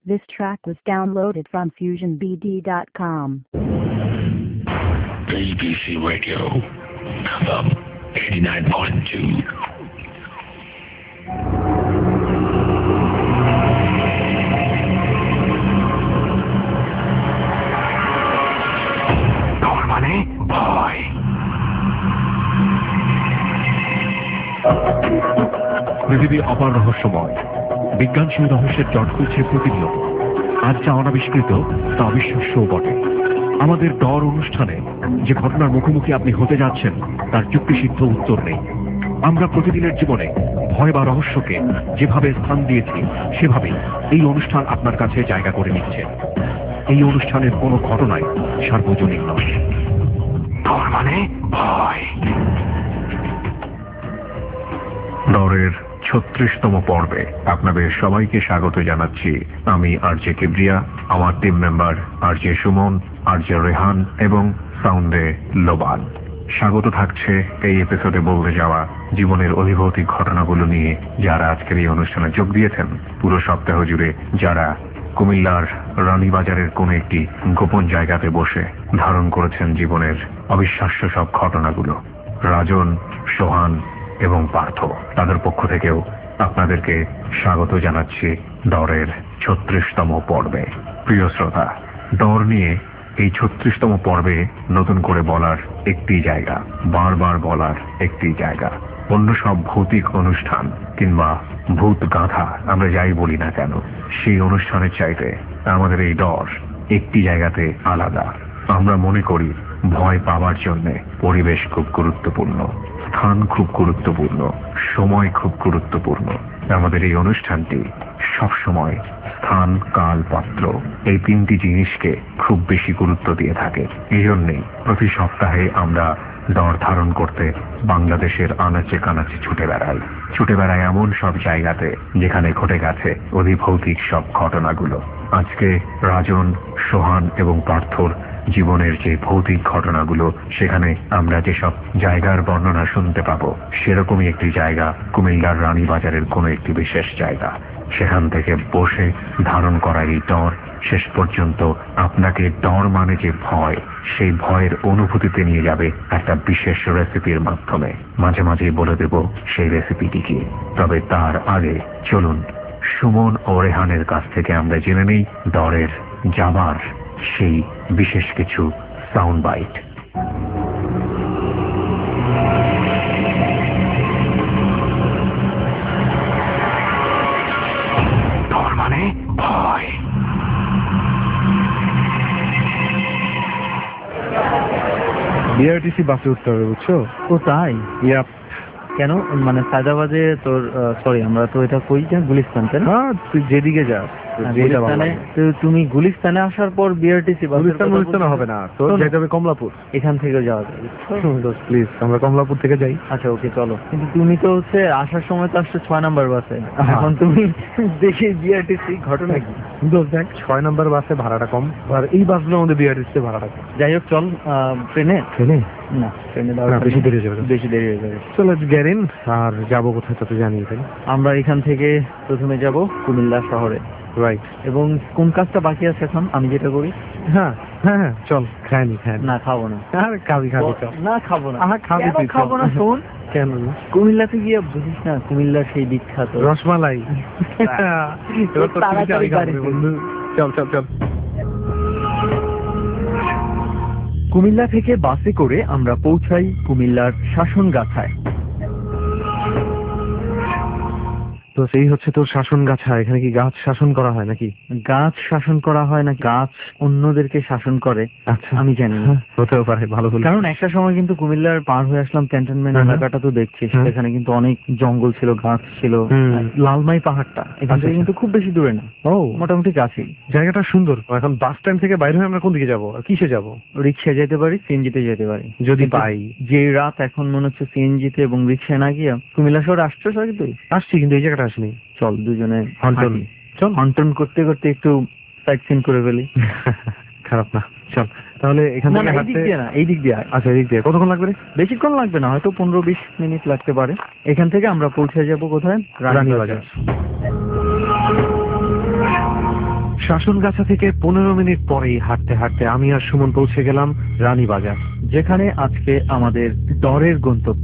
This track was downloaded from FusionBD.com. ABC Radio, FM 89.2. তার মানে ভয়। পৃথিবী অপার রহস্যময়, বিজ্ঞান সেই রহস্যের জট খুলছে প্রতিনিয়ত। আজ যা অনাবিষ্কৃত তা অবিশ্বাস্যও বটে। আমাদের ডর অনুষ্ঠানে যে ঘটনার মুখোমুখি আপনি হতে যাচ্ছেন তার যুক্তিসিদ্ধ উত্তর নেই। আমরা প্রতিদিনের জীবনে ভয় বা রহস্যকে যেভাবে স্থান দিয়েছি সেভাবেই এই অনুষ্ঠান আপনার কাছে জায়গা করে নিচ্ছে। এই অনুষ্ঠানের কোনো ঘটনাই সার্বজনীন নয়। তার মানে ভয়। ডরের 36তম পর্বে আপনাদের সবাইকে স্বাগত জানাচ্ছি। আমি আরজে কিবরিয়া, আমার team member RJ Sumon, RJ Rehan এবং সাউন্ডে লোবান। স্বাগত থাকছে এই এপিসোডে বলতে যাওয়া জীবনের অভিভৌতিক ঘটনাগুলো নিয়ে যারা আজকের এই অনুষ্ঠানে যোগ দিয়েছেন। পুরো সপ্তাহ জুড়ে যারা কুমিল্লার রানীবাজারের কোন একটি গোপন জায়গাতে বসে ধারণ করেছেন জীবনের অবিশ্বাস্য সব ঘটনাগুলো। রাজন, সোহান এবং পার্থ, তাদের পক্ষ থেকেও আপনাদেরকে স্বাগত জানাচ্ছি ডরের 36তম পর্বে। প্রিয় শ্রোতা, ডর নিয়ে এই 36তম পর্বে নতুন করে বলার একটি জায়গা, বারবার বলার একটি জায়গা। অন্য সব ভৌতিক অনুষ্ঠান কিংবা ভূত গাথা আমরা যাই বলি না কেন, সেই অনুষ্ঠানের চাইতে আমাদের এই ডর একটি জায়গাতে আলাদা। আমরা মনে করি ভয় পাওয়ার জন্য পরিবেশ খুব গুরুত্বপূর্ণ, স্থান খুব গুরুত্বপূর্ণ, সময় খুব গুরুত্বপূর্ণ। আমাদের এই অনুষ্ঠানটি সবসময় স্থান, কাল, পাত্র এই তিনটি জিনিসকে খুব বেশি গুরুত্ব দিয়ে থাকে। এই জন্যেই প্রতি সপ্তাহে আমরা ডর ধারণ করতে বাংলাদেশের আনাচে কানাচে ছুটে বেড়াই এমন সব জায়গাতে যেখানে ঘটে গেছে অধিভৌতিক সব ঘটনাগুলো। আজকে রাজন, সোহান এবং পার্থর জীবনের যে ভৌতিক ঘটনাগুলো, সেখানে আমরা যেসব জায়গার বর্ণনা শুনতে পাবো সেরকমই একটি জায়গা কুমিল্লার রানীবাজারের কোনো একটি বিশেষ জায়গা। সেখান থেকে বসে ধারণ করা এই ডর শেষ পর্যন্ত আপনাকে ডর মানে যে ভয়, সেই ভয়ের অনুভূতিতে নিয়ে যাবে একটা বিশেষ রেসিপির মাধ্যমে। মাঝে মাঝেই বলে দেব সেই রেসিপিটি কি। তবে তার আগে চলুন সুমন ও রেহানের কাছ থেকে আমরা জেনে নেই ডরের যাবার সেই বিশেষ কিছু সাউন্ড বাইট। ডর মানে ভয়। বিআরটিসি বাসে উঠতে হবে, বুঝছো? ও তাই? ইয়া। কেন? মানে সায়দাবাদে তোর সরি, আমরা তো এটা কই যা গুলিস্তান, তাই না? হ্যাঁ, তুই যেদিকে যাস তুমি গুলিস্তানে আসার পর বিআরটিসি গুলিস্তান হবে না, তোর যেতে হবে কমলাপুর। এখান থেকে যাওয়া যাবে। প্লিজ আমরা কমলাপুর থেকে যাই। আচ্ছা ওকে চলো। কিন্তু তুমি তো হচ্ছে আসার সময় তো আসছো 6 নাম্বার বাসে, এখন তুমি দেখি বিআরটিসি, ঘটনা কি? দেখ, 6 নাম্বার বাসে ভাড়াটা কম, আর এই বাসগুলোর মধ্যে বিআরটিসি ভাড়াটা কম। যাই হোক চল, ট্রেনে না, ট্রেনে বেশি দেরি হয়ে যাবে, হয়ে যাবে। চলো গ্যারেন, আর যাবো কোথায় তা তো জানি। আমরা এখান থেকে প্রথমে যাব কুমিল্লা শহরে, রাইট। এবং কোন কাজটা বাকি আছে এখন? আমি যেটা করি, হ্যাঁ হ্যাঁ চল। খাইনি না খাবো না। আর খাবি চল। না খাবো না। খাবি তুই? খাবো না। শোন, কেন? কুমিল্লাতে গিয়ে বুঝিস না, কুমিল্লার সেই বিখ্যাত রসমালাই। বন্ধু চল চল চল। কুমিল্লা থেকে বাসে করে আমরা পৌঁছাই কুমিল্লার শাসনগাছায়। তো সেই হচ্ছে তোর শাসন গাছা। এখানে কি গাছ শাসন করা হয় নাকি? গাছ শাসন করা হয় না, গাছ অন্যদেরকে শাসন করে। আচ্ছা, আমি জানি না, হতেও পারে। ভালো বল। কারণ একটা সময় কিন্তু কুমিল্লার পার হয়ে আসলাম ক্যান্টনমেন্ট এলাকাটা, তো দেখছিস সেখানে কিন্তু অনেক জঙ্গল ছিল, গাছ ছিল। লালমাই পাহাড়টা এখান থেকে কিন্তু খুব বেশি দূরে না, মোটামুটি কাছেই। জায়গাটা সুন্দর। এখন বাস স্ট্যান্ড থেকে বাইরে হয়ে আমরা কোন দিকে যাবো, কিসে যাবো? রিক্সা যেতে পারি, সিএনজিতে যেতে পারি যদি পাই। যে রাত এখন মনে হচ্ছে সিএনজিতে এবং রিক্সায় না গিয়া কুমিল্লা শহর আসছো সরি? তুই? আসছি, কিন্তু এই জায়গাটা আসিনি। চল দুজনে হন্টন করতে করতে একটু সাইট সিন করে ফেলি। খারাপ না, চল তাহলে। এখান থেকে এই দিক দিয়ে। আচ্ছা, এই দিক দিয়ে কতক্ষণ লাগবে? বেশিক্ষণ লাগবে না, হয়তো 15-20 মিনিট লাগতে পারে। এখান থেকে আমরা পৌঁছে যাব কোথায়? রানীবাজার। শাসনগাছা থেকে 15 মিনিট পরেই হাঁটতে হাঁটতে আমি আর সুমন পৌঁছে গেলাম রানীবাজার, যেখানে আজকে আমাদের দরের গন্তব্য।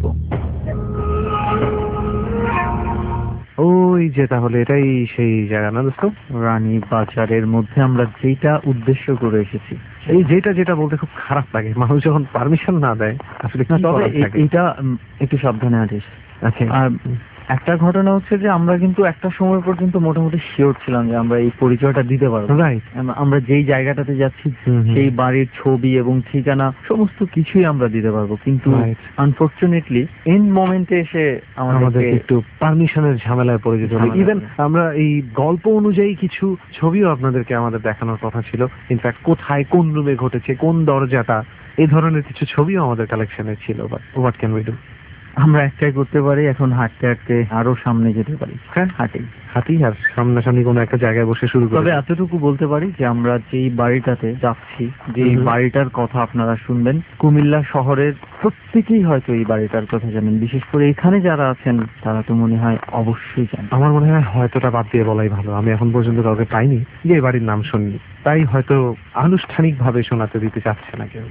ওই যে তাহলে এটাই সেই জায়গা না দোস্ত? রানীবাজারের মধ্যে আমরা যেটা উদ্দেশ্য করে এসেছি, এই যেটা বলতে খুব খারাপ লাগে, মানুষ যখন পারমিশন না দেয় আসলে কি তবে করার থাকে। এটা একটু সাবধানে আছিস। আচ্ছা, আর একটা ঘটনা হচ্ছে যে আমরা কিন্তু একটা সময় পর্যন্ত মোটামুটি শিওর ছিলাম যে আমরা এই পরিচয়টা দিতে পারবো। রাইট। আমরা যেই জায়গাটাতে যাচ্ছি সেই বাড়ির ছবি এবং ঠিকানা সমস্ত কিছুই আমরা দিতে পারবো, কিন্তু আনফরচুনেটলি এন্ড মোমেন্টে এসে আমাদের একটু পারমিশনের ঝামেলায় পড়ে যেতে হবে। ইভেন আমরা এই গল্প অনুযায়ী কিছু ছবিও আপনাদেরকে আমাদের দেখানোর কথা ছিল। ইনফ্যাক্ট কোথায় কোন রুমে ঘটেছে, কোন দরজাটা, এই ধরনের কিছু ছবিও আমাদের কালেকশনে ছিল। But what can we do? আমরা একটাই করতে পারি, এখন হাঁটতে হাঁটতে আরো সামনে যেতে পারি। হ্যাঁ, হাঁটি আর সামনাসামনি কোনো একটা জায়গায় বসে শুরু করি। তবে এতটুকু বলতে পারি যে আমরা যেই বাড়িটাতে যাচ্ছি, যে বাড়িটার কথা আপনারা শুনবেন, কুমিল্লা শহরের প্রত্যেকেই হয়তো এই বাড়িটার কথা জানেন। বিশেষ করে এখানে যারা আছেন তারা তো মনে হয় অবশ্যই জানেন। আমার মনে হয় হয়তোটা বাদ দিয়ে বলাই ভালো। আমি এখন পর্যন্ত কাউকে পাইনি যে এই বাড়ির নাম শুননি, তাই হয়তো আনুষ্ঠানিক ভাবে শোনাতে দিতে চাচ্ছে না কেউ।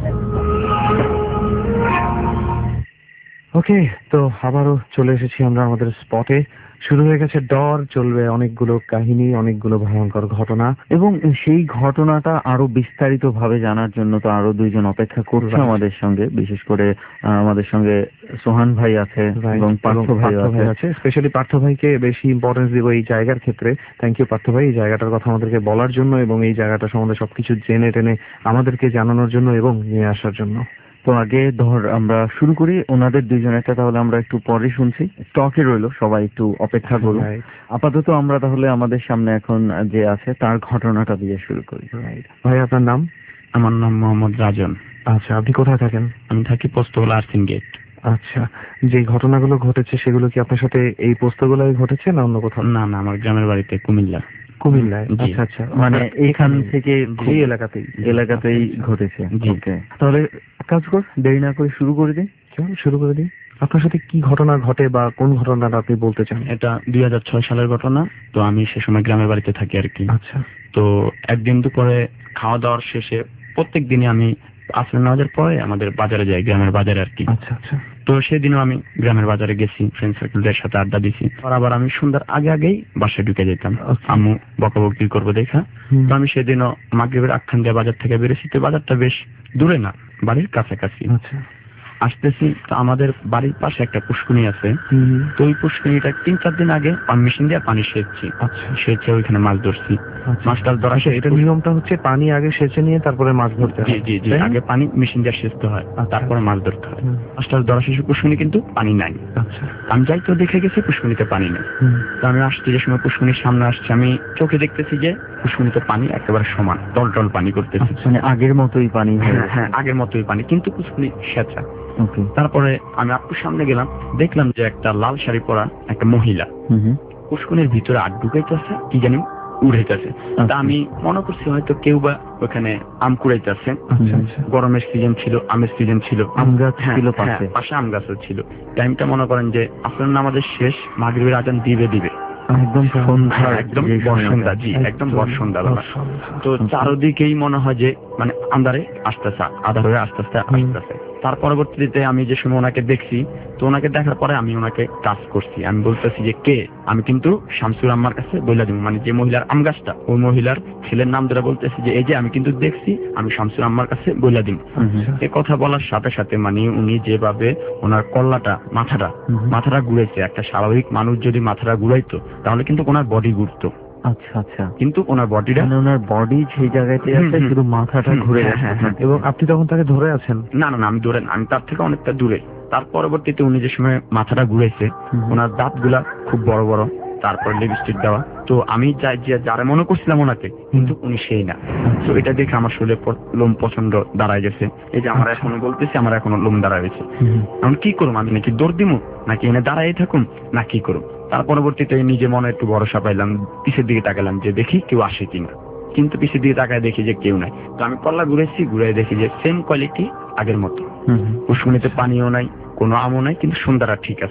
ওকে, তো আবারও চলে এসেছি আমরা আমাদের স্পটে। শুরু হয়ে গেছে ডর, চলবে অনেকগুলো কাহিনী, অনেকগুলো ভয়ঙ্কর ঘটনা, এবং সেই ঘটনাটা আরো বিস্তারিত ভাবে জানার জন্য তো আরো দুইজন অপেক্ষা করছে আমাদের সঙ্গে। বিশেষ করে আমাদের সঙ্গে সোহান ভাই আছে এবং পার্থ ভাই আছে। স্পেশালি পার্থ ভাইকে বেশি ইম্পর্টেন্স দিব এই জায়গার ক্ষেত্রে। থ্যাংক ইউ পার্থ ভাই, এই জায়গাটার কথা আমাদেরকে বলার জন্য এবং এই জায়গাটা সম্বন্ধে সবকিছু জেনে টেনে আমাদেরকে জানানোর জন্য এবং নিয়ে আসার জন্য। তো আগে আমরা শুরু করি ওনাদের দুইজনেরটা, তাহলে আমরা একটু পরে শুনছি। স্টকে রইলো, সবাই একটু অপেক্ষা করুন। আপাতত আমরা তাহলে আমাদের সামনে এখন যে আছে তার ঘটনাটা দিয়ে শুরু করি। ভাই, আপনার নাম? আমার নাম মোহাম্মদ রাজন। আচ্ছা, আপনি কোথায় থাকেন? আমি থাকি পোস্তগোলা আর্সিন গেট। আচ্ছা, যে ঘটনাগুলো ঘটেছে সেগুলো কি আপনার সাথে এই পোস্তগোলায় ঘটেছে না অন্য কোথাও? না, আমার গ্রামের বাড়িতে কুমিল্লায়। আচ্ছা আচ্ছা, মানে এখান থেকে এই এলাকাতেই ঘটেছে। ওকে, তাহলে কাজ কর, দেরি না করে শুরু করে দিই। শুরু করে দিই। আপনার সাথে কি ঘটনা ঘটে বা কোন ঘটনাটা আপনি বলতে চান? এটা 2006 সালের ঘটনা। তো আমি সে সময় গ্রামের বাড়িতে থাকি আর কি। আচ্ছা। তো একদিন দুপুরে খাওয়া দাওয়ার শেষে প্রত্যেক দিনই আমি আসর নামাজের পরে আমাদের বাজারে যাই, গ্রামের বাজারে আর কি। আচ্ছা আচ্ছা। তো সেদিনও আমি গ্রামের বাজারে গেছি, ফ্রেন্ড সার্কেলদের সাথে আড্ডা দিছি। আর আবার আমি সন্ধ্যার আগেই বাসায় ঢুকে যেতাম, আম্মু বকাবকি করবো দেখা। তো আমি সেদিনও মাগরিবের আখ্যান দিয়ে বাজার থেকে বেরোছি। তো বাজারটা বেশ দূরে না, বাড়ির কাছাকাছি। আচ্ছা। আসতেছি, তো আমাদের বাড়ির পাশে একটা পুষ্কুনি আছে। তো ওই পুষ্কুনিটা 3-4 দিন আগে মেশিন দিয়ে পানি সেচছি। আচ্ছা। সেচে ওইখানে মাছ ধরছি। মাছ টাছ ধরা শেষ। এটা নিয়মটা হচ্ছে পানি আগে সেচে নিয়ে তারপরে মাছ ধরতে হয়। জি, আগে পানি মেশিন দিয়ে সেচতে হয়, তারপরে মাছ ধরতে হয়। মাছ টাছ ধরা শেষে পুষ্কুনি কিন্তু পানি নাই। আচ্ছা। আমি যাই তো দেখে গেছি পুষ্কুনিতে পানি নেই। তো আমি আসছি, যে সময় পুষ্কুনির সামনে আসছি, আমি চোখে দেখতেছি যে পুষ্কুনিতে পানি একেবারে সমান, টল পানি করতেছে। মানে আগের মতোই পানি। হ্যাঁ, আগের মতোই পানি, কিন্তু পুষ্কুনি সেচা। তারপরে আমি আপুর সামনে গেলাম, দেখলাম যে একটা লাল শাড়ি পরা একটা মহিলা পুষ্কুনির ভিতরে আট ঢুকাইতেছে, কি জানি উড়াইতেছে। তা আমি মনে করছি হয়তো কেউ বা ওখানে আম কুড়াইতেছে। গরমের সিজন ছিল, আমের সিজন ছিল, আম গাছ ছিল পাশে আম গাছও ছিল। টাইমটা মনে করেন যে আসর নামাজের শেষ, মাগরিবের আজান দিবে একদম সন্ধ্যা, একদম বর্ষন্ধ্যা। জি, একদম বর্ষন্ধ্যা বেলা। তো চারদিকেই মনে হয় যে মানে আন্ধারে আসতেছে, আধার হয়ে আস্তে আস্তে আসতেছে। তার পরবর্তীতে আমি যে সময় ওনাকে দেখছি, তো ওনাকে দেখার পরে আমি ওনাকে কাজ করছি। আমি বলতেছি যে কে, আমি কিন্তু শামসুর আম্মার কাছে বলে দিব, মানে যে মহিলার আম গাছটা, ওই মহিলার ছেলের নাম ধরে বলতেছি যে এই যে আমি কিন্তু দেখছি, আমি শামসুর আম্মার কাছে বলে দিব। এ কথা বলার সাথে সাথে মানে উনি যেভাবে ওনার কল্লাটা মাথাটা ঘুরেছে, একটা স্বাভাবিক মানুষ যদি মাথাটা ঘুরাইতো তাহলে কিন্তু ওনার বডি ঘুরতো। আচ্ছা আচ্ছা, কিন্তু ওনার বডিটা, ওনার বডি সেই জায়গাতে আছে, শুধু মাথাটা ঘুরে গেছে। এবং আপনি তখন তাকে ধরে আছেন? না, আমি ধরে না, আমি তার থেকে অনেকটা দূরে। তার পরবর্তীতে উনি যে সময় মাথাটা ঘুরেছে, ওনার দাঁতগুলা খুব বড় বড়, তারপর লিপস্টিক দেওয়া। তো আমি যারা মনে করছিলাম ওনাকে, কিন্তু উনি সেই না। তো এটা দেখে আমার শরীরে লোম প্রচন্ড দাঁড়ায় গেছে। এই যে আমার এখনো বলতেছি, আমার এখনো লোম দাঁড়ায় গেছে। আমি কি করুম, আমি নাকি দৌড় দিমু, নাকি এনে দাঁড়াই থাকুম, না কি করুম। তার পরবর্তীতে নিজে মনে একটু ভরসা পাইলাম, পিছের দিকে তাকালাম যে দেখি কেউ আসে কিনা, কিন্তু পিছের দিকে তাকায় দেখি যে কেউ নাই। তো আমি কল্লা ঘুরে দেখি যে সেম কোয়ালিটি আগের মতো, পুষ্কুনিতে পানিও নাই, কোনো আমও নাই, কিন্তু সুন্দরা ঠিক আছে।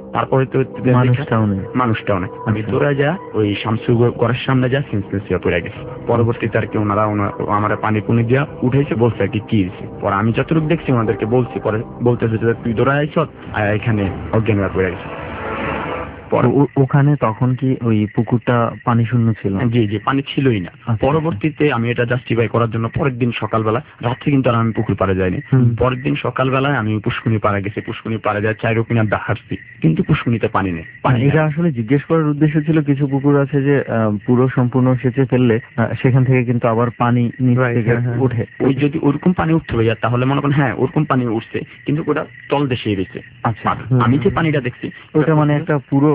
তারপরে তো মানুষটাও নেই। আমি তোরা যা ওই শামসু ঘরের সামনে যা সিনসিয়া পড়ে গেছে। পরবর্তীতে আর কি ওনারা আমার পানি পুনি দিয়া উঠেছে, বলছে আর কি হয়েছে। পরে আমি যতটুকু দেখছি ওনাদেরকে বলছি, পরে বলতেছে যে তুই তোরা আইস এখানে অজ্ঞান হয়ে পড়ে গেছে। ওখানে তখন কি ওই পুকুরটা পানি শূন্য ছিল? জি জি, পানি ছিলই না। পরবর্তীতে আমি এটা জাস্টিফাই করার জন্য পরের দিন সকালবেলা, রাত্রে কিন্তু আর আমি পুকুর পাড়ে যাইনি, পরের দিন সকালবেলায় আমি পুষ্কুনি পাড়ে গেছি। পুষ্কুনি পাড়ে যায় 4 কিনার হাঁটছি, কিন্তু পুষ্কুনিতে পানি নেই। এটা আসলে জিজ্ঞেস করার উদ্দেশ্য ছিল, কিছু পুকুর আছে যে পুরো সম্পূর্ণ সেচে ফেললে সেখান থেকে কিন্তু আবার পানি নিচ থেকে উঠে। ওই যদি ওরকম পানি উঠতে হয়ে যায় তাহলে মনে করেন হ্যাঁ ওরকম পানি উঠছে, কিন্তু ওটা তল দেশে রয়েছে। আচ্ছা, আমি যে পানিটা দেখছি ওটা মানে একটা পুরো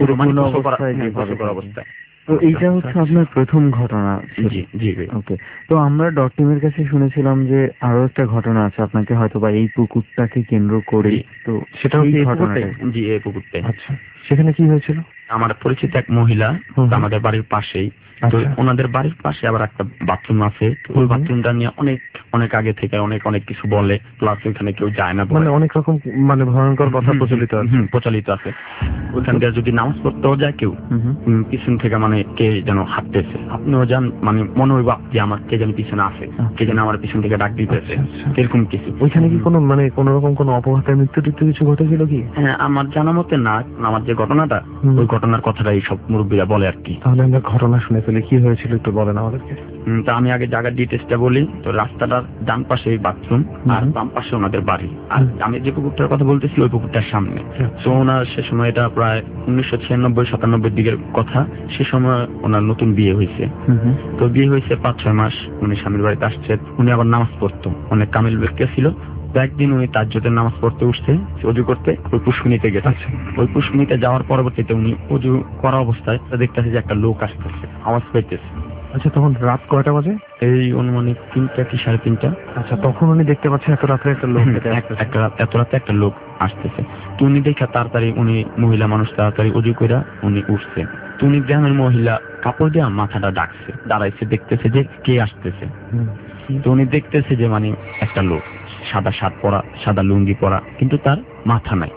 অবস্থায়। তো এইটা হচ্ছে আপনার প্রথম ঘটনা? জি জি। ওকে, তো আমরা ডট টিমের কাছে শুনেছিলাম যে আরো একটা ঘটনা আছে আপনাকে হয়তো বা এই পুকুরটাকে কেন্দ্র করে। তো সেটা হচ্ছে জি এই পুকুরটাই। আচ্ছা, সেখানে কি হয়েছিল? আমার পরিচিত এক মহিলা, আমাদের বাড়ির পাশেই, তো ওনাদের বাড়ির পাশে আবার একটা বাথরুম আছে। ওই বাথরুমটা নিয়ে অনেক আগে থেকে অনেক কিছু বলে, প্লাস ওইখানে কেউ যায় না, মানে অনেক রকম মানে ভয়ঙ্কর কথা প্রচলিত আছে। ওইখান থেকে যদি নামাজ পড়তেও যায় কেউ, পিছন থেকে মানে কে যেন হাঁটতেছে, আপনিও যান মানে মনে হইবা যে আমার কে যেন পিছনে আছে, কে যেন আমার পিছন থেকে ডাক দিতেছে, এরকম কিছু। ওইখানে কি কোনো মানে কোনো রকম কোনো অপঘাতের মৃত্যু কিছু ঘটেছিল কি? হ্যাঁ, আমার জানা মতে না। আমার যে ঘটনাটা, ওই ঘটনার কথাটাই সব মুরব্বীরা বলে আর কি। তাহলে আমরা ঘটনা শুনে ফেলি, কি হয়েছিল একটু বলেন আমাদেরকে। তা আমি আগে জায়গার ডিটেলসটা বলি। তো রাস্তাটার ডান পাশে বাথরুম আর বাম পাশে ওনাদের বাড়ি। আর আমি যে পুকুরটার কথা বলতেছি ওই পুকুরটার সামনে। তো ওনার সে সময়, এটা প্রায় 1996-97 দিকের কথা, সে সময় ওনার নতুন বিয়ে হয়েছে। তো বিয়ে হয়েছে 5-6 মাস, উনি স্বামীর বাড়িতে আসছে। উনি আবার নামাজ পড়তো, অনেক কামিল ব্যক্তি ছিল। তো একদিন উনি তাজ্জুদের নামাজ পড়তে উঠছে, অজু করতে ওই পুষ্কুনিতে গেছে। ওই পুষ্কুনিতে যাওয়ার পরবর্তীতে উনি অজু করা অবস্থায় দেখতেছে যে একটা লোক আসতেছে, আওয়াজ পাইতেছে। আচ্ছা, তখন রাত কয়টা বাজে? এই অনুমানিক 3টা কি 3:30। আচ্ছা, তখন উনি দেখতে পাচ্ছেন এত রাত্রে একটা লোক, এত রাতে একটা লোক আসতেছে। তো উনি দেখা তাড়াতাড়ি, উনি মহিলা মানুষ, তাড়াতাড়ি অজু করে উনি উঠছে। তো উনি গ্রামের মহিলা কাপড় দিয়ে মাথাটা ডাকছে, দাঁড়াইছে, দেখতেছে যে কে আসতেছে। তো উনি দেখতেছে যে মানে একটা লোক, সাদা শার্ট পরা, সাদা লুঙ্গি পরা, কিন্তু তার মাথা নাই,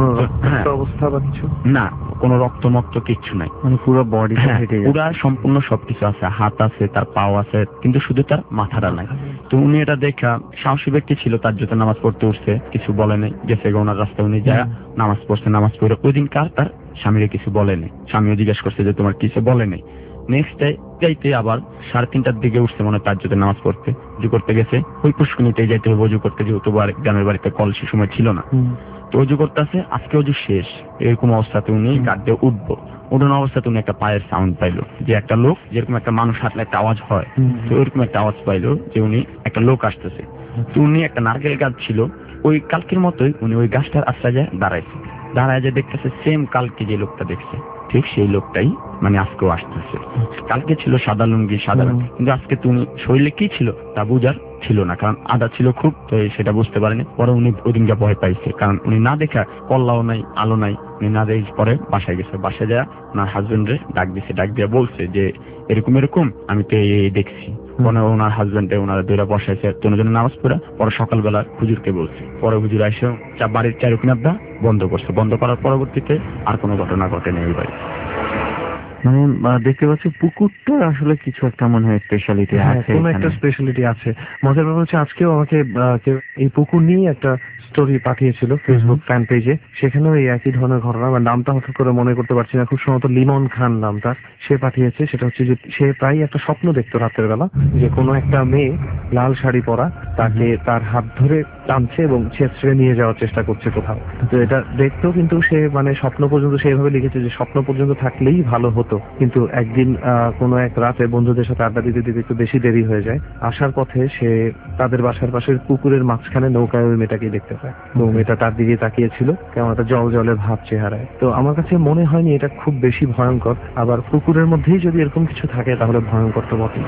অবস্থা বা কিছু না, কোনো রক্ত মক্ত কিচ্ছু নাই, মানে পুরো বডি পুরা সম্পূর্ণ সবকিছু আছে, হাত আছে, তার পাও আছে, কিন্তু শুধু তার মাথাটা নাই। তো উনি এটা দেখা, সাহসী ব্যক্তি ছিল, তার জন্য নামাজ পড়তে উঠছে, কিছু বলে নাই, গেছে ওনার রাস্তায়, উনি যায় নামাজ পড়ছে। নামাজ পড়ে ওই দিন তার স্বামীরে কিছু বলে নাই। স্বামীও জিজ্ঞেস করছে যে তোমার কিছু বলে নাই। নেক্সট যাইতে আবার 3:30টার দিকে উঠছে মনে হয়, তার জন্য নামাজ পড়তে উজু করতে গেছে। ওই পুষ্কুনিতে যাইতে হবে উজু করতে, যেহেতু গ্রামের বাড়িতে কল সে সময় ছিল না। তো উজু করতে আছে, আজকে উজু শেষ, এরকম অবস্থাতে উনি গাড় দিয়ে উঠবো। উঠানো অবস্থাতে উনি একটা পায়ের সাউন্ড পাইলো, যে একটা লোক, যেরকম একটা মানুষ হাঁটলে একটা আওয়াজ হয়, তো ওইরকম একটা আওয়াজ পাইলো যে উনি একটা লোক আসতেছে। তো উনি একটা নারকেল গাছ ছিল, ওই কালকের মতোই উনি ওই গাছটার আশ্রয় যায় দাঁড়াইছে। দাঁড়ায় যে দেখতেছে সেম কালকে যে লোকটা দেখছে, ঠিক সেই লোকটাই মানে আজকেও আসতেছে। কালকে ছিল সাদা লুঙ্গি, সাদা, কিন্তু আজকে তুমি শরীরে কি ছিল তা বুঝার ছিল না, কারণ আদা ছিল খুব, তো সেটা বুঝতে পারেনি। পরে উনি ওই দিনকে ভয় পাইছে, কারণ উনি না দেখা, কল্লাও নাই, আলো নাই, উনি না দেখে পরে বাসায় গেছে। বাসায় যায় ওনার হাজবেন্ডে ডাক দিছে, ডাক দিয়ে বলছে যে এরকম আমি তো এই দেখছি। ওনার হাজবেন্ডে ওনারা দুইটা বসাইছে, জন্য নামাজ পড়া। পরে সকালবেলা হুজুরকে বলছে, পরে হুজুর এসে বাড়ির 4 কিনারটা বন্ধ করছে। বন্ধ করার পরবর্তীতে আর কোনো ঘটনা ঘটেনি এই বাড়ি। মানে দেখতে পাচ্ছি পুকুরটা আসলে কিছু একটা মনে হয় স্পেশালিটি আছে, কোনো একটা স্পেশালিটি আছে। মজার ব্যাপার হচ্ছে, আজকেও আমাকে এই পুকুর নিয়ে একটা স্টোরি পাঠিয়েছিল ফেসবুক ফ্যান পেজে। সেখানেও এই একই ধরনের ঘটনা, বা নামটা হঠাৎ করে মনে করতে পারছি না, খুব সম্ভবত লিমন খান নামটা সে পাঠিয়েছে। সেটা হচ্ছে যে সে প্রায় একটা স্বপ্ন দেখতো রাতের বেলা, যে কোনো একটা মেয়ে লাল শাড়ি পরা তাকে তার হাত ধরে টানছে এবং ছেড়ে নিয়ে যাওয়ার চেষ্টা করছে কোথাও। তো এটা দেখতো, কিন্তু সে মানে স্বপ্ন পর্যন্ত সেভাবে লিখেছে যে স্বপ্ন পর্যন্ত থাকলেই ভালো হতো। কিন্তু একদিন কোনো এক রাতে বন্ধুদের সাথে আড্ডা দিতে দিতে একটু বেশি দেরি হয়ে যায়। আসার পথে সে তাদের বাসার পাশের পুকুরের মাঝখানে নৌকায় ওই মেয়েটাকে দেখতে পায়। তো মেয়েটা তার দিকে তাকিয়েছিল কেমন একটা জল জলে ভাব চেহারায়। তো আমার কাছে মনে হয়নি এটা খুব বেশি ভয়ঙ্কর। আবার পুকুরের মধ্যেই যদি এরকম কিছু থাকে তাহলে ভয়ঙ্কর তো বটেই।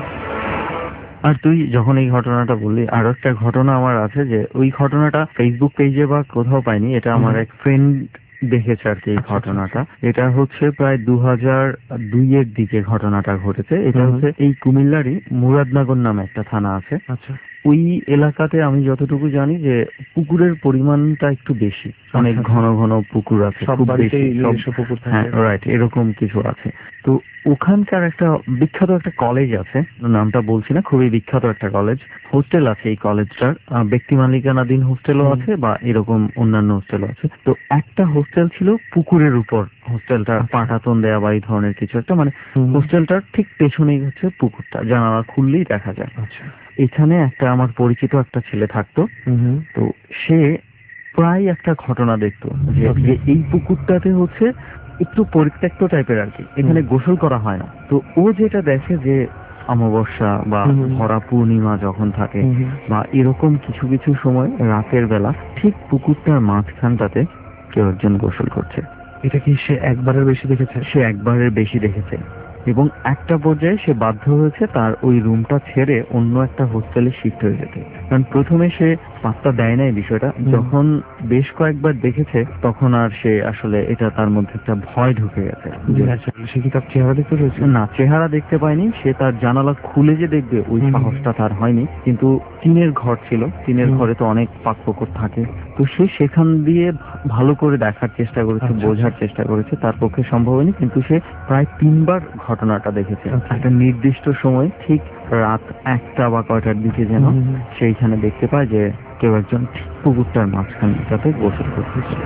আর তুই যখন এই ঘটনাটা বললি, আরো একটা ঘটনা আমার আছে, যে ওই ঘটনাটা ফেসবুক পেজে বা কোথাও পাইনি, এটা আমার এক ফ্রেন্ড দেখেছে আর কি এই ঘটনাটা। এটা হচ্ছে প্রায় 2002 এর দিকে ঘটনাটা ঘটেছে। এটা হচ্ছে এই কুমিল্লারই মুরাদনগর নামে একটা থানা আছে। আচ্ছা, ওই এলাকাতে আমি যতটুকু জানি যে পুকুরের পরিমাণটা একটু বেশি, অনেক ঘন ঘন পুকুর আছে, সব খুব বাড়িতেই বেশি, নিজস্ব পুকুর থাকে। হ্যাঁ রাইট, এরকম কিছু আছে। তো ওখানকার একটা বিখ্যাত একটা কলেজ আছে, নামটা বলছি না, খুবই বিখ্যাত একটা কলেজ, হোস্টেল আছে এই কলেজটার, ব্যক্তি মালিকানাধীন হোস্টেলও আছে বা এরকম অন্যান্য হোস্টেলও আছে। তো একটা হোস্টেল ছিল পুকুরের উপর, হোস্টেলটার পাটাতন দেয়া বা এই ধরনের কিছু একটা, মানে হোস্টেলটার ঠিক পেছনেই হচ্ছে পুকুরটা, জানালা খুললেই দেখা যায়। আচ্ছা। এখানে একটা আমার পরিচিত একটা ছেলে থাকতো, তো সে প্রায় একটা ঘটনা দেখতো যে এই পুকুরটাতে হচ্ছে একটু পরিত্যক্ত টাইপের আর কি, এখানে গোসল করা হয় না। তো ও যেটা দেখে যে অমাবস্যা বা ভরা পূর্ণিমা যখন থাকে বা এরকম কিছু কিছু সময় রাতের বেলা ঠিক পুকুরটার মাঝখানটাতে কেউ একজন গোসল করছে। এটা কি সে একবারের বেশি দেখেছে? সে একবারের বেশি দেখেছে, এবং একটা পর্যায়ে সে বাধ্য হয়েছে তার ওই রুমটা ছেড়ে অন্য একটা হোস্টেলে শিফট হয়ে যেতে। কারণ প্রথমে সে পাত্তা দেয় না এই বিষয়টা, যখন বেশ কয়েকবার দেখেছে তখন আর সে আসলে এটা তার মধ্যে একটা ভয় ঢুকে গেছে। সে কি তার চেহারা দেখতে পেয়েছে? না, চেহারা দেখতে পায়নি, সে তার জানালা খুলে যে দেখবে ওই সাহসটা তার হয়নি। কিন্তু টিনের ঘর ছিল, টিনের ঘরে তো অনেক পাকপোকর থাকে, তো সে সেখান দিয়ে ভালো করে দেখার চেষ্টা করেছে, বোঝার চেষ্টা করেছে, তার পক্ষে সম্ভব হয়নি। কিন্তু সে প্রায় 3 বার ঘটনাটা দেখেছে। একটা নির্দিষ্ট সময় ঠিক রাত 1টা বা কয়টার দিকে যেন সেইখানে দেখতে পায় যে কেউ একজন পুকুরটার মাঝখানটাতে গোসল করতেছে।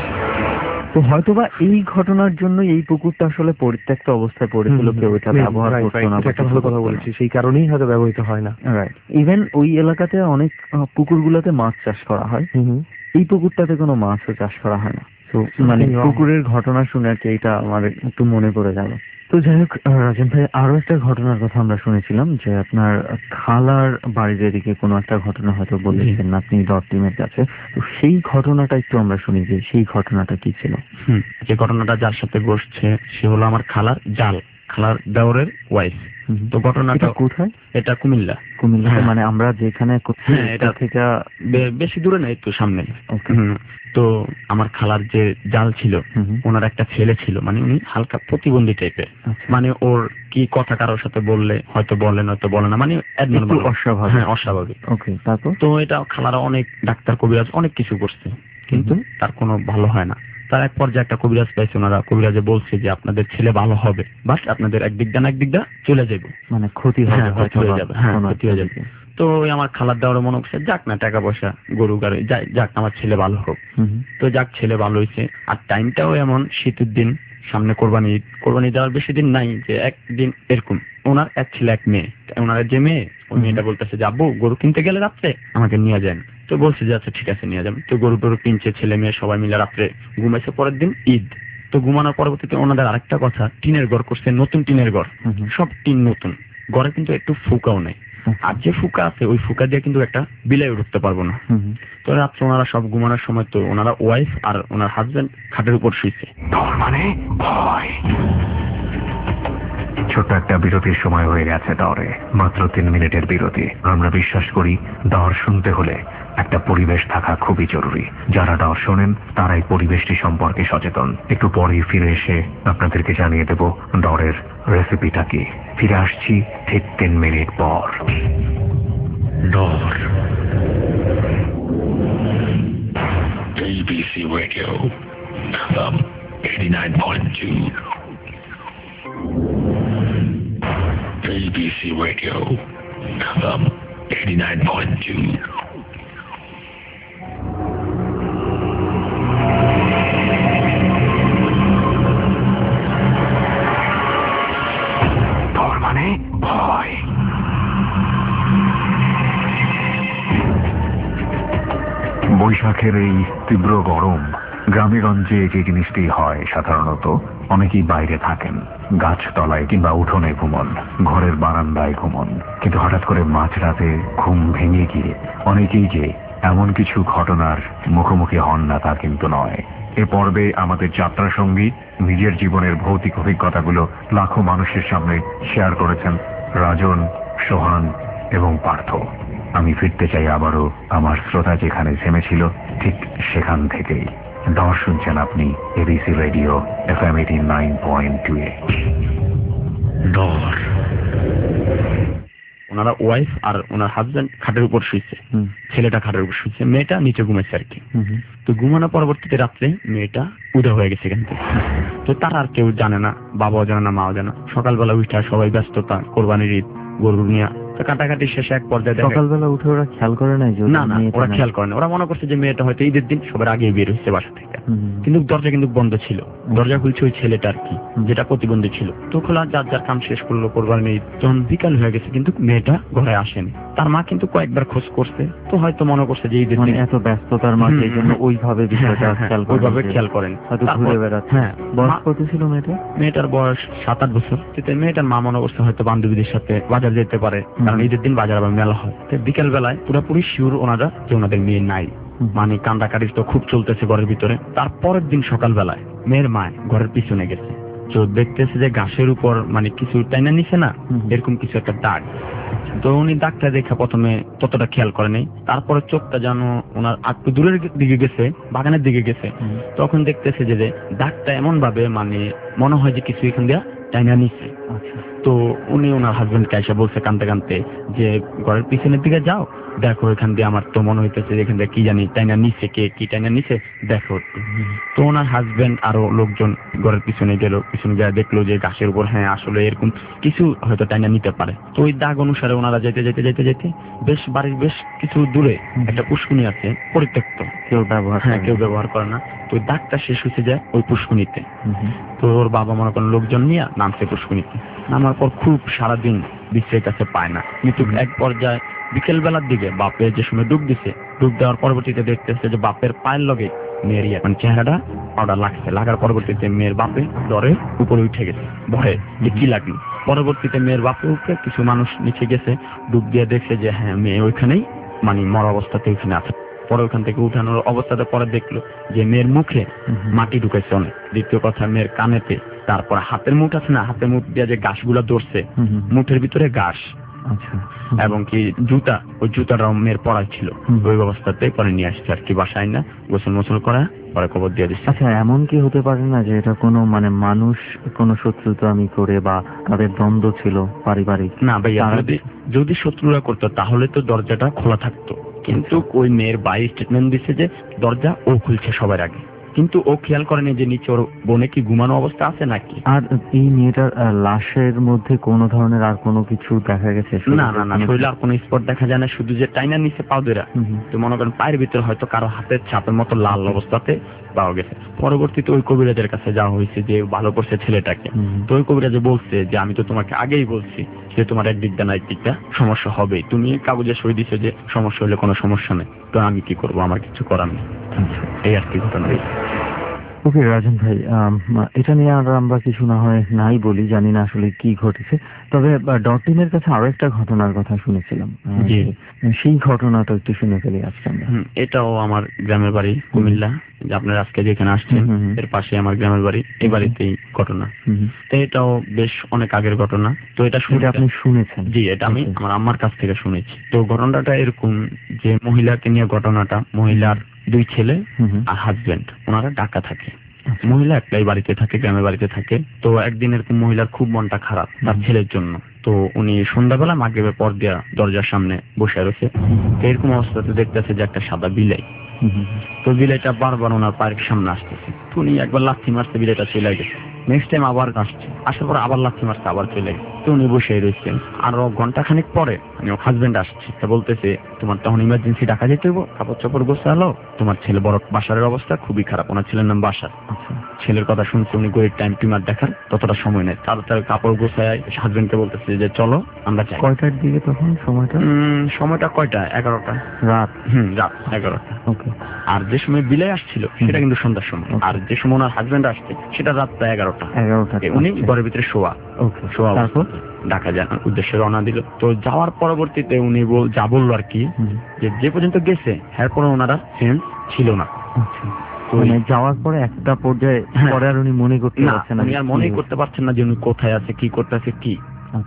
তো হয়তোবা এই ঘটনার জন্য এই পুকুরটা আসলে পরিত্যক্ত অবস্থায় পড়েছিল, কেউ এটা ব্যবহার করতো না। একটা ভালো কথা বলেছি, সেই কারণেই হয়তো ব্যবহৃত হয় না। রাইট। ইভেন ওই এলাকাতে অনেক পুকুরগুলোতে মাছ চাষ করা হয়, এই পুকুরটাতে কোনো মাছও চাষ করা হয় না। তো মানে পুকুরের ঘটনা শুনে আর কি এটা আমার একটু মনে পড়ে গেল। তো যাই হোক রাজেন ভাই, আরো একটা ঘটনার কথা আমরা শুনেছিলাম যে আপনার খালার বাড়ির এদিকে কোনো একটা ঘটনা হয়তো বলেছেন আপনি ডট টিমের কাছে, তো সেই ঘটনাটা একটু আমরা শুনি যে সেই ঘটনাটা কি ছিল। যে ঘটনাটা যার সাথে ঘটছে সে হলো আমার খালার খালার দেওরের ওয়াইফ। তো ঘটনাটা কোথায়? এটা কুমিল্লা। মানে আমরা যেখানে এটা থেকে বেশি দূরে না, একটু সামনে। তো আমার খালার যে জাল ছিল, ওনার একটা ছেলে ছিল, মানে উনি হালকা প্রতিবন্ধী টাইপের, মানে ওর কি কথা কারোর সাথে বললে হয়তো বলে নয়তো বলে না, মানে অস্বাভাবিক। তারপর তো এটা খালারা অনেক ডাক্তার কবিরাজ অনেক কিছু করছে, কিন্তু তার কোনো ভালো হয় না। তার এক পর্যায়ে একটা কবিরাজ পাইছে, ওনারা কবিরাজে বলছে যে আপনাদের ছেলে ভালো হবে, বাট আপনাদের একদিক দিয়ে চলে যাবে, মানে ক্ষতি হয়ে যাবে। ক্ষতি হয়ে যাবে। তো আমার খালার দেওয়ার মনে হচ্ছে যাক না, টাকা পয়সা গরু গাড়ি যাক, আমার ছেলে ভালো হোক। তো যাক, ছেলে ভালো হয়েছে। আর টাইমটাও এমন, শীতের দিন, সামনে কোরবানি দেওয়ার বেশি দিন নাই, যে একদিন এরকম ওনার এক ছেলে এক মেয়ে, ওনার যে মেয়ে, ওই মেয়েটা বলতেছে যে আব্বু গরু কিনতে গেলে রাত্রে আমাকে নিয়ে যান। তো বলছে যে আচ্ছা ঠিক আছে নিয়ে যাবেন। তো গরু টরু কিনছে, ছেলে মেয়ে সবাই মিলে রাত্রে ঘুমাইছে। পরের দিন ঈদ। তো ঘুমানোর পরবর্তীতে ওনাদের আরেকটা কথা, টিনের ঘর করছে, নতুন টিনের ঘর, সব টিন নতুন, ঘরে কিন্তু একটু ফুকাও নেই। আর যে ফুকা আছে ওই ফুকা দিয়ে কিন্তু একটা বিলাই উঠতে পারবো না। তো রাত্রে ওনারা সব ঘুমানোর সময় তো ওনারা ওয়াইফ আর ওনার হাজবেন্ড খাটের উপর শুয়েছে। মানে ভয়। ছোট্ট একটা বিরতির সময় হয়ে গেছে দরে, মাত্র 3 মিনিটের বিরতি। আমরা বিশ্বাস করি দর শুনতে হলে একটা পরিবেশ থাকা খুবই জরুরি। যারা দর শোনেন তারাই পরিবেশটি সম্পর্কে সচেতন। একটু পরেই ফিরে এসে আপনাদেরকে জানিয়ে দেব দরের রেসিপিটা কি। ফিরে আসছি ঠিক 3 মিনিট পর। দর ABC Radio FM 89.2 ABC Radio FM 89.2 তোর মানে ভয়। বৈশাখের এই তীব্র গরম, গ্রামেগঞ্জে যে জিনিসটি হয় সাধারণত, অনেকেই বাইরে থাকেন, গাছতলায় কিংবা উঠোনে ঘুমন, ঘরের বারান্দায় ঘুমন। কিন্তু হঠাৎ করে মাঝরাতে ঘুম ভেঙে গিয়ে অনেকেই যে এমন কিছু ঘটনার মুখোমুখি হন না তা কিন্তু নয়। এ পর্বে আমাদের যাত্রা সঙ্গী নিজের জীবনের ভৌতিক অভিজ্ঞতাগুলো লাখো মানুষের সামনে শেয়ার করেছেন রাজন, সোহান এবং পার্থ। আমি ফিরতে চাই আবারও আমার শ্রোতা যেখানে থেমেছিল ঠিক সেখান থেকেই। দর শুনছেন আপনি এবিসি রেডিও FM 89.2 এ। দর ওনারা ওয়াইফ আর ওনার হাজবেন্ড খাটের উপর শুয়েছে, ছেলেটা খাটের উপর শুয়েছে, মেয়েটা নিচে ঘুমাইছে আর কি। তো ঘুমানোর পরবর্তীতে রাত্রে মেয়েটা উদয় হয়ে গেছে এখান থেকে। তো তারা আর কেউ জানে না, বাবাও জানে না, মাও জানে না। সকালবেলা উঠা সবাই ব্যস্ততা, কোরবানির ঈদ, গরু নিয়ে কাটাকাটি শেষে এক পর্যায়ে সকালবেলা উঠে ওরা খেয়াল করে নাই? না না, ওরা খেয়াল করে না। ওরা মনে করছে যে মেয়েটা হয়তো ঈদের দিন সবার আগে বের হচ্ছে বাসা থেকে, কিন্তু দরজা কিন্তু বন্ধ ছিল। দরজা খুলছে ওই ছেলেটা আর কি, যেটা প্রতিবন্ধী ছিল। তো খোলা, যার যার কাম শেষ করলো, কোরবানির ঈদ যখন বিকাল হয়ে গেছে কিন্তু মেয়েটা ঘরে আসেনি। তার মা কিন্তু কয়েকবার খোঁজ করছে, তো হয়তো মনে করছে যে ঈদের দিন এত ব্যস্ততার মাঝে এই জন্য ওইভাবে বিষয়টা খেয়াল করেন। হ্যাঁ, বয়স কত ছিল মেয়েটা? মেয়েটার বয়স 7-8 বছর। মেয়েটার মা মনে করছে হয়তো বান্ধবীদের সাথে বাজার যেতে পারে, কারণ ঈদের দিন বাজার আবার মেলা হয়। বিকেল বেলায় পুরোপুরি শিওর ওনারা যে ওনাদের মেয়ে নাই, মানে কান্দাকাটি তো খুব চলতেছে ঘরের ভিতরে। তারপরের দিন সকালবেলায় মেয়ের মা ঘরের পিছনে গেছে, তো দেখতেছে যে ঘাসের উপর মানে কিছু টাইনা নিছে না, এরকম কিছু একটা দাগ। তো উনি দাগটা দেখে প্রথমে ততটা খেয়াল করে নেই, তারপরে চোখটা যেন ওনার একটু দূরের দিকে গেছে, বাগানের দিকে গেছে। তখন দেখতেছে যে দাগটা এমন ভাবে মানে মনে হয় যে কিছু এখান দিয়ে টাইনা নিচ্ছে। তো উনি ওনার হাজবেন্ডকে এসে বলছে কাঁদতে কাঁদতে যে ঘরের পিছনের দিকে যাও, দেখো এখান দিয়ে আমার তো মনে হইতেছে এখান দিয়ে কি জানি টাইনা নিচ্ছে, কে কি টাইনা নিচ্ছে দেখো। তো ওনার হাজবেন্ড আরো লোকজন ঘরের পিছনে গেল, পিছনে গিয়ে দেখলো যে গাছের উপর হ্যাঁ আসলে এরকম কিছু হয়তো টাইনা নিতে পারে। তো ওই দাগ অনুসারে ওনারা যেতে যেতে যেতে যেতে বেশ বাড়ির বেশ কিছু দূরে একটা পুষ্কুনি আছে পরিত্যক্ত, কেউ ব্যবহার করে না। তো ওই দাগটা শেষ হতে যায় ওই পুষ্কুনিতে। তো ওর বাবা মনে করেন লোকজন নিয়ে নামছে পুষ্কুনিতে। নামার পর খুব সারাদিন বিশ্বের কাছে পায় না, কিন্তু এক পর্যায়ে বিকেল বেলার দিকে বাপে যে সময় ডুব দিছে, ডুব দেওয়ার পরবর্তীতে দেখতেছে যে বাপের পায়ের লগে মেয়ের মানে চেহারাটা পাউডার লাগছে। লাগার পরবর্তীতে মেয়ের বাপে ডরে উপরে উঠে গেছে ভয়ে যে কি লাগলো। পরবর্তীতে মেয়ের বাপে উঠে কিছু মানুষ নিচে গেছে, ডুব দিয়ে দেখছে যে হ্যাঁ মেয়ে ওইখানেই মানে মরা অবস্থাতে ওইখানে আছে। পরে ওখান থেকে উঠানোর অবস্থাতে পরে দেখলো যে মেয়ের মুখে মাটি ঢুকেছে অনেক। দ্বিতীয় কথা মেয়ের কানেতে, তারপর হাতের মুঠ আছে না, হাতের মুঠ দিয়ে যে গাছগুলা ধরছে, মুঠের ভিতরে ঘাস, এবং কি জুতা, ওই জুতাটাও মেয়ের পড়াই ছিল। ওই অবস্থাতে পরে নিয়ে আসছে আর কি বাসায় না, গোসল মোসল করা পরে কবর দিয়ে দিচ্ছে। আচ্ছা, এমন কি হতে পারে না যে এটা কোনো মানে মানুষ কোনো শত্রুতা আমি করে বা তাদের দ্বন্দ্ব ছিল পারিবারিক? না ভাইয়া, যদি শত্রুরা করতো তাহলে তো দরজাটা খোলা থাকতো, কিন্তু ওই মেয়ের ভাই স্টেটমেন্ট দিচ্ছে যে দরজা ও খুলছে সবার আগে, কিন্তু ও খেয়াল করেনি যে নিচে ওর বোনে কি ঘুমানো অবস্থা আছে নাকি। আর এই মেয়েটার লাশের মধ্যে কোনো ধরনের আর কোনো কিছু দেখা গেছে? না না না, শরীরে আর কোনো স্পট দেখা যায় না, শুধু যে টাইনা নিচে পাও ধরা। তো মনে করেন পায়ের ভিতরে হয়তো কারো হাতের ছাপের মতো লাল অবস্থাতে পাওয়া গেছে। পরবর্তীতে ওই কবিরাজের কাছে যাওয়া হয়েছে যে ভালো করছে ছেলেটাকে। তো ওই কবিরাজে বলছে যে আমি তো তোমাকে আগেই বলছি যে তোমার একদিকটা না একদিকটা সমস্যা হবে, তুমি কাগজে সই দিছো যে সমস্যা হলে কোনো সমস্যা নেই, তো আমি কি করবো, আমার কিছু করার নেই। এই আর কি ঘটনা। ওকে রাজন ভাই, এটা নিয়ে আর আমরা কিছু না হয় নাই বলি, জানি না আসলে কি ঘটেছে। তবে ডটিনের কাছে আরো একটা ঘটনার কথা শুনেছিলাম, সেই ঘটনাটা একটু শুনে ফেলি আজকে আমরা। এটাও আমার গ্রামের বাড়ি কুমিল্লা, যে আপনার আজকে যেখানে আসছেন এর পাশে আমার গ্রামের বাড়ি, এই বাড়িতেই ঘটনা। তো এটাও বেশ অনেক আগের ঘটনা। তো এটা আপনি শুনেছেন? জি, এটা আমি আমার আম্মার কাছ থেকে শুনেছি। তো ঘটনাটা এরকম যে মহিলাকে নিয়ে ঘটনাটা, মহিলার 2 ছেলে আর হাজবেন্ড, ওনারা ঢাকা থাকে। মহিলা একটাই বাড়িতে থাকে, গ্রামের বাড়িতে থাকে। তো একদিন এরকম মহিলার খুব মনটা খারাপ তার ছেলের জন্য। তো উনি সন্ধ্যাবেলা মাগরিবের পর দিয়া দরজার সামনে বসে রয়েছে। তো এরকম অবস্থাতে দেখতেছে যে একটা সাদা বিলাই। তো বিলাইটা বারবার ওনার পায়ের সামনে আসতেছে। তো উনি একবার লাথি মারতে বিলাইটা চলে গেছে। নেক্সট টাইম আবার আসছে, আসার পর আবার লাথি মারতে আবার চলে গেছে। তো উনি বসে রয়েছেন। আরো ঘন্টাখানিক পরে হাজবেন্ড আসছে, তা বলতেছে তোমার তখন ইমার্জেন্সি ডাকা যেতে হইব, কাপড় চাপড় গোছালো, তোমার ছেলে বড় বাসারের অবস্থা খুবই খারাপ। ওনার ছেলের নাম বাসার। ছেলের কথা শুনছে উনি গরিব টাইম টিমার দেখার ততটা সময় নেই, তাড়াতাড়ি কাপড় গোছায় হাজবেন্ডকে বলতেছে যে চলো আমরা যাই। কয়টার দিকে তখন সময়টা? সময়টা কয়টা? 11টা রাত। রাত 11টা। ওকে। আর যে সময় বিলাই আসছিল সেটা কিন্তু সন্ধ্যার সময়, আর যে সময় ওনার হাজবেন্ড আসছে সেটা রাত প্রায় 11টা। উনি ঘরের ভিতরে শোয়া। শোয়া তারপর ঢাকা যাওয়ার উদ্দেশ্যে রওনা দিল। তো যাওয়ার পরবর্তীতে উনি যা বললো আর কি, যে পর্যন্ত গেছে এরপরে ওনারা সেন্স ছিল না। মানে যাওয়ার পরে একটা পর্যায়ে পরে আর উনি মনে করতে পারছেন না, উনি আর মনে করতে পারছেন না যে উনি কোথায় আছে, কি করতেছে কি। আচ্ছা।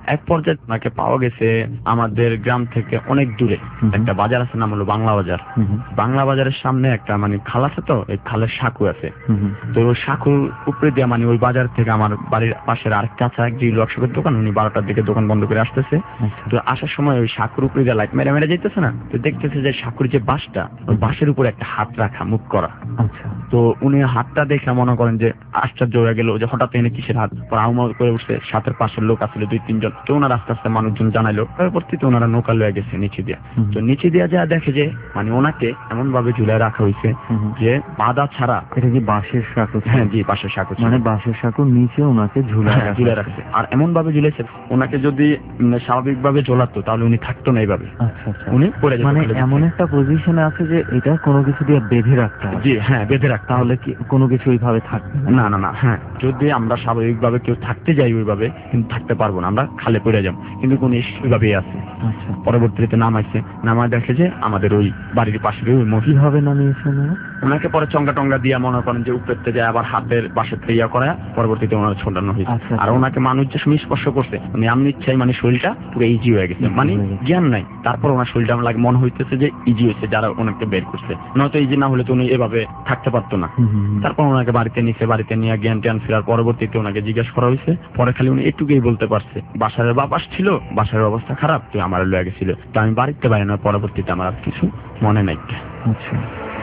এক পর্যায়ে ওনাকে পাওয়া গেছে আমাদের গ্রাম থেকে অনেক দূরে একটা বাজার আছে, নাম হলো বাংলা বাজার। বাংলা বাজারের সামনে একটা মানে খাল আছে, তো এই খালের সাঁকু আছে। তো ওই সাঁকুর উপরে দিয়ে মানে ওই বাজার থেকে আমার বাড়ির পাশের আরেক চাচা যে লক্ষ্যের দোকান, উনি 12টার দিকে দোকান বন্ধ করে আসতেছে। তো আসার সময় ওই সাঁকুর উপরে দিয়ে লাইট মেরে মেরে যেতেছে না, তো দেখতেছে যে সাঁকুর যে বাঁশটা, ওই বাঁশের উপরে একটা হাত রাখা, মুখ করা। তো উনি হাতটা দেখে মনে করেন যে আশ্চর্য হয়ে গেল যে হঠাৎ এনে কিসের হাত, আউমাউ করে উঠছে। সাথের পাশের লোক আসলে 2-3 জন, তো ওনারা আস্তে আস্তে মানুষজন জানাইলো। পরবর্তীতে ওনারা নৌকা লয়ে গেছে নিচে দিয়া। তো নিচে দিয়া যা দেখে যে মানে ওনাকে এমন ভাবে ঝুলাই রাখা হয়েছে যে বাধা ছাড়া। এটা কি বাঁশের সাঁকো? হ্যাঁ জি, বাঁশের সাঁকো, মানে বাঁশের সাঁকোর নিচে ওনাকে ঝুলাই রাখছে। আর এমন ভাবে ঝুলেছে, ওনাকে যদি স্বাভাবিক ভাবে ঝোলাতো তাহলে উনি থাকতো না এইভাবে। আচ্ছা আচ্ছা, উনি পড়ে যেত। মানে এমন একটা পজিশনে আছে যে এটা কোনো কিছু দিয়ে বেঁধে রাখতে হবে। জি হ্যাঁ, বেঁধে রাখতে। তাহলে কি কোনো কিছু ওইভাবে থাকবে না? না না, হ্যাঁ, যদি আমরা স্বাভাবিক ভাবে কেউ থাকতে যাই ওইভাবে, কিন্তু থাকতে পারবো না, আমরা খালে পড়ে যাবো। কিন্তু উনি ওইভাবেই আছে। আচ্ছা, পরবর্তীতে নামাইছে, নামায় দেখে যে আমাদের ওই বাড়ির পাশের ওই কিভাবে নামিয়েছে ওনাকে পরে চঙ্গা টঙ্গা দিয়ে মনে করেন যে উপরে যায়, আবার হাতের বাসের ইয়া করা, পরবর্তীতে ওনার ছোটানো হয়েছে। আর ওনাকে মানুষ যে স্পর্শ করছে, উনি এমনি ইচ্ছাই মানে শরীরটা পুরো ইজি হয়ে গেছে, মানে জ্ঞান নাই, তারপর ওনার শরীরটা লাগে মনে হইতেছে যে ইজি হয়েছে, যারা ওনাকে বের করছে। নয়তো ইজি না হলে তো উনি এভাবে থাকতে পারতো না। তারপর ওনাকে বাড়িতে নিছে, বাড়িতে নিয়ে জ্ঞান ট্যান ফেরার পরবর্তীতে ওনাকে জিজ্ঞেস করা হয়েছে। পরে খালি উনি এটুকুই বলতে পারছে, বাসারের বাপাস ছিল, বাসারের অবস্থা খারাপ, তুই আমার লয়ে গেছিল, তো আমি বাড়িতে পারি না। পরবর্তীতে আমার আর কিছু মনে নাই। আচ্ছা,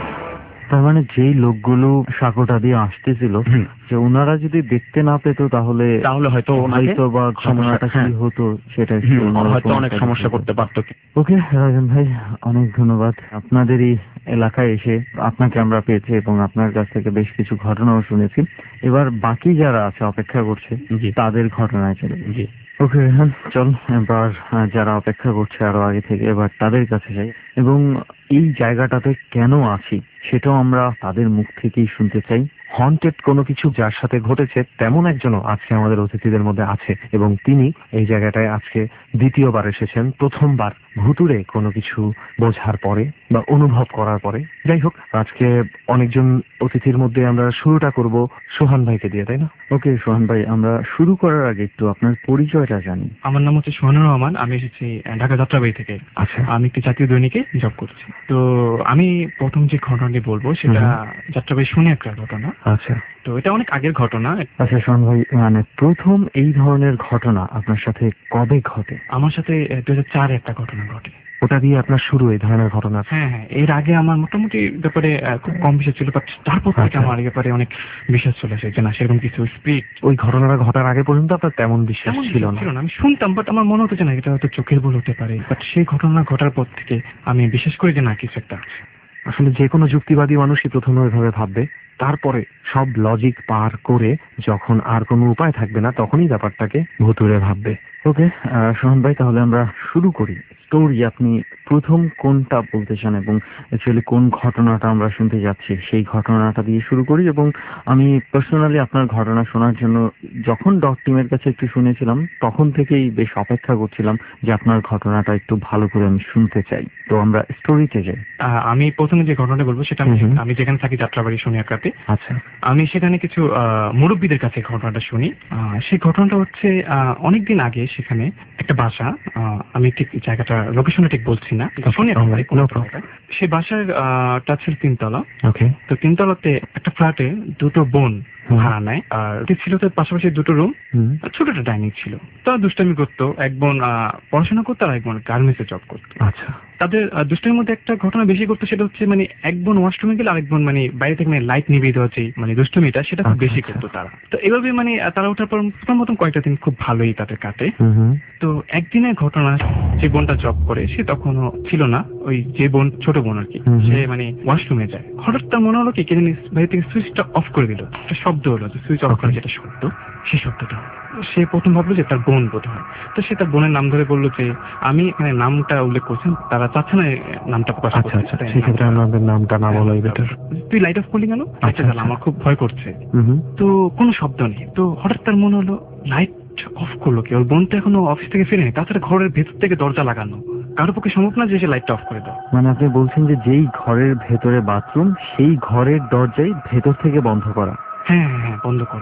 তার মানে যেই লোকগুলো সাঁকোটা দিয়ে আসতেছিল, যে ওনারা যদি দেখতে না পেত তাহলে হয়তো বা ঘটনাটা কি হতো সেটা হয়তো অনেক সমস্যা করতে পারতো। ওকে রাজন ভাই, অনেক ধন্যবাদ। আপনাদেরই এলাকায় এসে আপনাকে আমরা পেয়েছি এবং আপনার কাছ থেকে বেশ কিছু ঘটনাও শুনেছি। এবার বাকি যারা আছে অপেক্ষা করছে তাদের ঘটনায় চলে। ওকে রেহান, চল এবার যারা অপেক্ষা করছে আরো আগে থেকে, এবার তাদের কাছে যাই এবং এই জায়গাটাতে কেন আছি সেটাও আমরা তাদের মুখ থেকেই শুনতে চাই। হন্টেড কোনো কিছু যার সাথে ঘটেছে তেমন একজনও আজকে আমাদের অতিথিদের মধ্যে আছে এবং তিনি এই জায়গাটায় আজকে দ্বিতীয়বার এসেছেন। প্রথমবার ভুতুড়ে কোনো কিছু বোঝার পরে বা অনুভব করার পরে। যাই হোক, আজকে অনেকজন অতিথির মধ্যে আমরা শুরুটা করব সোহান ভাইকে দিয়ে, তাই না? ওকে সোহান ভাই, আমরা শুরু করার আগে একটু আপনার পরিচয়টা জানি। আমার নাম হচ্ছে সোহানুর রহমান, আমি এসেছি ঢাকা যাত্রাবাড়ি থেকে। আচ্ছা, আমি একটি জাতীয় দৈনিকে জব করছি। তো আমি প্রথম যে ঘটনাটি বলবো সেটা যাত্রাবাড়ি শুনে একটা ঘটনা। আচ্ছা, তো এটা অনেক আগের ঘটনা। আচ্ছা সোহান ভাই, মানে প্রথম এই ধরনের ঘটনা আপনার সাথে কবে ঘটে? আমার সাথে 2004 একটা ঘটনা ঘটে। ওটা দিয়ে আপনার শুরু এই ধরনের ঘটনা? হ্যাঁ হ্যাঁ, এর আগে আমার মোটামুটি ব্যাপারে খুব কম বিশ্বাস ছিল, বাট তারপর থেকে আমার এই ব্যাপারে অনেক বিশ্বাস চলে আসে যে না, সেরকম কিছু স্পিরিট। ওই ঘটনাটা ঘটার আগে পর্যন্ত আপনার তেমন বিশ্বাস ছিল না? আমি শুনতাম, বাট আমার মনে হতো যে না, এটা হয়তো চোখের ভুল হতে পারে। বাট সেই ঘটনা ঘটার পর থেকে আমি বিশ্বাস করি যে না, কিছু একটা। আসলে যে কোনো যুক্তিবাদী মানুষই প্রথমে ওইভাবে ভাববে, তারপরে সব লজিক পার করে যখন আর কোনো উপায় থাকবে না তখনই ব্যাপারটাকে ভুতুড়ে ভাববে। ওকে সোহান ভাই, তাহলে আমরা শুরু করি স্টোরি। আপনি প্রথম কোনটা বলতে চান এবং অ্যাকচুয়ালি কোন ঘটনাটা আমরা শুনতে যাচ্ছি সেই ঘটনাটা দিয়ে শুরু করি। এবং আমি পার্সোনালি আপনার ঘটনা শোনার জন্য যখন ডট টিমের কাছে একটু শুনেছিলাম তখন থেকেই বেশ অপেক্ষা করছিলাম যে আপনার ঘটনাটা একটু ভালো করে আমি শুনতে চাই। তো আমরা স্টোরিতে যাই। আমি প্রথমে যে ঘটনাটা বলবো সেটা আমি যেখানে থাকি যাত্রাবাড়ি সোনিয়াকাতে। আচ্ছা, আমি সেখানে কিছু মুরব্বীদের কাছে ঘটনাটা শুনি। সেই ঘটনাটা হচ্ছে অনেকদিন আগে সেখানে একটা বাসা, আমি ঠিক জায়গাটা লোকেশনটা ঠিক বলছি না, সে বাসার টা ছিল 3 তলা। ওকে, তো 3 তলাতে একটা ফ্ল্যাটে 2টো বোন ভাড়া নেয়, আর ছিল তার পাশাপাশি 2টো রুম, ছোট একটা ডাইনিং ছিল। তারা দুষ্টামি করতো, এক বোন পড়াশোনা করতো আর এক বোন গার্মেন্টসে জব করতো। আচ্ছা, তাদের দুষ্টামির মধ্যে একটা ঘটনা বেশি করতো, সেটা হচ্ছে মানে এক বোন ওয়াশরুমে গেলে আরেক বোন মানে বাইরে থেকে মানে লাইট নিভিয়ে দেওয়া, যে মানে দুষ্টমিটা সেটা খুব বেশি করতো তারা। তো এভাবে মানে তারা ওঠার পর প্রথম কয়েকটা দিন খুব ভালোই তাদের কাটে। তো একদিনের ঘটনা, যে বোনটা জব করে সে তখনও ছিল না, ওই যে বোন ছোট বোন আর কি, সে মানে ওয়াশরুমে যায়। হঠাৎ তার মনে হলো কি কে জানি বাইরে থেকে সুইচটা অফ করে দিল, একটা শব্দ হলো, সুইচ অফ করে যেটা শব্দ, সেই শব্দটা সে প্রথম ভাবলো যে তার বোন বোধ হয়। তো সে তার বোনের নাম ধরে বললো যে, আমি এখানে নামটা উল্লেখ করছেন, তারা চাচ্ছে না নামটা প্রকাশ করতে। আচ্ছা, সেক্ষেত্রে আমাদের নামটা না বলাই বেটার। তুই লাইট অফ করলি কেন? আচ্ছা, আমার খুব ভয় করছে। তো কোনো শব্দ নেই। তো হঠাৎ তার মনে হলো লাইট অফ করলো কি? ওর বোন তো এখনো অফিস থেকে ফিরেনি, তাছাড়া ঘরের ভেতর থেকে দরজা লাগানো, কারোর পক্ষে সম্ভব না যে সে লাইটটা অফ করে দাও। মানে আপনি বলছেন যে যেই ঘরের ভেতরে বাথরুম সেই ঘরের দরজাই ভেতর থেকে বন্ধ করা? হ্যাঁ হ্যাঁ, বন্ধ করা।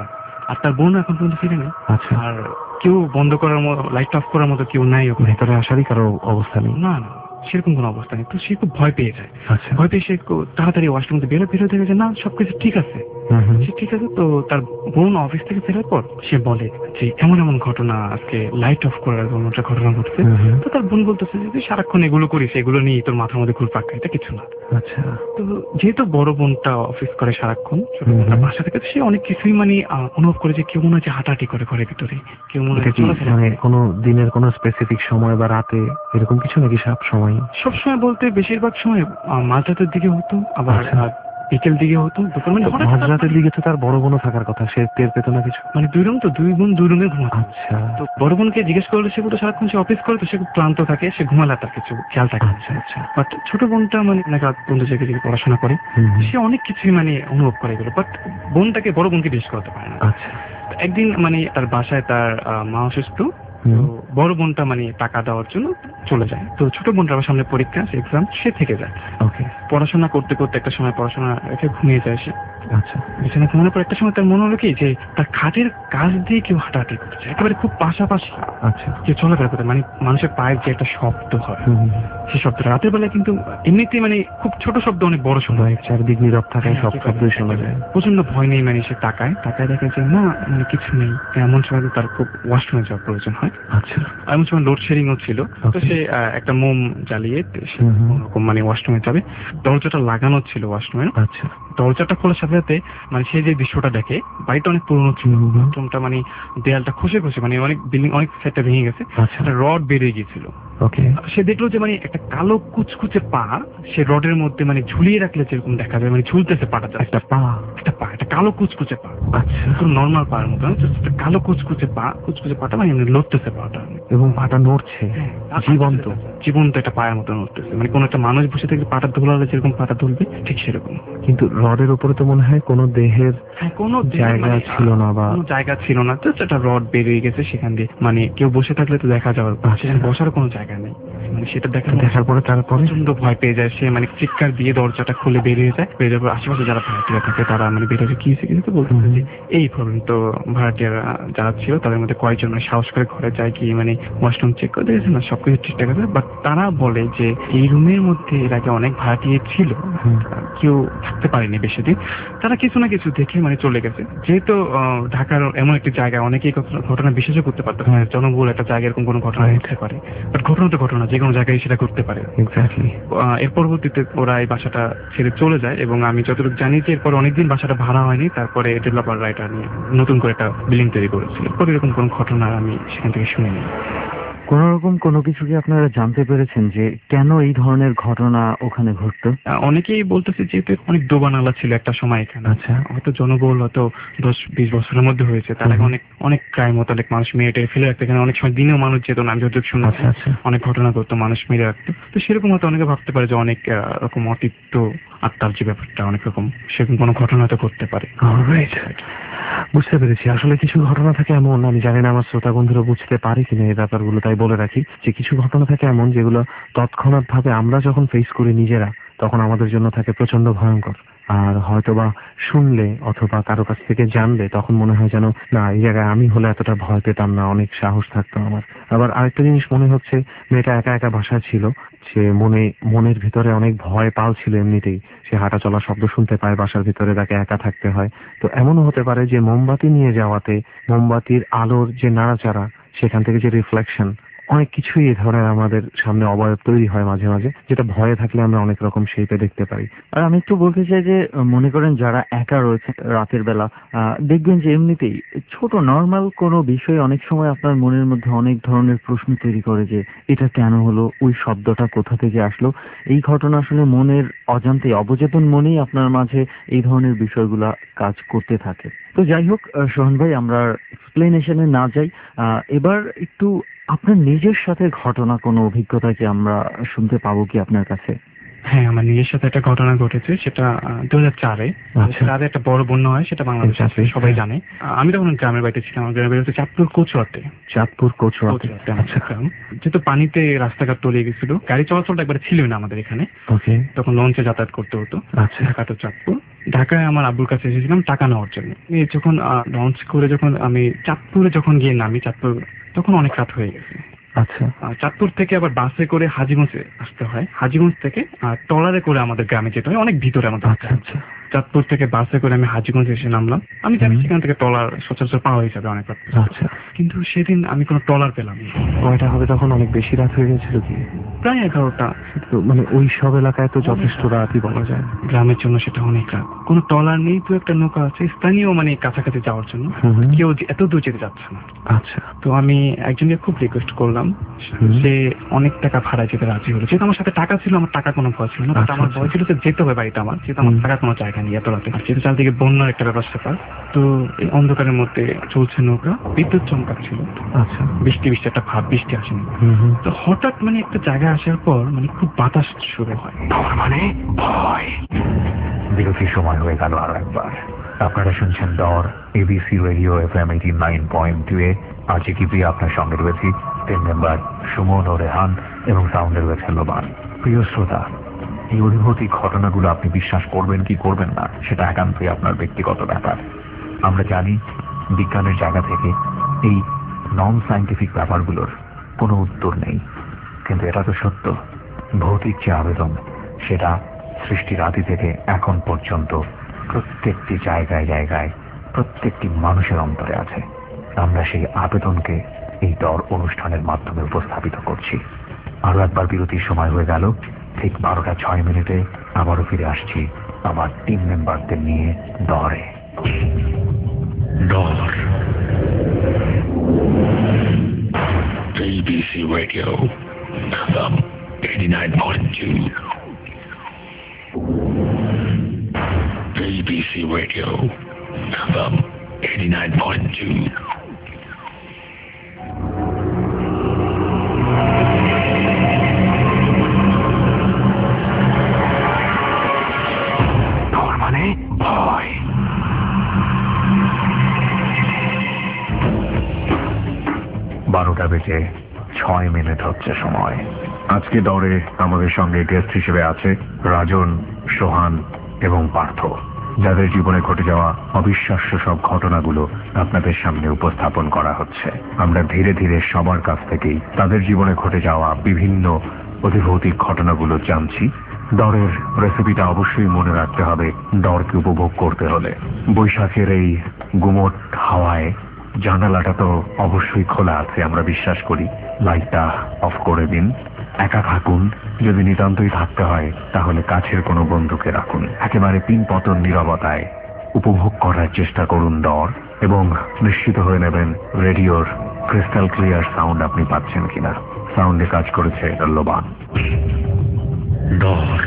আর তার বোন এখন পর্যন্ত ফিরে নেই। আচ্ছা। আর কেউ বন্ধ করার মতো, লাইট অফ করার মতো কেউ নাই ওখানে। ভেতরে আসারই কারো অবস্থা নেই? না না, সেরকম কোনো অবস্থা নেই। তো সে খুব ভয় পেয়ে যায়। আচ্ছা। ভয় পেয়ে সে তাড়াতাড়ি ওয়াশরুম থেকে বেরো দেখে যে না সবকিছু ঠিক আছে। সে ঠিক আছে। তো তার বোন অফিস থেকে ফেরার পর সে বলে যে এমন এমন ঘটনা, আজকে লাইট অফ করার জন্য একটা ঘটনা ঘটছে। তো তার বোন বলতেছে যে তুই সারাক্ষণ এগুলো করিস, এগুলো নিয়ে তোর মাথার মধ্যে ঘুরপাক খায়, এটা কিছু না। আচ্ছা। তো যেহেতু বড় বোনটা অফিস করে সারাক্ষণ, ছোট বোনটা বাসা থেকে, সে অনেক কিছুই মানে অনুভব করে যে কেউ মনে হচ্ছে হাঁটাহাঁটি করে ঘরের ভিতরে, কেউ মনে হচ্ছে চলাফেরা মানে করে। কোনো দিনের কোনো স্পেসিফিক সময় বা রাতে এরকম কিছু নাকি সব সময়? সবসময় বলতে বেশিরভাগ সময় মাঝরাতের দিকে হতো, আবার বিকেল দিকে হতো, দুপুর মানে হঠাৎ মাঝরাতের দিকে তো তার বড় বোনও থাকার কথা, সে টের পেত না কিছু? মানে দুই রুম তো, দুই বোন দুই রুমে ঘুমাতো। আচ্ছা। তো বড় বোনকে জিজ্ঞেস করলে সে বলতো সারাক্ষণ সে অফিস করে, তো সে খুব ক্লান্ত থাকে, সে ঘুমালে তার কিছু খেয়াল থাকে। আচ্ছা আচ্ছা। বাট ছোট বোনটা মানে রাত বন্ধু জেগে পড়াশোনা করে, সে অনেক কিছুই মানে অনুভব করে এগুলো, বাট বোনটাকে, বড় বোনকে বিশেষ করতে পারে না। আচ্ছা। একদিন মানে তার বাসায় তার মা অসুস্থ, তো বড় বোনটা মানে টাকা দেওয়ার জন্য চলে যায়। তো ছোট বোনটার আবার সামনে পরীক্ষা, এক্সাম, সে থেকে যায়। ওকে। পড়াশোনা করতে করতে একটা সময় পড়াশোনা রেখে ঘুমিয়ে যায় সে। আচ্ছা। বিছানা ঘুমানোর পর একটা সময় তার মনে হলো কি যে তার খাটের কাছ দিয়ে কেউ হাঁটাহাঁটি করছে, একেবারে খুব পাশাপাশি আচ্ছা। কেউ চলাফেরা করতে, মানে মানুষের পায়ের যে একটা শব্দ হয়, সেই শব্দটা রাতের বেলায় কিন্তু এমনিতেই মানে খুব ছোট শব্দ অনেক বড় শোনা হয়, চারদিক নীরব থাকায় সব শব্দই শোনা যায়। প্রচন্ড ভয় নেই, মানে সে তাকায় দেখে যে না মানে কিছু নেই। এমন সময় তার খুব ওয়াশরুমে যাওয়ার প্রয়োজন হয়। আচ্ছা। এমন সময় লোডশেডিং হচ্ছিল, তো সে একটা মোম জ্বালিয়ে কোনোরকম মানে ওয়াশরুমে যাবে। দরজাটা লাগানো ছিল ওয়াশরুমের। আচ্ছা। দরজাটা খোলার সাথে সাথে মানে সে যে দৃশ্যটা দেখে, বাড়িটা অনেক পুরনো ছিল, বাথরুমটা মানে দেয়ালটা খসে মানে অনেক বিল্ডিং, অনেক সাইডটা ভেঙে গেছে, একটা রড বেরিয়ে গিয়েছিল। ওকে। সে দেখলো যে মানে একটা কালো কুচকুচে পা সে রডের মধ্যে মানে ঝুলিয়ে রাখলে যেরকম দেখা যায়, মানে ঝুলতেছে পাটা, একটা কালো কুচকুচে পা। আচ্ছা। পুরো নর্মাল পায়ের মতো, একটা কালো কুচকুচে পাটা মানে লড়তেছে পাটা, এবং পাটা নড়ছে জীবন্ত একটা পায়ের মতো নড়তেছে, মানে কোন একটা মানুষ বসে থেকে পাটা ধুলালে যেরকম পাটা ধুলবে ঠিক সেরকম। কিন্তু রডের উপরে তো মনে হয় কোনো দেহের কোনো জায়গা ছিল না, বা কোনো জায়গা ছিল না, জাস্ট একটা রড বেরিয়ে গেছে সেখান দিয়ে, মানে কেউ বসে থাকলে তো দেখা যাওয়ার, সেখানে বসার কোনো জায়গা নেই। মানে সেটা দেখার পরে তার প্রচন্ড ভয় পেয়ে যায় সে, মানে চিৎকার দিয়ে দরজাটা খুলে বেরিয়ে যায়। বেরিয়ে যাওয়ার আশেপাশে যারা ভাড়াটিয়া থাকে তারা মানে বেরিয়ে কি হয়েছে কিন্তু বলতেছে যে এই প্রবলেম। তো ভাড়াটিয়ারা যারা ছিল তাদের মধ্যে কয়েকজন মানে সাহস করে ঘরে যায়, কি মানে ওয়াশরুম চেক করে দেখেছে না সবকিছু ঠিকঠাক আছে, বাট তারা বলে যে এই রুমের মধ্যে এর আগে অনেক ভাড়াটিয়া ছিল, কেউ থাকতে পারেনি বেশি দিন, তারা কিছু না কিছু দেখে মানে চলে গেছে। যেহেতু ঢাকার এমন একটি জায়গায় অনেকেই ঘটনা বিশ্বাসও করতে পারতো, জনবহুল একটা জায়গায় এরকম কোনো ঘটনা ঘটতে পারে, বাট ঘটনা তো ঘটনা, যে কোনো জায়গায় সেটা করতে পারে। এক্স্যাক্টলি। এর পরবর্তীতে ওরা এই বাসাটা ছেড়ে চলে যায়, এবং আমি যতটুকু জানি যে এরপর অনেকদিন বাসাটা ভাড়া হয়নি, তারপরে ডেভেলপাররা এটা নিয়ে নতুন করে একটা বিল্ডিং তৈরি করেছিল। পরে এরকম কোনো ঘটনা আমি সেখান থেকে শুনিনি। কোন রকম কোনো কিছু কি আপনারা জানতে পেরেছেন যে কেন এই ধরনের ঘটনা ওখানে ঘটতো? অনেকেই বলতেছে যেহেতু অনেক দোবানালা ছিল একটা সময় এখানে, আচ্ছা, হয়তো জনবহুল হয়তো 10-20 বছরের মধ্যে হয়েছে, তার আগে অনেক ক্রাইম হতো, অনেক মানুষ মেরে ফেলে রাখতো এখানে, অনেক সময় দিনেও মানুষ যেত না, আমি যতটুকু শুনেছি অনেক ঘটনা করতো, মানুষ মেরে রাখতো। তো সেরকম হয়তো অনেকে ভাবতে পারে যে অনেক রকম অতিরিক্ত আত্মার যে ব্যাপারটা, অনেক রকম সেরকম কোনো ঘটনা হয়তো করতে পারে। বুঝতে পেরেছি। আসলে কিছু ঘটনা থাকে এমন, আমি জানি না আমার শ্রোতা বন্ধুরা বুঝতে পারে কিনা এই ব্যাপারগুলো, তাই বলে রাখি যে কিছু ঘটনা থাকে এমন যেগুলো তৎক্ষণাৎ ভাবে আমরা যখন ফেস করি নিজেরা, তখন আমাদের জন্য থাকে প্রচন্ড ভয়ঙ্কর। আর হয়তোবা শুনলে অথবা কারো কাছ থেকে জানলে তখন মনে হয় যেন না, এই জায়গায় আমি হলে এতটা ভয় পেতাম না, অনেক সাহস থাকতো আমার। আবার আরেকটা জিনিস মনে হচ্ছে, মেয়েটা একা একা বাসায় ছিল, সে মনের ভিতরে অনেক ভয় পালছিল এমনিতেই, সে হাঁটা চলা শব্দ শুনতে পায় বাসার ভিতরে, তাকে একা থাকতে হয়। তো এমনও হতে পারে যে মোমবাতি নিয়ে যাওয়াতে মোমবাতির আলোর যে নাড়াচাড়া, সেখান থেকে যে রিফ্লেকশন, অনেক কিছুই এই ধরনের আমাদের সামনে অবয়ব তৈরি হয় মাঝে মাঝে, যেটা ভয়ে থাকলে আমরা অনেক রকম শেপে দেখতে পারি। আর আমি একটু বলতে চাই যে মনে করেন যারা একা রয়েছে রাতের বেলা, দেখবেন যে এমনিতেই ছোট নর্মাল কোনো বিষয় অনেক সময় আপনার মনের মধ্যে অনেক ধরনের প্রশ্ন তৈরি করে, যে এটা কেন হলো, ওই শব্দটা কোথা থেকে আসলো। এই ঘটনা আসলে মনের অজান্তেই, অবচেতন মনেই আপনার মাঝে এই ধরনের বিষয়গুলা কাজ করতে থাকে। তো যাই হোক সোহান ভাই, আমরা এক্সপ্লেনেশনে না যাই, এবার একটু আপনার নিজের সাথে ঘটনা কোনো অভিজ্ঞতা কি আমরা শুনতে পাবো কি আপনার কাছে? হ্যাঁ, আমার নিজের সাথে একটা ঘটনা ঘটেছে, সেটা 2004-এ। রাতে একটা বড় বন্যা হয়, সেটা বাংলাদেশে সবাই জানে। আমি তখন গ্রামের বাড়িতে ছিলাম। আমার গ্রামের বাড়ি হচ্ছে চাঁদপুর কচুয়াতে। যেহেতু পানিতে রাস্তাঘাট তলিয়ে গেছিল, গাড়ি চলাচলটা একবারে ছিল না আমাদের এখানে। তখন লঞ্চে যাতায়াত করতে হতো ঢাকা টু চাঁদপুর। ঢাকায় আমার আব্বুর কাছে এসেছিলাম টাকা নেওয়ার জন্য। যখন লঞ্চ করে যখন আমি চাঁদপুরে যখন গিয়ে নামি, চাঁদপুর তখন অনেক রাত হয়ে গেছে। আচ্ছা, চাঁদপুর থেকে আবার বাসে করে হাজীগঞ্জে আসতে হয়, হাজীগঞ্জ থেকে ট্রলারে করে আমাদের গ্রামে যেতে হয়, অনেক ভিতরে আমাদের। আচ্ছা। চাঁদপুর থেকে বাসে করে আমি হাজীগঞ্জে এসে নামলাম। আমি জানি সেখান থেকে ট্রলার সচরাচর পাওয়া হয়ে যাবে অনেক রাত। আচ্ছা, কিন্তু সেদিন আমি কোনো ট্রলার পেলাম না। কয়টা হবে তখন? অনেক বেশি রাত হয়ে গেছিল কি? প্রায় 11টা। তো মানে ওই সব এলাকায় তো যথেষ্ট রাতই বলা যায়। গ্রামের জন্য সেটা অনেক রাত। কোনো ট্রলার নেই, তো একটা নৌকা আছে স্থানীয় মানে কাছাকাছি যাওয়ার জন্য, কেউ এত দূর যেতে যাচ্ছে না। আচ্ছা, তো আমি একজনকে খুব রিকোয়েস্ট করলাম, সে অনেক টাকা ভাড়া যেতে রাজি হলো। যেহেতু আমার সাথে টাকা ছিল, আমার টাকা কোনো ভয় ছিল না। আমার ভয় ছিল যে যেতে হবে বাড়িতে আমার, যেহেতু আমার টাকা কোনো জায়গা নেই এত রাতে। যেহেতু চারদিকে বন্যার একটা ব্যাপার স্যাপার, তো এই অন্ধকারের মধ্যে চলছে নৌকা, বিদ্যুৎ চমকাচ্ছিল। আচ্ছা, বৃষ্টি একটা ভাব, বৃষ্টি আসেনি। তো হঠাৎ মানে একটা জায়গায় আসার পর মানে খুব বাতাস শুরু হয়, মানে ভয়। বিরতির সময় হয়ে গেল আরো একবার। আপনারা শুনছেন ডর, এবিসি রেডিও FM 89.2-এ। আজকে কি প্রিয়া আপনার সঙ্গে রয়েছি, টিম মেম্বার সুমন ও রেহান, এবং সাউন্ডে রয়েছে লোবান। প্রিয় শ্রোতা, এই অনুভূতি ঘটনাগুলো আপনি বিশ্বাস করবেন কি করবেন না, সেটা একান্তই আপনার ব্যক্তিগত ব্যাপার। আমরা জানি বিজ্ঞানের জায়গা থেকে এই নন সায়েন্টিফিক ব্যাপারগুলোর কোনো উত্তর নেই, কিন্তু এটা তো সত্য। ভৌতিক যে আবেদন, সেটা সৃষ্টির আদি থেকে এখন পর্যন্ত প্রত্যেকটি জায়গায় জায়গায় প্রত্যেকটি মানুষের অন্তরে আছে। আমরা সেই আবেদনকে এই ডর অনুষ্ঠানের মাধ্যমে উপস্থাপিত করছি। আরো একবার বিরতির সময় হয়ে গেল। ঠিক 12:06 আবারও ফিরে আসছি আমার টিম মেম্বারদের নিয়ে ডরে। ডর, ABC Radio FM 89.2. ABC Radio FM 89.2. তোর মানে ভয়। 12:06 হচ্ছে সময়। আজকে দরে আমাদের সঙ্গে গেস্ট হিসেবে আছে রাজন, সোহান এবং পার্থ, যাদের জীবনে ঘটে যাওয়া অবিশ্বাস্য সব ঘটনাগুলো আপনাদের সামনে উপস্থাপন করা হচ্ছে। আমরা ধীরে ধীরে সবার কাছ থেকেই তাদের জীবনে ঘটে যাওয়া বিভিন্ন অতিভৌতিক ঘটনাগুলো জানছি। ডরের রেসিপিটা অবশ্যই মনে রাখতে হবে, ডরকে উপভোগ করতে হলে। বৈশাখের এই গুমট হাওয়ায় জানালাটা তো অবশ্যই খোলা আছে, আমরা বিশ্বাস করি। লাইটটা অফ করে দিন। একা থাকুন, যদি নিতান্তই থাকতে হয় তাহলে কাছের কোনো বন্ধুকে রাখুন। একেবারে পিনপতন নীরবতায় উপভোগ করার চেষ্টা করুন ডর, এবং নিশ্চিত হয়ে নেবেন রেডিওর ক্রিস্টাল ক্লিয়ার সাউন্ড আপনি পাচ্ছেন কিনা। সাউন্ডে কাজ করেছে লোবান। ডর।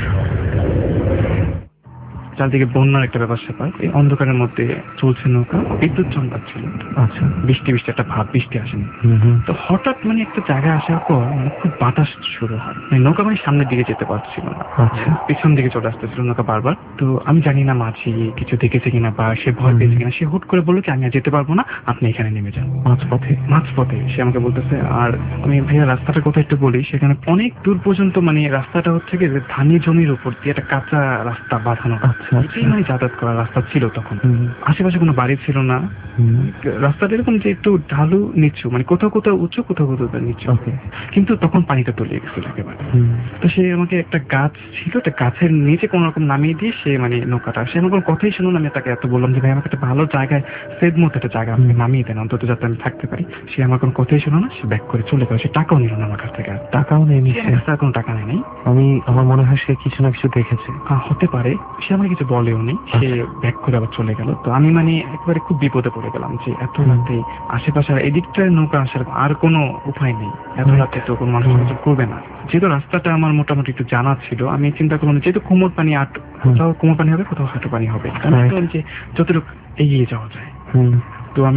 চারদিকে বন্যার একটা ব্যাপার স্যাপার, এই অন্ধকারের মধ্যে চলছে নৌকা, বিদ্যুৎ চমকাচ্ছিল। আচ্ছা, বৃষ্টি একটা ভাব, বৃষ্টি আসেনি। তো হঠাৎ মানে একটা জায়গায় আসার পর মানে খুব বাতাস শুরু হয়, নৌকা মানে সামনের দিকে যেতে পারছিল না। আচ্ছা, পিছন দিকে চলে আসতেছিল নৌকা বারবার। তো আমি জানি না মাঝি কিছু দেখেছে কিনা বা সে ভয় পেয়েছে কিনা, সে হুট করে বললো কি আমি আর যেতে পারবো না, আপনি এখানে নেমে যান। মাঝপথে সে আমাকে বলতেছে। আর আমি ভাইয়া রাস্তাটার কথা একটু বলি, সেখানে অনেক দূর পর্যন্ত মানে রাস্তাটা হচ্ছে কি ধানি জমির উপর দিয়ে একটা কাঁচা রাস্তা বাঁধানো। এটাই মানে যাতায়াত করার রাস্তা ছিল তখন। আশেপাশে কোনো বাড়ি ছিল না। রাস্তাটা এরকম যে একটু ঢালু নিচু, মানে কোথাও কোথাও উঁচু, কোথাও কোথাও নিচু, কিন্তু তখন পানিটা তলিয়ে গেছিল একেবারে। তো সে আমাকে একটা গাছ ছিল, একটা গাছের নিচে কোন রকম নামিয়ে দিয়ে সে মানে নৌকাটা, সে আমার কোনো কথাই শুনুন। আমি তাকে এত বললাম যে ভাই আমাকে একটা ভালো জায়গায়, সেভ মতো একটা জায়গা আমাকে নামিয়ে দেন অন্তত, যাতে আমি থাকতে পারি। সে আমার কোনো কথাই শুনো না, সে ব্যাক করে চলে গেল। সে টাকাও নিল না আমার কাছ থেকে। টাকাও নেই? কোনো টাকা নেই। আমার মনে হয় সে কিছু না কিছু দেখেছে। হতে পারে, সে আমার কিছু বলেও নেই, সে ব্যাক করে আবার চলে গেল। তো আমি মানে একবারে খুব বিপদে পড়ে গেলাম যে এত রাতে আশেপাশে এদিকটায় নৌকা আসার আর কোনো উপায় নেই। এত রাতে তো কোনো মানুষ কিছু করবে না। যেহেতু রাস্তাটা আমার মোটামুটি একটু জানা ছিল, আমি চিন্তা করলাম যেহেতু কোমর পানি, কোথাও কোমর পানি হবে, কোথাও হাঁটু পানি হবে, যে যতটুকু এগিয়ে যাওয়া যায়। তো আমি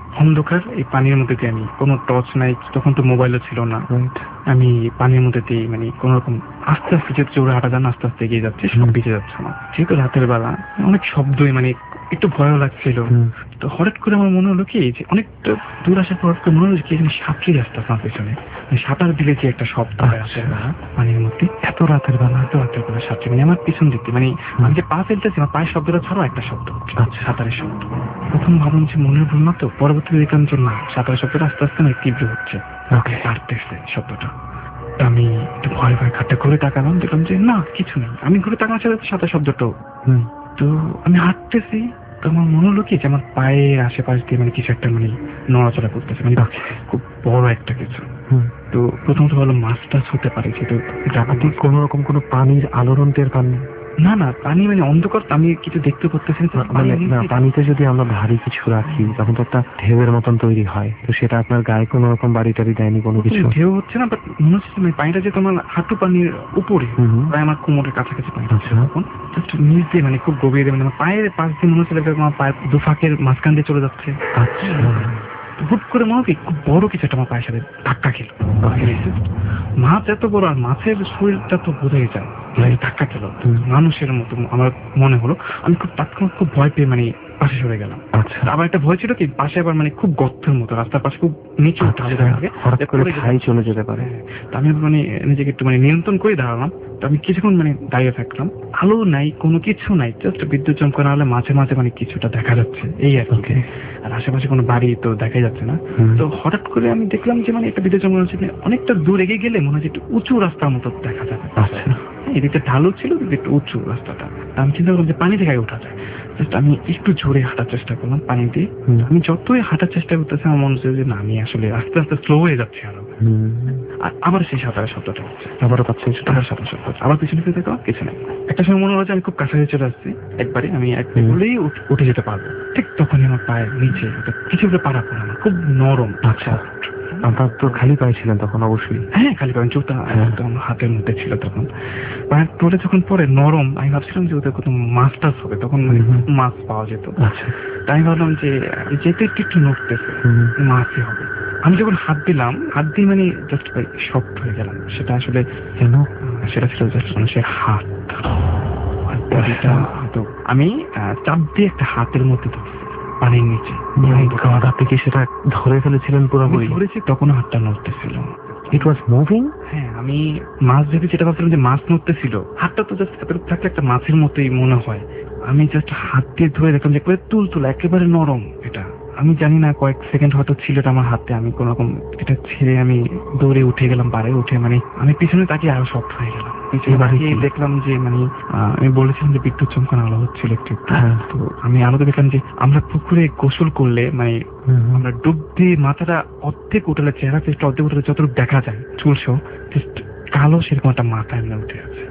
অন্ধকার এই পানির মধ্যে দিয়ে আমি, কোনো টর্চ নাই, তখন তো মোবাইলও ছিল না, আমি পানির মধ্যে দিয়ে মানে কোন রকম আস্তে আস্তে যে জোরে হাঁটা যান আস্তে আস্তে এগিয়ে যাচ্ছে, সব ভিজে যাচ্ছে আমার। যেহেতু রাতের বেলা অনেক শব্দই, মানে একটু ভয়ও লাগছিল। তো হঠাৎ করে আমার মনে হলো কি যে অনেকটা দূর আসার পর হঠাৎ করে মনে হলো কি এখানে সাঁতরিয়ে আসতে আমার পেছনে, সাঁতার দিলে যে একটা শব্দ হয় রাতের বেলা পানির মধ্যে, এত রাতের বেলা সাঁতরে মানে আমার পিছন দিকে, মানে আমি যে পা ফেলতেছি আমার পায়ের শব্দটা ছাড়াও একটা শব্দ হচ্ছে, সাঁতারের শব্দ। প্রথম ভাবলাম যে মনের ভুল না তো, পরবর্তীতে দেখলাম যে না, সাঁতারের শব্দটা আস্তে আস্তে অনেক তীব্র হচ্ছে, বাড়তেছে শব্দটা। আমি একটু ভয় ভয় খাটটা ঘুরে তাকালাম, দেখলাম যে না কিছু নেই। আমি ঘুরে তাকানোর সাথে সাঁতার শব্দটাও। তো আমি হাঁটতেছি, তো আমার মনে হলো কি যে আমার পায়ের আশেপাশ দিয়ে মানে কিছু একটা মানে নড়াচড়া করতেছে, মানে খুব বড় একটা কিছু। তো প্রথমত ভাবলাম মাছ টাছ হতে পারে, যেহেতু আপনি কোন রকম কোনো পানির আলোড়ন টের পাননি? না না, পানি মানে অন্ধকার, আমি কিছু দেখতে পাচ্ছি না। পানিতে যদি আমরা ভারী কিছু রাখি তখন তো একটা ঢেউয়ের মতন তৈরি হয়, তো সেটা আপনার গায়ে কোনো রকম বাড়ি টাড়ি দেয়নি কোনো কিছু? ঢেউ হচ্ছে না, বাট মনে হচ্ছে মানে পানিটা যে তোমার হাঁটু পানির উপরে, প্রায় আমার কোমরের কাছাকাছি পানি হচ্ছে তখন, জাস্ট নিচ দিয়ে মানে খুব গভীরে, মানে আমার পায়ের পাশ দিয়ে মনে হচ্ছে আমার পায়ের দুফাকের মাঝখান দিয়ে চলে যাচ্ছে। হুট করে মনে কি খুব বড় কিছু একটা আমার পায়ের সাথে ধাক্কা খেলো। মাছ এত বড়, আর মাছের শরীরটা তো বোঝাই যায়, ধাক্কা খেলো মানুষের মতো আমার মনে হলো। আমি খুব তাৎক্ষণিক খুব ভয় পেয়ে মানে পাশে সরে গেলাম। আবার একটা ভয় ছিল কি পাশে আবার মানে খুব গর্তের মতো, রাস্তার পাশে খুব নিচু চলে যেতে পারে। আমি মানে নিজেকে একটু মানে নিয়ন্ত্রণ করে দাঁড়ালাম। তো আমি কিছুক্ষণ মানে দাঁড়িয়ে থাকলাম, আলো নাই, কোনো কিছু নাই, জাস্ট বিদ্যুৎ চমকানো হলে মাঝে মাঝে মানে কিছুটা দেখা যাচ্ছে এই আর কি। আর আশেপাশে কোনো বাড়ি তো দেখা যাচ্ছে না। তো হঠাৎ করে আমি দেখলাম যে মানে একটা বিদ্যুৎ চমকানো হচ্ছে, অনেকটা দূর এগিয়ে গেলে মনে হচ্ছে একটু উঁচু রাস্তার মতো দেখা যাবে। এদিকটা ঢালু ছিল, একটু উঁচু রাস্তাটা। আমি চিন্তা করলাম যে পানি থেকে ওঠা যায়। আমি একটু জোরে হাঁটার চেষ্টা করলাম পানি দিয়ে। আমি যতই হাঁটার চেষ্টা করতেছি আমার মনে হচ্ছে যে না, আমি আসলে আস্তে আস্তে স্লো হয়ে যাচ্ছি আরো। আর আবার সেই সাঁতারের শব্দটা হচ্ছে, আবারও পাচ্ছি সাঁতার শব্দ হচ্ছে, আবার পিছনে ফিরে দেখো কিছু নেই। একটা সময় মনে হচ্ছে আমি খুব কাছাকাছি চলে আসছি, একবারে আমি বলেই উঠে যেতে পারবো। ঠিক তখনই আমার পায়ের নিচে কিছু পাড়া পড়া, আমার খুব নরম। আচ্ছা, আপনার তো খালি পায়ে ছিলেন তখন? অবশ্যই হ্যাঁ, খালি পায়ে, জুতা একদম হাতের মধ্যে ছিল তখন। পায়ের তোলে যখন পরে নরম, আমি ভাবছিলাম যে ওদের কত মাছ টাছ হবে, তখন মাছ পাওয়া যেত। তাই আমি ভাবলাম যে যেতে একটু একটু নড়তেছে, মাছই হবে। আমি যখন হাত দিলাম, হাত দিয়ে মানে জাস্ট শক্ত হয়ে গেলাম। সেটা আসলে সেটা ছিল জাস্ট মানুষের হাত। আমি চাপ দিয়ে একটা হাতের মধ্যে ধরছি পানির নিচে। আপনি কি সেটা ধরে ফেলেছিলেন পুরোপুরি? ধরেছি, তখন হাতটা নড়তেছিল। ইট ওয়াজ মুভিং। হ্যাঁ, আমি মাছ ভেবে যেটা ভাবছিলাম যে মাছ নড়তেছিল, হাতটা তো জাস্ট থাকলে একটা মাছের মতোই মনে হয়। আমি জাস্ট হাত দিয়ে ধরে দেখলাম যে একেবারে তুলতুলা, একেবারে নরম। এটা আমি জানি না, কয়েক সেকেন্ড হয়তো ছিল এটা আমার হাতে। আমি কোন রকম এটা ছেড়ে আমি দৌড়ে উঠে গেলাম পাড়ে। উঠে মানে আমি পিছনে তাকিয়ে আরো শক্ত হয়ে গেলাম। পিছনে তাকিয়ে দেখলাম যে মানে আমি বলেছিলাম যে বিদ্যুৎ চমকানো আলো হচ্ছিল একটু একটু। তো আমি আলোতে দেখলাম যে আমরা পুকুরে গোসল করলে মানে আমরা ডুব দিয়ে মাথাটা অর্ধেক উঠলে, চেহারা ফেসটা অর্ধেক উঠলে যতটুকু দেখা যায় চুলসহ, কালো সেরকম একটা মাথা এমনি উঠে আছে।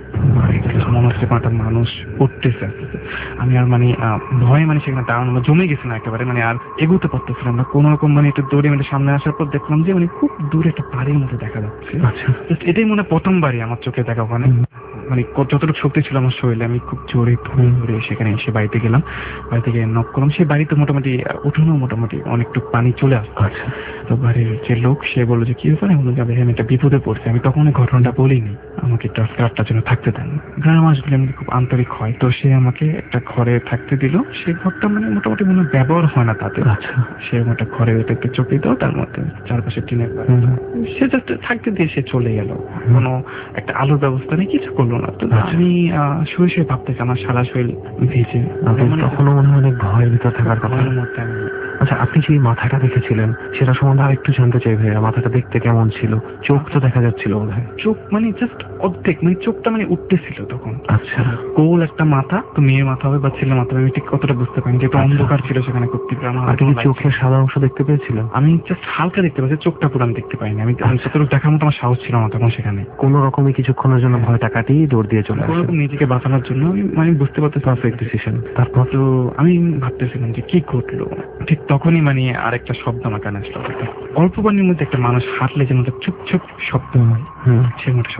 মনে হচ্ছে একটা মানুষ উঠতেছে। আমি আর মানে ভয়ে মানে সেখানে দাঁড়ানো জমে গেছে না একেবারে, মানে আর এগোতে পারতেছিলাম না কোন রকম। মানে একটু দৌড়ে মানে সামনে আসার পর দেখলাম যে মানে খুব দূরে একটা পাড়ির মধ্যে দেখা যাচ্ছে। এটাই মনে প্রথমবারই আমার চোখে দেখা। ওখানে মানে যতটুকু শক্তি ছিল আমার শরীরে, আমি খুব জোরে ধরে সেখানে এসে বাড়িতে গেলাম। বাড়িতে গিয়ে নক করলাম। সেই বাড়িতে মোটামুটি উঠোনো মোটামুটি অনেকটু পানি চলে আসছে। তো বাড়ির যে লোক, সে বললো যে কি ব্যাপারে, আমি একটা বিপদে পড়ছি। আমি তখন ঘটনাটা বলিনি, আমাকে একটু রাতটার জন্য থাকতে দেন। গ্রামের মানুষগুলো এমনি খুব আন্তরিক হয়। তো সে আমাকে একটা ঘরে থাকতে দিল। সেই ঘরটা মানে মোটামুটি মনে ব্যবহার হয় না তাতে। সে একটা ঘরে একটু চোখে দাও, তার মধ্যে চারপাশে টিনের, সে জাস্ট থাকতে দিয়ে সে চলে গেল। কোনো একটা আলোর ব্যবস্থা নেই, কিছু করলো না। তো আমি শুয়ে শুয়ে ভাবতেছি আমার সারা শরীর ভিজে। তখনও মনে হয় অনেক ভয়ের ভিতর থাকার কথা। মধ্যে আচ্ছা, আপনি যে মাথাটা দেখেছিলেন সেটা সম্বন্ধে আর একটু জানতে চাই ভাইয়া। মাথাটা দেখতে কেমন ছিল? চোখ তো দেখা যাচ্ছিল বোধ হয়। চোখ মানে জাস্ট অর্ধেক, মানে চোখটা মানে উঠতেছিল তখন। আচ্ছা, গোল একটা মাথা, তো মেয়ের মাথা হবে বা ছেলের মাথা হবে ঠিক কতটা বুঝতে পারিনি, যেহেতু অন্ধকার ছিল সেখানে খুব তীব্র। চোখের সাদা অংশ দেখতে পেয়েছিলেন? আমি জাস্ট হালকা দেখতে পাচ্ছি, চোখটা পুরো আমি দেখতে পাইনি। আমি যতটুকু দেখার মতো আমার সাহস ছিল না তখন সেখানে। কোন রকমই কিছুক্ষণের জন্য ভয়টা কাটিয়ে দৌড় দিয়ে চলে আসে নিজেকে বাঁচানোর জন্য। আমি বুঝতে পারতেছি পারফেক্ট ডিসিশন। তারপর তো আমি ভাবতেছিলাম যে কি ঘটলো। ঠিক তখনই মানে আরেকটা শব্দ আমার কানে আসলো। অল্প পানির মধ্যে একটা মানুষ হাঁটলে যেমন চুপ চুপ শব্দ হয়, সেরকম একটা শব্দ। কি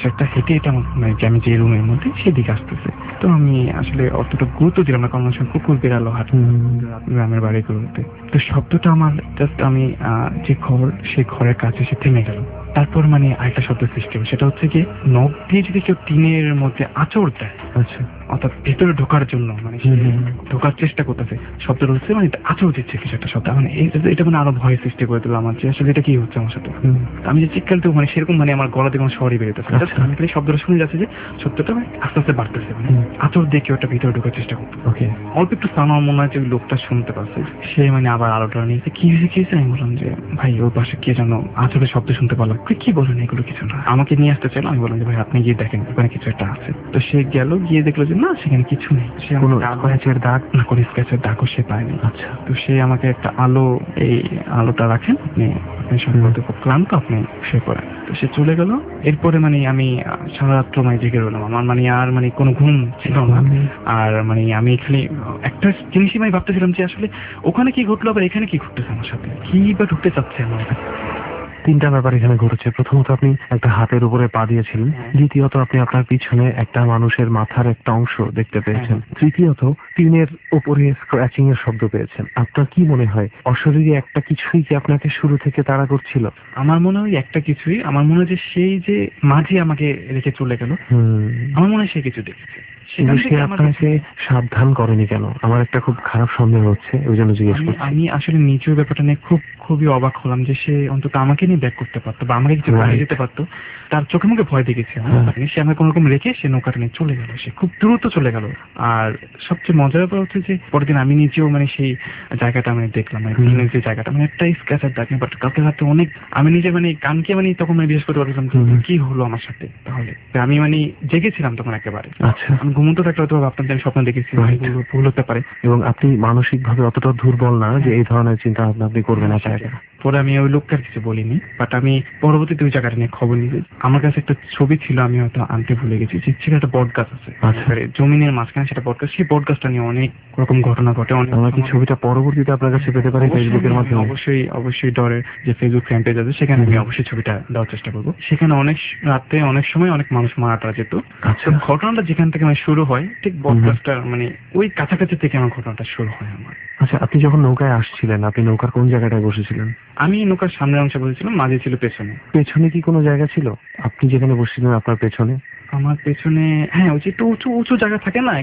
সে একটা হেঁটে হেঁটে আমার মানে যে আমি যে রুমের মধ্যে সেদিকে আসতেছে। তো আমি আসলে অতটা গুরুত্ব দিলাম না, কারণ সঙ্গে কুকুর বিড়ালো হাঁটে গ্রামের বাড়িগুলোতে। তো শব্দটা আমার জাস্ট আমি যে ঘর, সেই ঘরের কাছে সে থেমে গেল। তারপর মানে আরেকটা শব্দ সৃষ্টি হবে, সেটা হচ্ছে কি নখ দিয়ে যদি কেউ টিনের মধ্যে আঁচড় দেয়, আচ্ছা, অর্থাৎ ভেতরে ঢোকার জন্য, মানে সে ঢোকার চেষ্টা করতেছে, শব্দটা হচ্ছে মানে আঁচড় দিচ্ছে কিছু একটা শব্দ। মানে এটা মানে আরো ভয় সৃষ্টি করে দিল আমার, যে আসলে এটা কি হচ্ছে আমার সাথে। আমি যে চিৎকার দেবো মানে সেরকম মানে আমার গলা থেকে কোনো স্বরই বেরোতেছে। আমি খালি শব্দটা শুনে যাচ্ছে যে সত্যটা মানে আস্তে আস্তে বাড়তেছে, মানে আঁচড় দিয়ে কেউ একটা ভিতরে ঢোকার চেষ্টা করতো। ওকে, অল্প একটু আমার মনে হয় যে ওই লোকটা শুনতে পাচ্ছে, সে মানে আবার আলোটা নিয়েছে, কি হয়েছে। আমি বললাম যে ভাই ওর পাশে কে জানো আঁচড়ের শব্দ শুনতে পারলাম। কি বলেন, এগুলো কিছু না। আমাকে নিয়ে আসতে চাইলো। আমি বললাম যে ভাই আপনি গিয়ে দেখেন ওখানে কিছু একটা আছে। তো সে গেল, গিয়ে দেখলো যে না, সেখানে কিছু নেই। সে কোনো স্ক্র্যাচের দাগ না, কোনো স্ক্র্যাচের দাগও সে পায়নি। আচ্ছা, তো সে আমাকে একটা আলো, এই আলোটা রাখেন, আপনি সম্ভবত খুব ক্লান্ত, আপনি শুয়ে পড়েন। তো সে চলে গেল। এরপরে মানে আমি সারা রাত্র মানে জেগে রইলাম। আমার মানে আর মানে কোনো ঘুম ছিল না। আর মানে আমি খালি একটা জিনিসই মানে ভাবতেছিলাম যে আসলে ওখানে কি ঘটলো, আবার এখানে কি ঘটতেছে আমার সাথে, কি বা ঢুকতে চাচ্ছে আমার। তিনটা ব্যাপার এখানে ঘটেছে। প্রথমত আপনি একটা হাতের উপরে পা দিয়েছিলেন, দ্বিতীয়ত আপনি আপনার পিছনে একটা মানুষের মাথার একটা অংশ দেখতে পেয়েছেন, তৃতীয়ত টিনের উপরে স্ক্র্যাচিং এর শব্দ পেয়েছেন। আপনার কি মনে হয় অশরীরী একটা কিছুই কি আপনাকে শুরু থেকে তাড়া করছিল? আমার মনে হয় একটা কিছুই, আমার মনে হয় যে সেই যে মাঝি আমাকে রেখে চলে গেল, আমার মনে হয় সে কিছু দেখেছে। সে আপনাকে সাবধান করেনি কেন? আমার একটা খুব খারাপ সন্দেহ হচ্ছে, ওই জন্য জিজ্ঞেস করছি। আমি আসলে নিজেও ব্যাপারটা নিয়ে খুবই অবাক হলাম যে সে অন্তত আমাকে নিয়ে ব্যাক করতে পারতো বা আমাকে কিছু বলে যেতে পারতো। তার চোখে মুখে ভয় দেখেছি সে আমাকে কোন রকম রেখে সে নৌকাটা নিয়ে চলে গেল, সে খুব দ্রুত চলে গেল। আর সবচেয়ে মজার ব্যাপার হচ্ছে যে পরের দিন আমি নিজেও মানে সেই জায়গাটা মানে দেখলাম, মানে টিনের যে জায়গাটা, মানে একটা স্ক্র্যাচের দাগ, বাট কালকে রাতে অনেক, আমি নিজে মানে কানকে মানে তখন মানে বিশেষ করতে পারছিলাম কি হলো আমার সাথে। তাহলে আমি মানে জেগেছিলাম তখন একেবারে। আচ্ছা, আমি ঘুমন্ত থাকলে হয়তো ভাবতাম যে আমি স্বপ্ন দেখেছি, ভুল হতে পারে। এবং আপনি মানসিক ভাবে অতটা দুর্বল না যে এই ধরনের চিন্তা ভাবনা আপনি করবেন না। পরে আমি ওই লোকটার কিছু বলিনি, বাট আমি পরবর্তীতে ওই জায়গাটা নিয়ে খবর নিয়ে আমার কাছে একটা ছবি ছিল, আমি হয়তো আনতে ভুলে গেছি, সেখানে একটা বট গাছ আছে জমিনের মাঝখানে, সেটা বট গাছ। সেই বট গাছটা নিয়ে অনেক রকম ঘটনা ঘটে। আমরা কি ছবিটা পরবর্তীতে আপনার কাছে পেতে পারি ফেসবুকের মাধ্যমে? অবশ্যই ডরের যে ফেসবুক ফ্যান পেজ আছে সেখানে আমি অবশ্যই ছবিটা দেওয়ার চেষ্টা করবো। সেখানে অনেক রাতে অনেক সময় অনেক মানুষ মারা টারা যেত। ঘটনাটা যেখান থেকে মানে শুরু হয় ঠিক বট গাছটার মানে ওই কাছাকাছি থেকে আমার ঘটনাটা শুরু হয় আমার। আচ্ছা, আপনি যখন নৌকায় আসছিলেন আপনি নৌকার কোন জায়গাটায় বসেছিলেন? আমি নৌকার সামনের অংশে বসেছিলাম, মাঝে ছিল পেছনে। পেছনে কি কোনো জায়গা ছিল আপনি যেখানে বসেছিলেন আপনার পেছনে? আমার পেছনে হ্যাঁ, ওই যে একটু উঁচু উঁচু জায়গা থাকে না,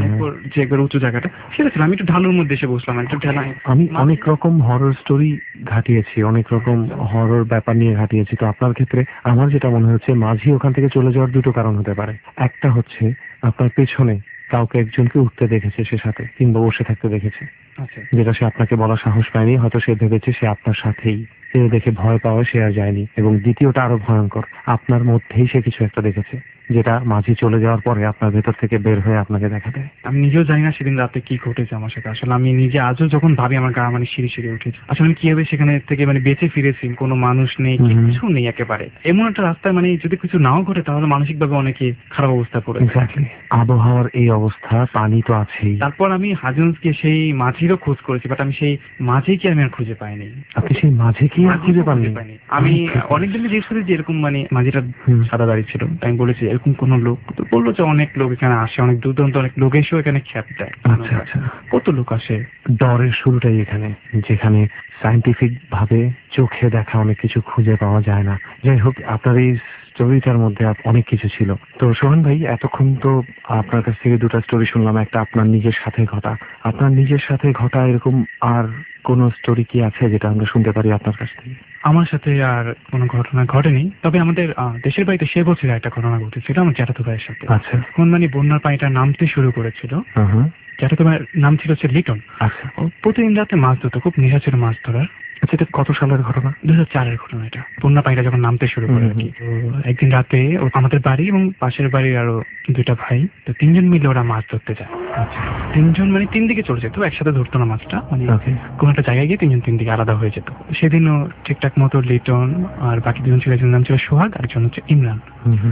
যে একবার উঁচু জায়গাটা, সেটা ছিল। আমি একটু ঢালুর মধ্যে এসে বসলাম, একটু ঢালাই। আমি অনেক রকম হরর স্টোরি ঘাটিয়েছি, অনেক রকম হরর ব্যাপার নিয়ে ঘাটিয়েছি। তো আপনার ক্ষেত্রে আমার যেটা মনে হচ্ছে মাঝি ওখান থেকে চলে যাওয়ার দুটো কারণ হতে পারে। একটা হচ্ছে আপনার পেছনে কাউকে একজনকে উঠতে দেখেছে সে সাথে, কিংবা বসে থাকতে দেখেছে, যেটা সে আপনাকে বলার সাহস পায়নি। হয়তো সে ভেবেছে সে আপনার সাথেই, সে দেখে ভয় পাওয়া সে আর যায়নি। এবং দ্বিতীয়টা আরো ভয়ঙ্কর, আপনার মধ্যেই সে কিছু একটা দেখেছে যেটা মাঝি চলে যাওয়ার পরে আপনার ভেতর থেকে বের হয়ে আপনাকে দেখা দেয়। আমি নিজেও জানি না সেদিন রাতে কি ঘটেছে আমার সাথে। আসলে আমি নিজে আজও যখন ভাবি আমার গা মানে সিঁড়ি সিঁড়ি উঠেছে। আসলে আমি কিভাবে সেখানে থেকে মানে বেঁচে ফিরেছি, কোনো মানুষ নেই, কিছু নেই একেবারে। এমন একটা রাস্তায় মানে যদি কিছু নাও ঘটে তাহলে মানসিক ভাবে অনেকে খারাপ অবস্থা পড়ে। আবহাওয়ার এই অবস্থা, পানি তো আছেই। তারপর আমি হাজন্সকে সেই মাঝিরও খোঁজ করেছি, বাট আমি সেই মাঝিকে আমি আর খুঁজে পাইনি। আপনি সেই মাঝিকে খুঁজে পাননি? আমি অনেকদিন জিজ্ঞেস করি যে এরকম মানে মাঝিটা সাদা দাঁড়িয়ে ছিল, আমি বলেছি এরকম কোন লোক? তো বললো যে অনেক লোক এখানে আসে, অনেক দূর দূরান্ত অনেক লোক এসেও এখানে খ্যাপ দেয়। আচ্ছা আচ্ছা, কত লোক আসে। ডরের শুরুটাই এখানে, যেখানে সায়েন্টিফিক ভাবে চোখে দেখা অনেক কিছু খুঁজে পাওয়া যায় না। যাই হোক, আপনার এই স্টোরিটার মধ্যে অনেক কিছু ছিল। তো সোহান ভাই, এতক্ষণ তো আপনার কাছ থেকে দুটো স্টোরি শুনলাম, একটা আপনার নিজের সাথে ঘটা। আপনার নিজের সাথে ঘটা এরকম আর কোন স্টোরি কি আছে যেটা আমরা শুনতে পারি আপনার কাছ থেকে? আমার সাথে আর কোনো ঘটনা ঘটেনি, তবে আমাদের দেশের বাড়িতে সে বছর একটা ঘটনা ঘটেছিল আমার জ্যাঠাতো ভাইয়ের সাথে। আচ্ছা, কোন মানে বন্যার পানিটা নামতে শুরু করেছিল। জ্যাঠাতো ভাইয়ের নাম ছিল হচ্ছে লিটন। আচ্ছা, প্রতিদিন রাতে মাছ ধরতো, খুব নেশা ছিল মাছ ধরার। আচ্ছা, এটা কত সালের ঘটনা? 2004-এর ঘটনা এটা, বন্যা পানিটা যখন নামতে শুরু করে আর কি। তো একদিন রাতে আমাদের বাড়ি এবং পাশের বাড়ির আরো দুইটা ভাই, তো তিনজন মিলে ওরা মাছ ধরতে যায়। আচ্ছা, তিনজন মানে তিন দিকে চলে যেত, একসাথে ধরতো না মাছটা, মানে কোন একটা জায়গায় গিয়ে তিনজন তিন দিকে আলাদা হয়ে যেত। সেদিনও ঠিকঠাক মতো লিটন আর বাকি দুজন ছিল, একজনের নাম ছিল সোহাগ আর একজন হচ্ছে ইমরান।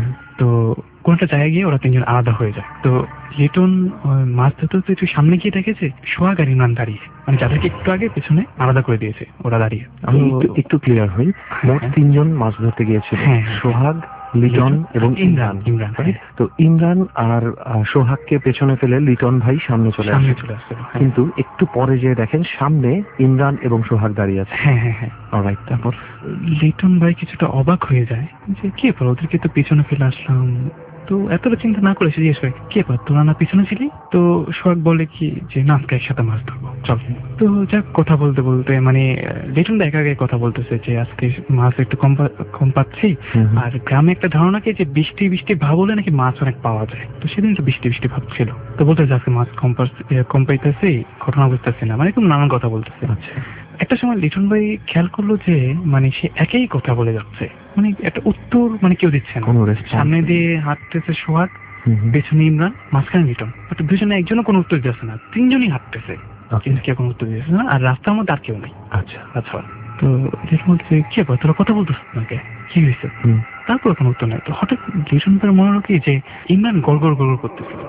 তো কোন একটা জায়গায় গিয়ে ওরা তিনজন আলাদা হয়ে যায়। তো লিটন মাছ ধরতে একটু সামনে গিয়ে দেখেছে সোহাগ আর ইমরান দাঁড়িয়ে, মানে যাদেরকে একটু আগে পেছনে আলাদা করে দিয়েছে ওরা দাঁড়িয়ে। আমি একটু ক্লিয়ার হই, মোট তিনজন মাছ ধরতে গিয়েছিল, সোহাগ, লিটন এবং ইমরান ইমরান right? তো ইমরান আর সোহাগকে পেছনে ফেলে লিটন ভাই সামনে চলে সামনে আসে, চলে আসছে। হ্যাঁ। কিন্তু একটু পরে যে দেখেন সামনে ইমরান এবং সোহাগ দাঁড়িয়ে আছে। হ্যাঁ হ্যাঁ হ্যাঁ। অলরাইট, তারপর লিটন ভাই কিছুটা অবাক হয়ে যায় যে কি ব্যাপার, ওদেরকে তো পিছনে ফেলে আসলাম। তো এতটা চিন্তা না করে সে জিজ্ঞেস করে কি ব্যাপার, তোরা না পিছনে ছিলি? তো সোহাগ বলে কি যে না, আজকে একসাথে মাছ ধরবো, চল। তো যাক, কথা বলতে বলতে মানে লিটন দা একা কথা বলতেছে যে আজকে মাছ একটু কম পাচ্ছি, আর গ্রামে একটা ধারণা কি যে বৃষ্টি বৃষ্টি ভাব হলে নাকি মাছ অনেক পাওয়া যায়। তো সেদিন একটু বৃষ্টি বৃষ্টি ভাব ছিল, তো বলতেছে আজকে মাছ কম পাইতেছি, ঘটনা বুঝতেছি না, মানে একটু নানান কথা বলতেছে। আচ্ছা, একটা সময় লিটন ভাই খেয়াল করলো যে মানে সে একই কথা বলে যাচ্ছে, মানে একটা উত্তর মানে কেউ দিচ্ছে না। কোনো response সামনে নেই। দিয়ে হাঁটতেছে সোহাগ, হুম, পেছনে ইমরান, মাঝখানে লিটন, বাট দুজনে একজনও কোনো উত্তর দিচ্ছে না, তিনজনই হাঁটতেছে কিন্তু কেউ কোনো উত্তর দিচ্ছে না, আর রাস্তার মধ্যে আর কেউ নেই। আচ্ছা, আচ্ছা, তো লিটন বলছে কি ব্যাপার, তোরা কথা বলতেছ নাকি, কি হয়েছে? তারপর কোনো উত্তর নাই। তো হঠাৎ লিটন ভাইয়ের মনে হলো কি যে ইমরান গড়গড় গড়গড় করতেছিল,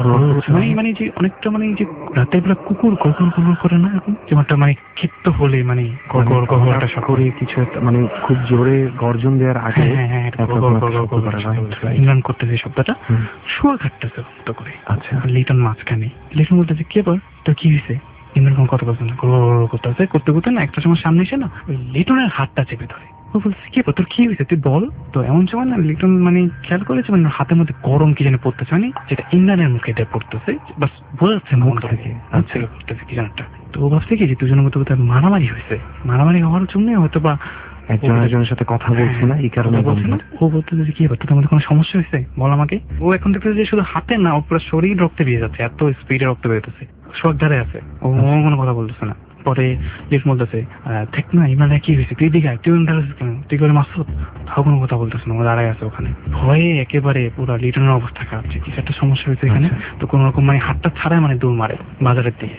মানে যে অনেকটা মানে যে রাতের বেলা কুকুর গড়গড় গড়গড় করে না, এরকম যেমনটা মানে ক্ষিপ্ত হলে মানে গড়গড় গড়গড় একটা শব্দ করে কিছু একটা, মানে খুব জোরে গর্জন দেওয়ার আগে হ্যাঁ হ্যাঁ একটা গড়গড় গড়গড় শব্দ গড়গড় করা, শব্দ right, করে। right. ইমরান করতেছে শব্দটা, শোয়া খাটতেছে শব্দ করে। আচ্ছা, লিটন মাঝখানে। লিটন বলতেছে কি ব্যাপার, তো কি হয়েছে? ইমরান কোনো কথা বলছে না, গড়গড় করতেছে, করতে করতে না একটা সময় সামনে এসে না ওই লিটনের হাতটা চেপে ধরে। ও বলছে কি ব্যাপার, তোর কি হয়েছে, তুই বল। তো এমন সময় না লিটন মানে খেয়াল করেছে মানে ওর হাতের মধ্যে গরম কি জানি পড়তেছে, মানে যেটা ইমরানের মুখে এটা পড়তেছে, বাস বোঝা যাচ্ছে মুখ থেকে পড়তেছে কি জানি একটা। তো ও ভাবছে কি যে দুজনের মধ্যে বোধহয় মারামারি হয়েছে, মারামারি হওয়ার জন্য হয়তো বা একজন একজনের সাথে কথা বলছে না, এই কারণে বলছে না। ও বলতেছে কি ব্যাপার, তোর মধ্যে কোনো সমস্যা হয়েছে, বল আমাকে। ও এখন দেখতেছে যে শুধু হাতে না, ওর পুরো শরীর রক্তে বেরিয়ে যাচ্ছে, এত স্পিডে রক্ত বেরোতেছে, শোক ধারে আছে, ও কোনো কথা বলতেছে না। পরে লিট বলতেছে দেখ না ইমরান কি হয়েছে, তুই দিঘায়, তুই দাঁড়াচ্ছিস কেন, তুই করে মারছ? তাও কোনো কথা বলতেছে না, ও দাঁড়ায় আছে ওখানে ভয়ে একেবারে পুরো লিটনের অবস্থা খারাপ, যে কিছু একটা সমস্যা হয়েছে এখানে। তো কোন রকম মানে হাতটা ছাড়াই মানে দৌড় মারে বাজারের দিকে।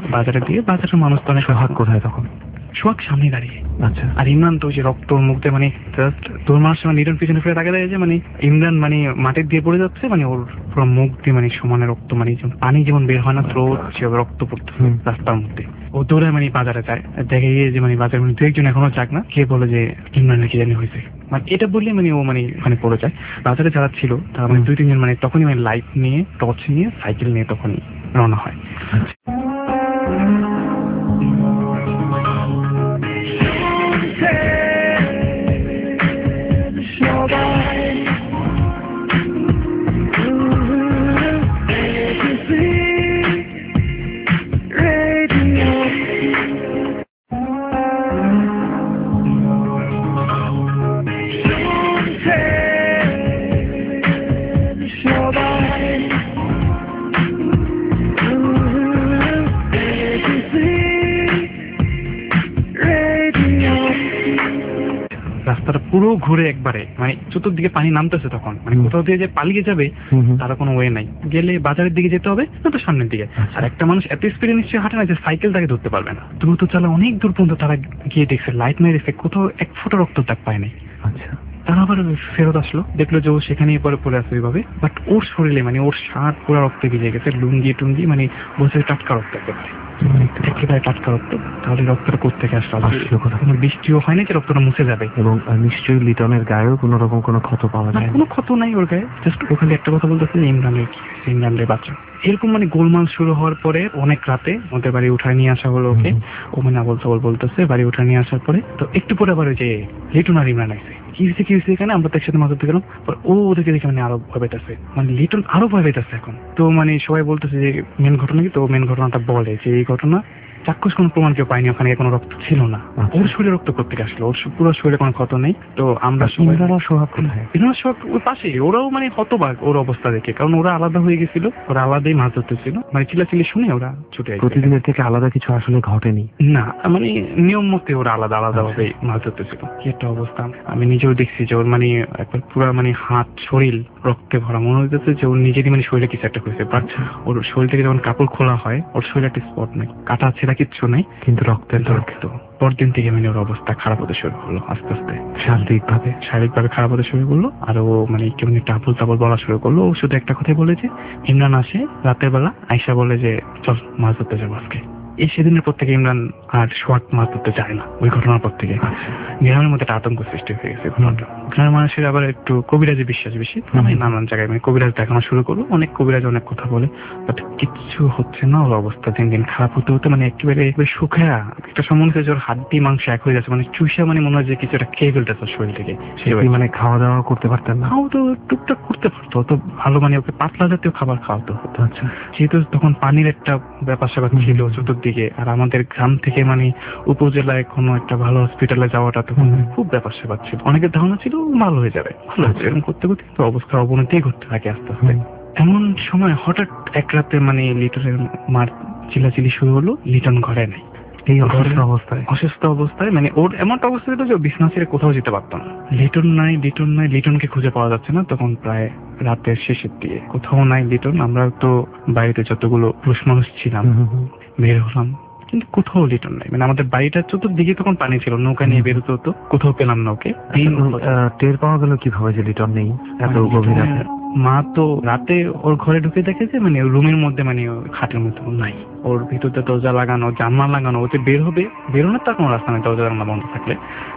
বাজারের মানুষ তো অনেক। সোহাগ কোথায় তখন? সোহাগ সামনে দাঁড়িয়ে। আচ্ছা, আর ইমরান তো যে রক্ত ওর মুখ দিয়ে মানে জাস্ট দৌড় মারার সময় লিটন পিছনে ফিরে তাকে দেয় যে মানে ইমরান মানে মাটির দিয়ে পড়ে যাচ্ছে, মানে ওর পুরো মুখ দিয়ে মানে সমানে রক্ত, মানে পানি যেমন বের হয় না স্রোত, সেভাবে রক্ত পড়তেছে রাস্তার মধ্যে। ও দৌড়ে মানে বাজারে যায়, দেখে গিয়ে যে মানে বাজারে মানে দু একজন এখনো যাক না, কে বলে যে ইমরানের কি জানি হয়েছে, মানে এটা বললে মানে ও মানে ওখানে পড়ে যায়। বাজারে যারা ছিল তারা মানে দুই তিনজন মানে তখনই মানে লাইট নিয়ে, টর্চ নিয়ে, সাইকেল নিয়ে তখনই রওনা হয়। রাস্তাটা পুরো ঘুরে একবারে মানে চতুর্দিকে পানি নামতেছে, তখন মানে কোথাও দিয়ে যে পালিয়ে যাবে তার কোনো ওয়ে নাই, গেলে বাজারের দিকে যেতে হবে না তো সামনের দিকে। আর একটা মানুষ এত স্পিডে নিশ্চয়ই হাঁটে না যে সাইকেল তাকে ধরতে পারবে না, দ্রুত চালা অনেক দূর পর্যন্ত তারা গিয়ে দেখছে লাইট মেরে কোথাও এক ফোঁটা রক্ত দাগ পায় নাই। আচ্ছা, তারা আবার ফেরত আসলো, দেখলো যে ও সেখানেই পরে আছে ওইভাবে, বাট ওর শরীরে মানে ওর শার্ট পুরো রক্তে ভিজে গেছে, লুঙ্গি টুঙ্গি মানে বলছে টাটকা রক্ত একেবারে টাটকা রক্ত। তাহলে রক্তটা কোথেকে আসলো? কোনো বৃষ্টিও হয়নি যে রক্তটা মুছে যাবে। এবং নিশ্চয়ই লিটনের গায়েও কোনো রকম কোনো ক্ষত পাওয়া যায়? কোনো ক্ষত নাই ওর গায়ে, জাস্ট ওখানে একটা কথা বলতেছে ইমরানের কি হয়েছে, ইমরানের বাচ্চা। এরকম মানে গোলমাল শুরু হওয়ার পরে অনেক রাতে ওদের বাড়ি উঠায় নিয়ে আসা হলো ওকে। ও মানে আবল তাবল বলতেছে, বাড়ি উঠায় নিয়ে আসার পরে তো একটু পরে আবার ওই যে লিটন আর ইমরান আসছে, কি হয়েছে এখানে, আমরা তো একসাথে মাছ ধরতে গেলাম। ও ওদেরকে দেখে মানে আরো ভয় পেতেছে, মানে লিটন আরো ভয় পেতেছে এখন। তো মানে সবাই বলতেছে যে মেন ঘটনা কি, তো মেন ঘটনাটা বলে যে এই ঘটনা চাক্ষুষ কোনো প্রমাণ কেউ পাইনি, ওখানে কোনো রক্ত ছিল না। ওর শরীরে রক্ত করতে আসলো, ওর পুরো শরীরে কোনো ক্ষত নেই। তো আমরা সোহাগ কোথায়? ওই পাশে, ওরাও মানে হতবাক ওর অবস্থা দেখে, কারণ ওরা আলাদা হয়ে গেছিল, ওরা আলাদাই মাছ ধরতেছিল, মানে চিল্লাচিল্লি শুনে ওরা ছুটে আসে। প্রতিদিনের থেকে আলাদা কিছু আসলে ঘটেনি না, মানে নিয়ম মতে ওরা আলাদা ভাবে মাছ ধরতেছিল। কি একটা অবস্থা, আমি নিজেও দেখছি যে ওর মানে একবার পুরো মানে হাত শরীর রক্তে ভরা, মনে হইতেছে যে ওর নিজেরই মানে শরীরে কিছু একটা হয়েছে। বাট ওর শরীর থেকে যখন কাপড় খোলা হয় ওর শরীরে একটা স্পট নেই, কাটা ছেঁড়া কিচ্ছু নেই, কিন্তু রক্তের রক্ত। পরদিন থেকে মানে ওর অবস্থা খারাপ হতে শুরু হলো, আস্তে আস্তে শারীরিকভাবে খারাপ হতে শুরু করলো। আর ও মানে কেমন একটা আবল তাবল বলা শুরু করলো। ও শুধু একটা কথাই বলে যে ইমরান আসে রাতের বেলা, আয়শা বলে যে চল মাছ ধরতে যাবো আজকে। এই সেদিনের পর থেকে ইমরান আর শর্ট মাছ ধরতে চায় না। ওই ঘটনার পর থেকে গ্রামের মধ্যে একটা আতঙ্ক সৃষ্টি হয়ে গেছে ঘটনাটা। গ্রামের মানুষের আবার একটু কবিরাজে বিশ্বাস বেশি, আমি নানান জায়গায় মানে কবিরাজ দেখানো শুরু করবো, অনেক কবিরাজ অনেক কথা বলে, বাট কিচ্ছু হচ্ছে না। ওর অবস্থা দিন দিন খারাপ হতে হতে মানে একেবারে শুকায় একটা সম্বন্ধ হয়েছে, ওর হাড্ডি মাংস এক হয়ে যাচ্ছে, মানে চুষা মানে মনে হয় যে কিছু একটা খেয়ে ফেলতেছে শরীর থেকে। মানে খাওয়া দাওয়া করতে পারতেন না? খাওয়া তো টুকটাক করতে পারতো, অত ভালো মানে ওকে পাতলা জাতীয় খাবার খাওয়াতে হতো। আচ্ছা, যেহেতু তখন পানির একটা ব্যাপার স্যাপার ছিল চতুর্দিকে, আর আমাদের গ্রাম থেকে মানে উপজেলায় কোনো একটা ভালো হসপিটালে যাওয়াটা তখন খুব ব্যাপার স্যাপার ছিল। অনেকের ধারণা ছিল ভালো হয়ে যাবে, ভালো হচ্ছে, এরকম করতে করতে তো অবস্থার অবনতি ঘটতে থাকে আস্তে আস্তে। এমন সময় হঠাৎ এক রাতে মানে লিটনের মার চিল্লাচিল্লি শুরু হলো, লিটন ঘরে নেই। এই অসুস্থ অবস্থায় মানে ওর এমনটা অবস্থা ছিল যে বিছানা ছেড়ে কোথাও যেতে পারতো না। লিটন নাই, লিটনকে খুঁজে পাওয়া যাচ্ছে না। তখন প্রায় রাতের শেষের দিকে, কোথাও নাই লিটন। আমরা তো বাড়িতে যতগুলো পুরুষ মানুষ ছিলাম বের হলাম, কিন্তু কোথাও লিটন নাই। মানে আমাদের বাড়িটার চতুর্দিকে তখন পানি ছিল, নৌকা নিয়ে বেরোতে হতো, কোথাও পেলাম না ওকে। টের পাওয়া গেল কিভাবে যে লিটন নেই এত গভীর রাতে? মা তো রাতে ওর ঘরে ঢুকে দেখে যে মানে রুমের মধ্যে মানে খাটের মধ্যে নাই, ওর ভিতরতে দরজা লাগানো, জানলা লাগানো, ওতে বের হবে, বেরোনোর তার কোনো রাস্তা নেই দরজা জানলা বন্ধ থাকলে।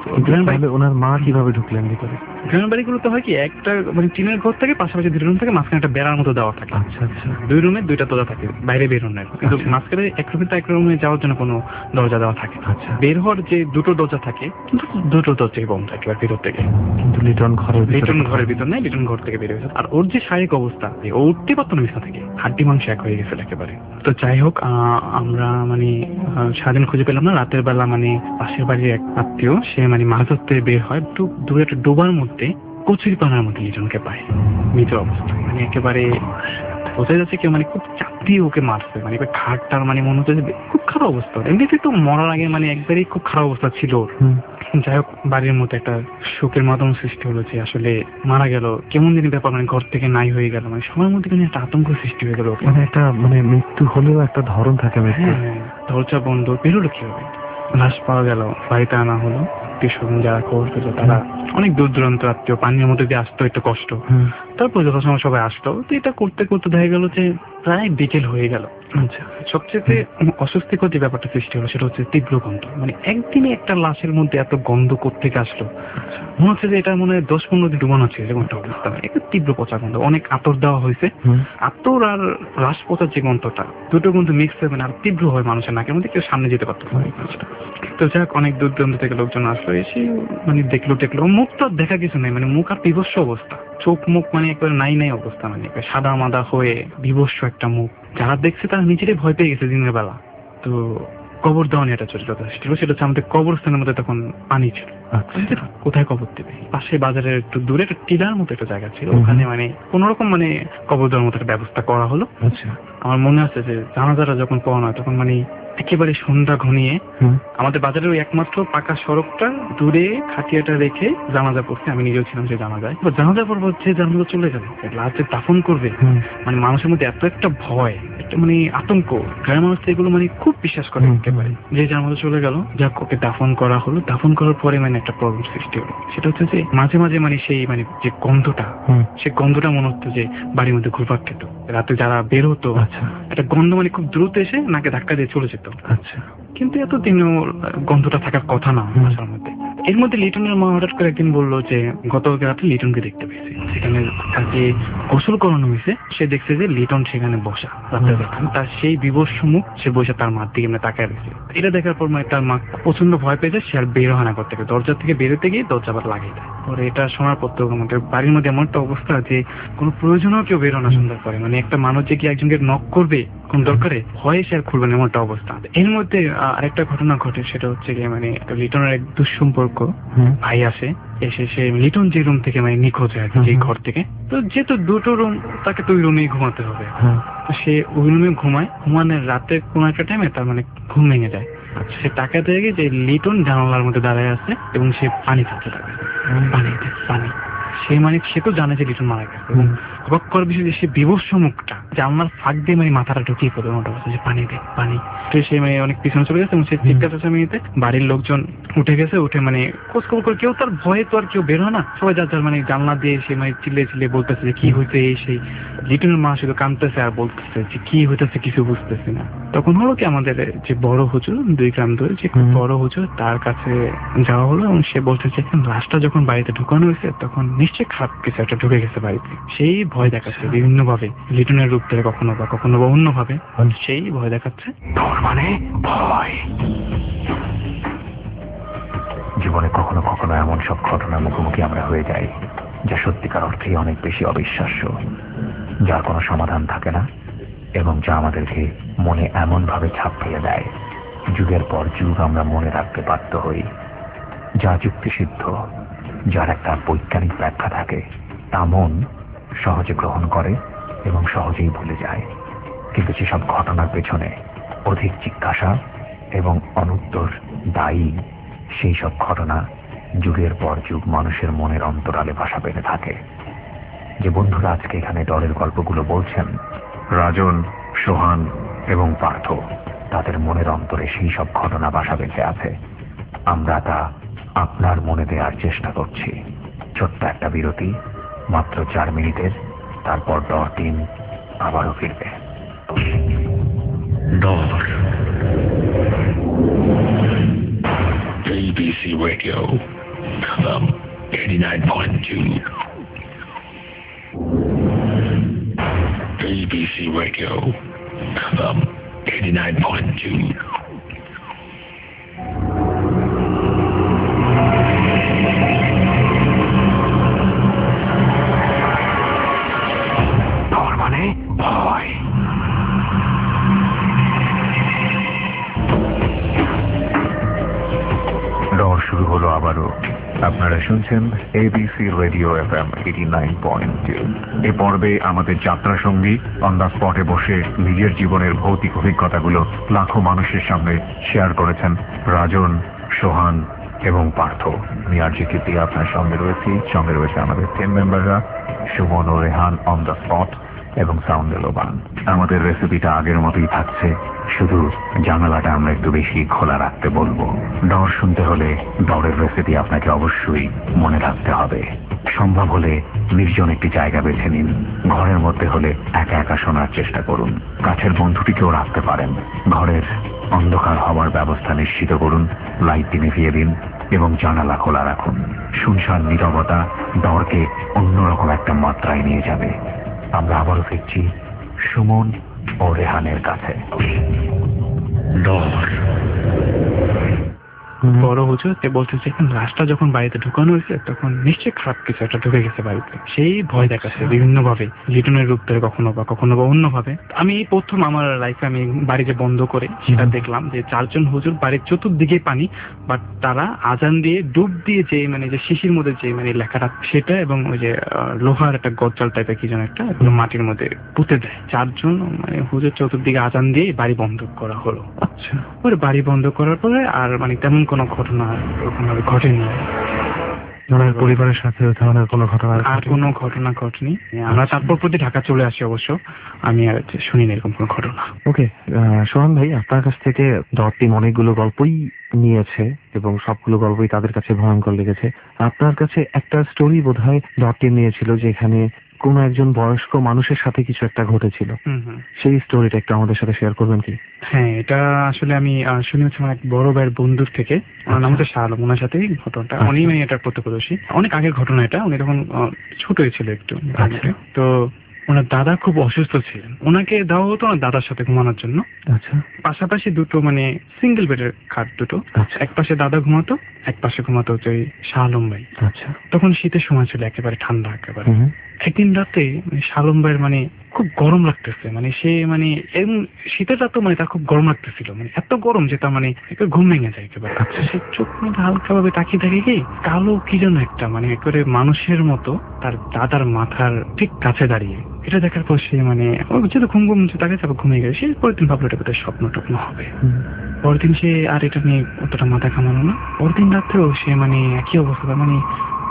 ওনার মা কিভাবে ঢুকলেন ভিতরে? গ্রামের বাড়িগুলোতে হয় কি, একটা মানে টিনের ঘর থেকে পাশাপাশি দুই রুম থাকে, মাঝখানে একটা বেড়ার মতো দেওয়া থাকে। আচ্ছা আচ্ছা, দুই রুমে দুইটা দরজা থাকে বাইরে বেরোনোর, কিন্তু মাঝখানে এক রুমে তো এক রুমে যাওয়ার জন্য কোনো দরজা দেওয়া থাকে। আচ্ছা, বের হওয়ার যে দুটো দরজা থাকে, কিন্তু দুটো দরজাই বন্ধ থাকে ভিতর থেকে। কিন্তু লিটন ঘরের ভিতর নেই, লিটন ঘর থেকে বের হয়েছে। আর ওর যে শারীরিক অবস্থা, ও উঠতে পারতো না বিছানা থেকে, হাড্ডি মাংস এক হয়ে গেছিল একেবারে। তো যাই হোক, আমরা মানে সারাদিন খুঁজে পেলাম না। রাতের বেলা মানে পাশের বাড়ির এক আত্মীয়, সে মানে মাছ ধরতে বের হয়, একটু দূরে একটা ডোবার মধ্যে কচুরি পানার মধ্যে লিটনকে পায় মৃত অবস্থা। মানে একেবারে বোঝা যাচ্ছে কেউ মানে খুব চাপ দিয়ে ওকে মারছে, মানে ঘাটটার মানে মনে হচ্ছে খুব খারাপ অবস্থা। এমনিতে তো মরার আগে মানে একবারই খুব খারাপ অবস্থা ছিল ওর। যাই হোক, বাড়ির মধ্যে একটা শোকের মাধ্যম সৃষ্টি হলো যে আসলে মারা গেল, কেমন দিন ব্যাপার, মানে ঘর থেকে নাই হয়ে গেল, মানে সবার মধ্যে কিন্তু একটা আতঙ্ক সৃষ্টি হয়ে গেল। মানে একটা মানে মৃত্যু হলেও একটা ধরন থাকে মৃত্যু। দরজা বন্ধ, বেরোলো কিভাবে? লাশ পাওয়া গেল, বাড়িতে আনা হলো, যারা খবর পেল তারা অনেক দূর দূরান্ত আত্মীয়, পানির মধ্যে দিয়ে আসতো, একটু কষ্ট। তারপর যথাসময় সবাই আসতো। তো এটা করতে করতে দেখা গেল যে প্রায় বিকেল হয়ে গেল। আচ্ছা, সবচেয়ে অস্বস্তিকর যে ব্যাপারটা সৃষ্টি হলো সেটা হচ্ছে তীব্র গন্ধ। মানে একদিনে একটা লাশের মধ্যে এত গন্ধ কোত্থেকে আসলো? মনে হচ্ছে যে এটা মনে হয় 10-15 দিন ডুবানো হচ্ছে এরকম একটা অবস্থা। একটা তীব্র পচা গন্ধ, অনেক আতর দেওয়া হয়েছে। আতর আর লাশ পচার যে গন্ধটা, দুটো গন্ধ মিক্স হবে না, আর তীব্র হয় মানুষের নাকের মধ্যে, কেউ সামনে যেতে পারতো না। তো যাক, অনেক দূর দূরান্ত থেকে লোকজন আসলো, এসে মানে দেখলো মুখটা দেখা কিছু নেই, মানে মুখ আর বিভৎস অবস্থা, চোখ মুখ মানে একবার নাই অবস্থা, মানে সাদা মাদা হয়ে বিভৎস একটা মুখ। যারা দেখছে তারা নিজেরাই ভয় পেয়ে গেছে দিনের বেলা। তো কবর দেওয়া নিয়ে একটা জটিলতা ছিল, সেটা হচ্ছে আমাদের কবরস্থানের মধ্যে তখন পানি ছিল। কোথায় কবর দেবে? পাশে বাজারের একটু দূরে একটা টিলার মতো একটা জায়গা ছিল, ওখানে মানে কোন রকম মানে কবর দেওয়ার মতো একটা ব্যবস্থা করা হলো। আমার মনে আছে যে জানাজারা যখন পড়ানো হয় তখন মানে একেবারে সন্ধ্যা ঘনিয়ে আমাদের বাজারের ওই একমাত্র পাকা সড়কটা দূরে খাটিয়াটা রেখে জানাজা পড়ছে। আমি নিজেও ছিলাম সেই জানাজায়। জানাজা পড়বো হচ্ছে, জানাজা চলে যাবে, লাশ যে দাফন করবে, মানে মানুষের মধ্যে এত একটা ভয়, একটা মানে আতঙ্ক। গ্রামের মানুষ এগুলো মানে খুব বিশ্বাস করে একেবারে। যে জানাজা চলে গেল, যাক ওকে দাফন করা হলো। দাফন করার পরে মানে একটা প্রবলেম সৃষ্টি হলো, সেটা হচ্ছে যে মাঝে মাঝে মানে সেই মানে যে গন্ধটা, সেই গন্ধটা মনে হতো যে বাড়ির মধ্যে ঘুরপাক খেত। রাতে যারা বের হতো, একটা গন্ধ মানে খুব দ্রুত এসে নাকে ধাক্কা দিয়ে চলে যেত। আচ্ছা, কিন্তু এতদিনও গন্ধটা থাকার কথা না বাসার মধ্যে। এর মধ্যে লিটনের মা হঠাৎ করে একদিন বললো যে গত রাতে লিটনকে দেখতে পেয়েছে, সেখানে তাকে গোসল করানো হয়েছে, সে দেখছে যে লিটন সেখানে বসা, তার সেই বিবস্ব মুখ, সে বসে তার মার দিকে তাকায় রয়েছে। এটা দেখার পর মানে তার মা প্রচন্ড ভয় পেয়েছে, সে আর বের হয় না ঘর থেকে। দরজা থেকে বেরোতে গিয়ে দরজা আবার লাগিয়ে দেয়। পরে এটা শোনার পর তো আমাদের বাড়ির মধ্যে এমন একটা অবস্থা যে কোনো প্রয়োজনেও কেউ বেরো না সুন্দর করে, মানে একটা মানুষ যে কি একজনকে নক করবে কোন দরকারে, ভয়ে সে আর খুলবে না, এমন একটা অবস্থা। এর মধ্যে আরেকটা ঘটনা ঘটে, সেটা হচ্ছে গিয়ে মানে লিটনের এক দুঃসম্পর্ক ভাই আসে, এসে সে লিটন যে রুম থেকে মানে নিখোঁজ হয়, যে ঘর থেকে, তো যেহেতু দুটো রুম, তাকে তো ওই রুমেই ঘুমাতে হবে। তো সে ওই রুমে ঘুমায়। ঘুমানোর রাতে কোন একটা টাইমে তার মানে ঘুম ভেঙে যায়। সে তাকাতে দেখে যে লিটন জানালার মধ্যে দাঁড়ায় আছে এবং সে পানি খাচ্ছে, পানি। সে মানে সে তো জানে যে লিটন মারা গেছে, এবং অবাক করার বিষয় যে সে বিভৎস মুখটা জানলার ফাঁক দিয়ে মানে মাথাটা ঢুকিয়ে পড়ে মোটা কথা, যে পানি দে পানি। তো সে মানে অনেক পিছনে চলে গেছে এবং সে চিৎকার চেঁচামেচিতে বাড়ির লোকজন উঠে গেছে, উঠে মানে খোঁজখবর করে, কেউ তার ভয়ে তো আর কেউ বের হয় না, সবাই যার যার মানে জানলা দিয়ে সে মানে চিল্লে চিল্লে বলতেছে যে কি হইতে, এই সেই। লিটনের মা শুধু কাঁদতেছে আর বলতেছে যে কি হইতেছে কিছু বুঝতেছি না। তখন হলো কি, আমাদের যে বড় হুজুর 2 গ্রাম দূরে যে বড় হুজুর, তার কাছে যাওয়া হলো এবং সে বলতেছে লাশটা যখন বাড়িতে ঢুকানো হয়েছে তখন নিশ্চয়ই খারাপ কিছু একটা ঢুকে গেছে বাড়িতে। সেই ভয় দেখাচ্ছে বিভিন্ন ভাবে, লিটনের রূপ থেকে কখনো বা অন্য ভাবে সেই ভয় দেখাচ্ছে। ডর মানে ভয়। জীবনে কখনো কখনো এমন সব ঘটনার মুখোমুখি আমরা হয়ে যাই যা সত্যিকার অর্থেই অনেক বেশি অবিশ্বাস্য, যার কোনো সমাধান থাকে না এবং যা আমাদেরকে মনে এমন ভাবে ছাপ ফেলে দেয় যুগের পর যুগ আমরা মনে রাখতে বাধ্য হই। যা যুক্তিসিদ্ধ, যার একটা বৈজ্ঞানিক ব্যাখ্যা থাকে, তা মন সহজে গ্রহণ করে এবং সহজেই ভুলে যায়। কিন্তু যেসব ঘটনার পেছনে অধিক জিজ্ঞাসা এবং অনুত্তর দায়ী, সেই সব ঘটনা যুগের পর যুগ মানুষের মনের অন্তরালে বাসা বেঁধে থাকে। যে বন্ধুরা আজকে এখানে ডরের গল্পগুলো বলছেন, রাজন, সোহান এবং পার্থ, তাদের মনের অন্তরে সেই সব ঘটনা বাসা বেঁধে আছে। আমরা তা আপনার মনে দেওয়ার চেষ্টা করছি। ছোট্ট একটা বিরতি, মাত্র 4 মিনিটের, তারপর ডর টিম আবারও ফিরবে। ডর ABC Radio FM 89.2 ABC Radio FM 89.2 ডর মানে ভয়। ডর শুরু হলো আবারও। আপনারা শুনছেন ABC রেডিও FM 89.2। এ পর্বে আমাদের যাত্রা সঙ্গী অন দ্য স্পটে বসে নিজের জীবনের ভৌতিক অভিজ্ঞতাগুলো লাখো মানুষের সামনে শেয়ার করেছেন রাজন, সোহান এবং পার্থ। আমি আরজে কীর্তিয়া আপনার সঙ্গে রয়েছে আমাদের টিম মেম্বাররা সুমন ও রেহান অন দ্য স্পট এবং সাউন্ড লোবান। আমাদের রেসিপিটা আগের মতোই থাকছে, শুধু জানালাটা আমরা একটু বেশি খোলা রাখতে বলবো। ডর শুনতে হলে ডরের রেসিপি আপনাকে অবশ্যই মনে রাখতে হবে। সম্ভব হলে নির্জন একটি জায়গা বেছে নিন। ঘরের মধ্যে হলে একা একা শোনার চেষ্টা করুন। কাছের বন্ধুটিকেও রাখতে পারেন। ঘরের অন্ধকার হওয়ার ব্যবস্থা নিশ্চিত করুন। লাইট নিভিয়ে দিন এবং জানালা খোলা রাখুন। শুনশান নীরবতা ডরকে অন্যরকম একটা মাত্রায় নিয়ে যাবে। আমরা আবারও ফিরছি সুমন ও রেহানের কাছে। ডর বড় হুজুর বলতেছে লাশটা যখন বাড়িতে ঢুকানো হয়েছে তখন নিশ্চয়ই খারাপ কিছু একটা ঢুকে গেছে বাড়িতে। সেই ভয় দেখাচ্ছে বিভিন্ন ভাবে, লিটনের রূপ থেকে কখনো বা অন্য ভাবে। আমি এই প্রথম আমার লাইফে আমি বাড়ি যে বন্ধ করে সেটা দেখলাম যে 4 জন হুজুর, বাড়ির চতুর্দিকে পানি, বাট তারা আজান দিয়ে ডুব দিয়ে যে মানে যে শিশির মধ্যে যে মানে লেখাটা সেটা, এবং ওই যে লোহার একটা গজ্জাল টাইপের কি যেন একটা মাটির মধ্যে পুঁতে দেয়। 4 জন মানে হুজুর চতুর্দিকে আজান দিয়ে বাড়ি বন্ধ করা হলো। আচ্ছা, ওর বাড়ি বন্ধ করার পরে আর মানে তেমন কোনো ঘটনা ওরকম ভাবে ঘটেনি। ওনার পরিবারের সাথে ওই ধরনের কোনো ঘটনা আর কোনো ঘটনা ঘটেনি। আমরা তারপর প্রতি ঢাকা চলে আসি, অবশ্য আমি আর শুনিনি এরকম কোনো ঘটনা। ওকে, সোহান ভাই, আপনার কাছ থেকে ডর টিম অনেকগুলো গল্পই নিয়েছে এবং সবগুলো গল্পই তাদের কাছে ভয়ঙ্কর লেগেছে। আপনার কাছে একটা স্টোরি বোধহয় ডর টিম নিয়েছিল, যেখানে কোন একজন বয়স্ক মানুষের সাথে কিছু একটা ঘটেছিল। সেই স্টোরিটা একটু আমাদের সাথে শেয়ার করবেন কি? হ্যাঁ, এটা আসলে আমি শুনেছি আমার এক বড় ভাইয়ের বন্ধুর থেকে। ওনার নাম হচ্ছে শাহ আলম। ওনার সাথেই ঘটনাটা, উনি মানে এটার প্রত্যক্ষদর্শী। অনেক আগের ঘটনা এটা। উনি তখন ছোট ছিল একটু। তো ওনার দাদা খুব অসুস্থ ছিলেন, ওনাকে দেওয়া হতো ওনার দাদার সাথে ঘুমানোর জন্য। আচ্ছা, পাশাপাশি দুটো মানে সিঙ্গেল বেডের খাট দুটো। এক পাশে দাদা ঘুমাতো, এক পাশে ঘুমাতো হচ্ছে ওই শাহ আলম ভাই। আচ্ছা, তখন শীতের সময় ছিল, একেবারে ঠান্ডা একেবারে। একদিন রাতে শাহ আলম ভাইয়ের মানে খুব গরম লাগতেছে, মানে সে মানে শীতের রাত, মানে তার খুব গরম লাগতেছিল, মানে এত গরম যে তার মানে ঘুম ভেঙে যায় একেবারে। আচ্ছা, সে চোখ মধ্যে হালকা ভাবে তাকিয়ে থাকে কি কালো কি যেন একটা, মানে একেবারে মানুষের মতো তার দাদার মাথার ঠিক কাছে দাঁড়িয়ে। এটা দেখার পর সে মানে যেহেতু ঘুম তাকে তারপর ঘুমিয়ে গেছে। সে পরের দিন ভাবলো এটা বোধহয় স্বপ্ন টপ্ন হবে। পরদিন সে আর এটা নিয়ে অতটা মাথা ঘামানো না। পরদিন রাত্রেও সে মানে একই অবস্থা, মানে খুব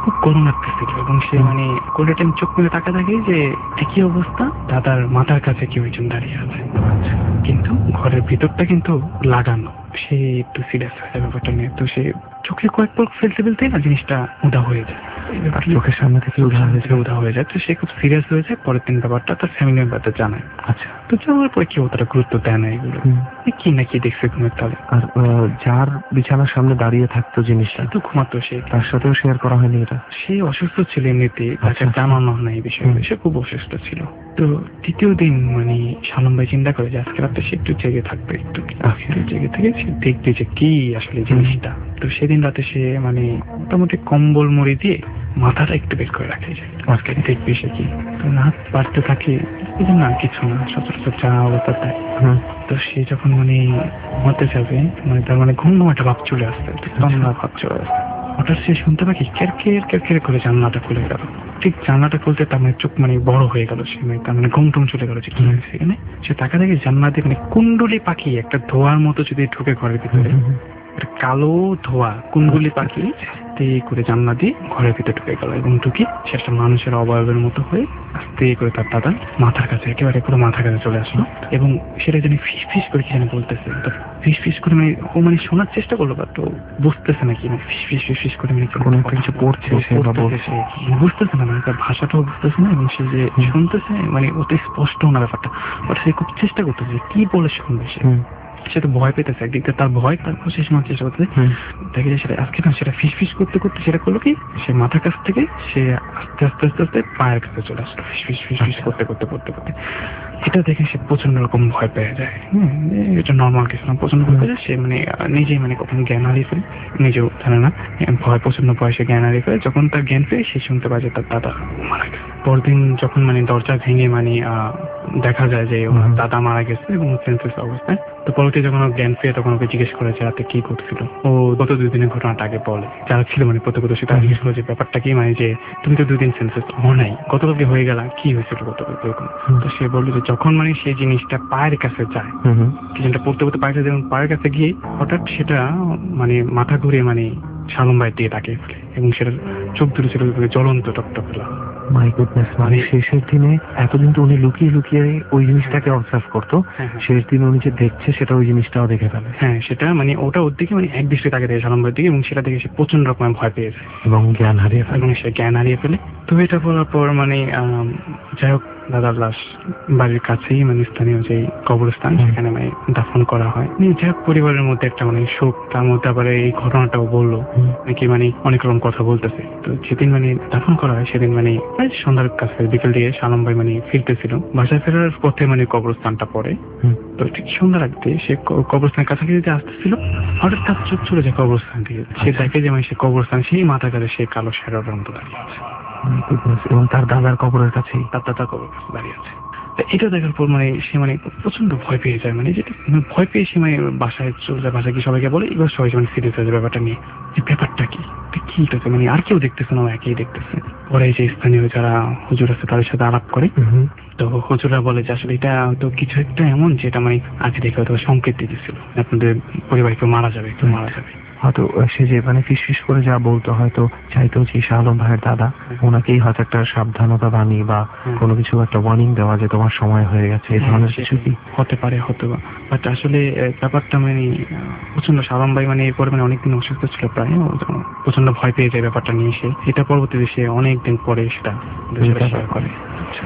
খুব গরম লাগতেছিল এবং সে মানে কোনো টাইম চোখ মেলে তাকা থাকে যে একই অবস্থা, দাদার মাথার কাছে কেউ একজন দাঁড়িয়ে আছে, কিন্তু ঘরের ভিতরটা কিন্তু লাগানো। সে একটু সিরিয়াস হয়ে যায় ব্যাপারটা নিয়ে, তো সে চোখে কয়েক পলক ফেলতে ফেলতে না জিনিসটা উদা হয়ে যায়, চোখের সামনে থেকে উদা হয়ে যায়। তো সে খুব সিরিয়াস হয়ে যায়, পরের দিন ব্যাপারটা তার ফ্যামিলি মেম্বারদের জানায়। আচ্ছা, তো জানার পরে কেউ তারা গুরুত্ব দেয় না এগুলো, কি না কি দেখছে ঘুমের তালে। আর যার বিছানার সামনে দাঁড়িয়ে থাকতো জিনিসটা তো ঘুমাতো, সে তার সাথেও শেয়ার করা হয়নি এটা? সে অসুস্থ ছিল এমনিতে, তাকে জানানো হয় না এই বিষয়ে, সে খুব অসুস্থ ছিল। তো দ্বিতীয় দিন মানে শালম ভাই চিন্তা করে যে আজকে রাতে সে একটু জেগে থাকবে, একটু জেগে থেকে সে দেখবে যে কি আসলে জিনিসটা। তো সেদিন রাতে সে মানে মোটামুটি কম্বল মুড়ি দিয়ে মাথাটা একটু বের করে রাখে, যায় আজকে দেখবে সে কি। তো রাত বাড়তে থাকে, না কিছু না, সচরাচর যা অবস্থা তাই। তো সে যখন মানে ঘুমাতে যাবে, মানে তার মানে ঘুম একটা ভাব চলে আসছে, তন্না ভাব চলে আসছে। হঠাৎ সে শুনতে পাখি ক্যারকের করে জানলাটা খুলে গেল। ঠিক জানলাটা খুলতে তার মানে চোখ মানে বড় হয়ে গেল, সে মানে তার মানে ঘুম টুম চলে গেল যে কি হয়েছে এখানে। সে তাকা দেখে জানলা দিয়ে মানে কুণ্ডলি পাখি একটা ধোয়ার মতো যদি ঢুকে ঘরের ভিতরে, কালো ধোয়া কুণ্ডলি পাখি আস্তে করে জানলা দিয়ে ঘরের ভিতরে ঢুকে গেল এবং ঢুকে সে একটা মানুষের অবয়বের মতো হয়ে আস্তে করে তার দাদা মাথার কাছে, একেবারে পুরো মাথার কাছে চলে আসলো এবং সেটা জানি ফিস ফিস করে কি জানি বলতেছে। ফিস ফিস করে মানে ও মানে শোনার চেষ্টা করলো, বাট ও বুঝতেছে না কি মানে ফিস ফিস করে মানে কোনো একটা কিছু পড়ছে, সে বুঝতেছে না, মানে তার ভাষাটাও বুঝতেছে না এবং সে যে শুনতেছে মানে ওতে স্পষ্ট না ব্যাপারটা, বাট সে খুব চেষ্টা করতেছে কি বলে শুনবে। সে তো ভয় পেতেছে, একদিক থেকে তার ভয়, তারপর সে শোনার চেষ্টা করতেছে। দেখে যে সেটা আজকে না, সেটা ফিস ফিস করতে করতে সেটা করলো কি, সে মাথার কাছ থেকে সে আস্তে আস্তে আস্তে আস্তে পায়ের কাছে চলে আসলো, ফিস ফিস ফিস করতে করতে করতে করতে। এটা দেখে সে প্রচন্ড রকম ভয় পেয়ে যায়। এটা নর্মাল কিছু না, প্রচন্ড ভয় পেয়ে যায়। সে মানে নিজেই মানে কখন জ্ঞান হারিয়ে ফেলে, নিজেও জানে না, প্রচন্ড ভয় সে জ্ঞান হারিয়ে ফেলে। যখন তার জ্ঞান পেয়ে সে শুনতে পায় যে তার দাদা মারা গেছে। পরদিন যখন মানে দরজা ভেঙে মানে দেখা যায় যে ওনার দাদা মারা গেছে এবং সেন্সলেস অবস্থায়। তো পরবর্তী যখন জ্ঞান পেয়ে তখন ওকে জিজ্ঞেস করেছে রাতে কি করছিল। ও গত 2 দিনের ঘটনাটা আগে বলে, যারা ছিল মানে প্রত্যক্ষদর্শী তারা জিজ্ঞেস করেছে ব্যাপারটা কি, মানে যে তুমি তো 2 দিন সেন্সলেস নাই, গতকালকে হয়ে গেল, কি হয়েছিল গতকালকে এরকম। তো সে বললো যে যখন মানে সেই জিনিসটা পায়ের কাছে যায়, কিছুটা পড়তে পড়তে পায়ের কাছে, পায়ের কাছে গিয়ে হঠাৎ সেটা মানে মাথা ঘুরে মানে শালম ভাইয়ের দিকে তাকিয়ে ফেলে এবং সেটার চোখ দুটো ছিল জ্বলন্ত টকটকে লাল। মাই গুডনেস, মানে শেষের দিনে এতদিন তো উনি লুকিয়ে লুকিয়ে ওই জিনিসটাকে অবজার্ভ করতো, শেষ দিন উনি যে দেখছে সেটা ওই জিনিসটাও দেখে ফেলে। হ্যাঁ, সেটা মানে ওটা ওর দিকে মানে এক দৃষ্টি তাকে দেখে শালম ভাইয়ের দিকে এবং সেটা দেখে সে প্রচন্ড রকমের ভয় পেয়ে যায় এবং জ্ঞান হারিয়ে ফেলে। এবং সে জ্ঞান হারিয়ে ফেলে। তো এটা বলার পর মানে যাই হোক দাদার লাশ বাড়ির কাছেই মানে স্থানীয় যে কবরস্থান সেখানে মানে দাফন করা হয়। যাই হোক পরিবারের মধ্যে একটা মানে শোক, তার মধ্যে আবার এই ঘটনাটাও বললো নাকি মানে অনেক রকম কথা বলতেছে। তো যেদিন মানে দাফন করা হয় সেদিন মানে প্রায় সন্ধ্যার কাছে বিকেল দিয়ে শালম ভাই মানে ফিরতেছিল, বাসায় ফেরার পথে মানে কবরস্থানটা পড়ে। তো ঠিক সন্ধ্যা রাখতে সে কবরস্থানের কাছাকাছি আসতেছিল, হঠাৎ তার চোখ চলে যায় কবরস্থান দিয়ে। সে দেখে যে মানে সে কবরস্থান সেই মাথার কাছে সে কালো শ্যাডোর মতো দাঁড়িয়ে আছে এবং তার দাদার কবরের কাছেই, তার দাদার কবরের কাছে দাঁড়িয়ে আছে। এটা দেখার পর মানে সে মানে প্রচন্ড ভয় পেয়ে যায়, মানে যেটা ভয় পেয়ে সে মানে বাসায় চলে যায়, বাসায় কি সবাইকে বলে, এবার সবাই মানে সিরিয়াস হয়ে যায় ব্যাপারটা নিয়ে, যে ব্যাপারটা কি কি হচ্ছে, মানে আর কেউ দেখতেছে না, একই দেখতেছে। পরে যে স্থানীয় যারা হুজুর আছে তাদের সাথে আলাপ করে, তো হুজুরা বলে যে আসলে এটা তো কিছু একটা এমন যেটা মানে আজকে দেখে হয়তো সংকেত দিতেছিল আপনাদের পরিবার কেউ মারা যাবে, কেউ মারা যাবে। হয়তো সে যে মানে ফিস ফিস করে যা বলতো, হয়তো চাইতো যে শাহ আলম ভাইয়ের দাদা ওনাকেই হয়তো একটা সাবধানতা বাণী বা কোনো কিছু একটা ওয়ার্নিং দেওয়া যে তোমার সময় হয়ে গেছে, এই ধরনের কিছু কি হতে পারে, হতে পারে। বাট আসলে ব্যাপারটা মানে প্রচন্ড শাহ আলম ভাই মানে এরপরে মানে অনেকদিন অসুস্থ ছিল, প্রায় প্রচন্ড ভয় পেয়ে যায় ব্যাপারটা নিয়ে। সে এটা পরবর্তীতে সে অনেকদিন পরে সেটা শেয়ার করে। আচ্ছা,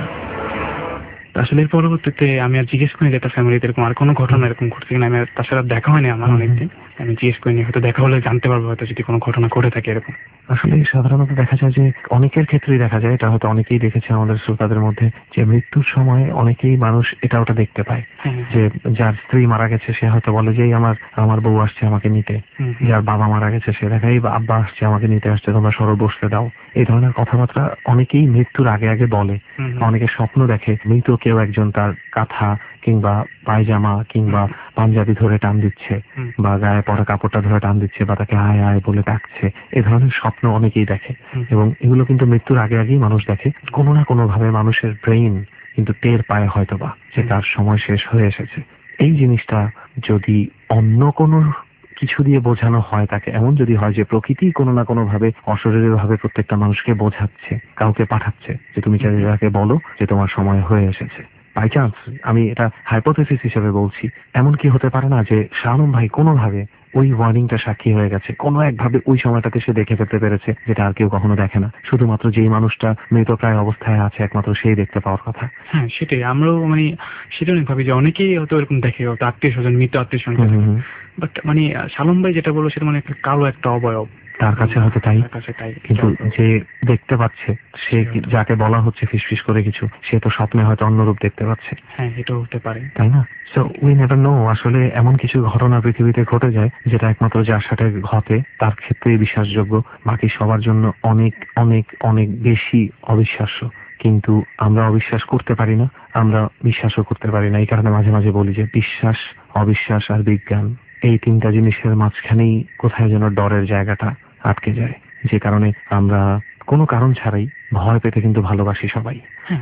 আসলে এর পরবর্তীতে আমি আর জিজ্ঞেস করিনি যে তার ফ্যামিলিতে এরকম আর কোনো ঘটনা এরকম ঘটছে কিনা। আমি তার সাথে দেখা হয়নি আমার অনেকদিন, আমি জিজ্ঞেস করিনি, হয়তো দেখা হলে জানতে পারবো হয়তো যদি কোনো ঘটনা ঘটে থাকে এরকম। আসলে সাধারণত দেখা যায় যে অনেকের ক্ষেত্রেই দেখা যায়, এটা হয়তো অনেকেই দেখেছে আমাদের শ্রোতাদের মধ্যে, যে মৃত্যুর সময় অনেকেই মানুষ এটা ওটা দেখতে পায়, যে যার স্ত্রী মারা গেছে সে হয়তো বলে যে আমার বউ আসছে আমাকে নিতে, যার বাবা মারা গেছে সে দেখাই আব্বা আসছে আমাকে নিতে আসছে, তোমরা সরো বসতে দাও। এই ধরনের কথাবার্তা অনেকেই মৃত্যুর আগে আগে বলে। অনেকে স্বপ্ন দেখে মৃত কেউ একজন তার কাঁথা কিংবা পায়জামা কিংবা পাঞ্জাবি ধরে টান দিচ্ছে বা গায়ে পরা কাপড়টা ধরে টান দিচ্ছে বা তাকে আয় আয় বলে ডাকছে। এই ধরনের স্বপ্ন অনেকেই দেখে এবং এগুলো কিন্তু মৃত্যুর আগে আগেই মানুষ দেখে। কোনো না কোনো ভাবে মানুষের ব্রেইন কিন্তু টের পায় হয়তোবা যে তার সময় শেষ হয়ে এসেছে। এই জিনিসটা যদি অন্য কোনো কিছু দিয়ে বোঝানো হয় তাকে, এমন যদি হয় যে প্রকৃতি কোনো না কোনো ভাবে অশরীরী ভাবে প্রত্যেকটা মানুষকে বোঝাচ্ছে, কাউকে পাঠাচ্ছে যে তুমি চারিদাকে বলো যে তোমার সময় হয়ে এসেছে। বাই চান্স, আমি এটা হাইপোথেসিস হিসেবে বলছি, এমন কি হতে পারে না যে শাহ আলম ভাই কোনোভাবে ওই ওয়ার্নিংটা সাক্ষী হয়ে গেছে, কোনো একভাবে ওই সময়টাতে সে দেখে ফেলতে পেরেছে যেটা আর কেউ কখনো দেখে না, শুধুমাত্র যেই মানুষটা মৃতপ্রায় অবস্থায় আছে একমাত্র সেই দেখতে পাওয়ার কথা। হ্যাঁ সেটাই, আমরাও মানে সেটা অনেক ভাবি যে অনেকেই হয়তো এরকম দেখে, হয়তো আত্মীয় স্বজন, মৃত আত্মীয় স্বজন, বাট মানে শালম ভাই যেটা বললো সেটা মানে একটা কালো একটা অবয়ব তার কাছে হয়তো তাই, কিন্তু যে দেখতে পাচ্ছে, সে যাকে বলা হচ্ছে ফিসফিস করে কিছু, সে তো স্বপ্নে হয়তো অন্যরূপ দেখতে পাচ্ছে। হ্যাঁ এটাও হতে পারে, তাই না? So we never know. আসলে এমন কিছু ঘটনা পৃথিবীতে ঘটে যায় যেটা একমাত্র যার সাথে ঘটে তার ক্ষেত্রেই বিশ্বাসযোগ্য, বাকি সবার জন্য অনেক অনেক অনেক বেশি অবিশ্বাস্য। কিন্তু আমরা অবিশ্বাস করতে পারি না, আমরা বিশ্বাসও করতে পারি না। এই কারণে মাঝে মাঝে বলি যে বিশ্বাস, অবিশ্বাস আর বিজ্ঞান, এই তিনটা জিনিসের মাঝখানেই কোথায় যেন ডরের জায়গাটা আটকে যায়, যে কারণে আমরা কোনো কারণ ছাড়াই ভয় পেতে কিন্তু ভালোবাসি সবাই।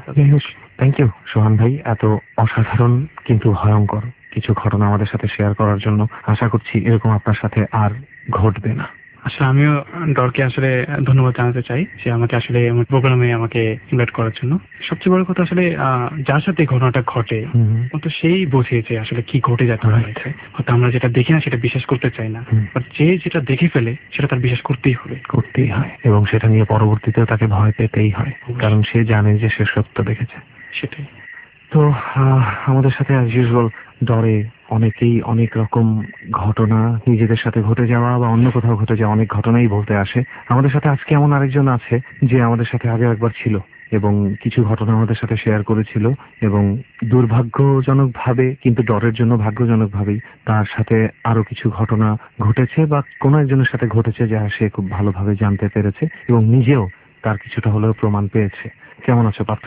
থ্যাংক ইউ সোহান ভাই, এত অসাধারণ কিন্তু ভয়ঙ্কর কিছু ঘটনা আমাদের সাথে শেয়ার করার জন্য। আশা করছি এরকম আপনার সাথে আর ঘটবে না। আসলে আমিও ডরকে আসলে ধন্যবাদ জানাতে চাই যে আমাকে আসলে আমার প্রোগ্রামে আমাকে ইনভাইট করার জন্য। সবচেয়ে বড় কথা আসলে যার সাথে ঘটনাটা ঘটে তো সেই বুঝিয়েছে আসলে কি ঘটে যেতে হয়েছে। হয়তো আমরা যেটা দেখি না সেটা বিশ্বাস করতে চাই না, বাট যে যেটা দেখে ফেলে সেটা তার বিশ্বাস করতেই হবে, করতেই হয়, এবং সেটা নিয়ে পরবর্তীতেও তাকে ভয় পেতেই হয়, কারণ সে জানে যে সে সত্য দেখেছে। সেটাই তো আমাদের সাথে অ্যাজ ইউজুয়াল ডরে অনেকেই অনেক রকম ঘটনা, নিজেদের সাথে ঘটে যাওয়া বা অন্য কোথাও ঘটে যাওয়া অনেক ঘটনাই বলতে আসে। আমাদের সাথে আজকে এমন আরেকজন আছে যে আমাদের সাথে আগে একবার ছিল এবং কিছু ঘটনা আমাদের সাথে শেয়ার করেছিল, এবং দুর্ভাগ্যজনকভাবে কিন্তু ডরের জন্য ভাগ্যজনকভাবেই তার সাথে আরো কিছু ঘটনা ঘটেছে বা কোনো একজনের সাথে ঘটেছে যা সে খুব ভালোভাবে জানতে পেরেছে এবং নিজেও তার কিছুটা হলেও প্রমাণ পেয়েছে। কেমন আছো পার্থ?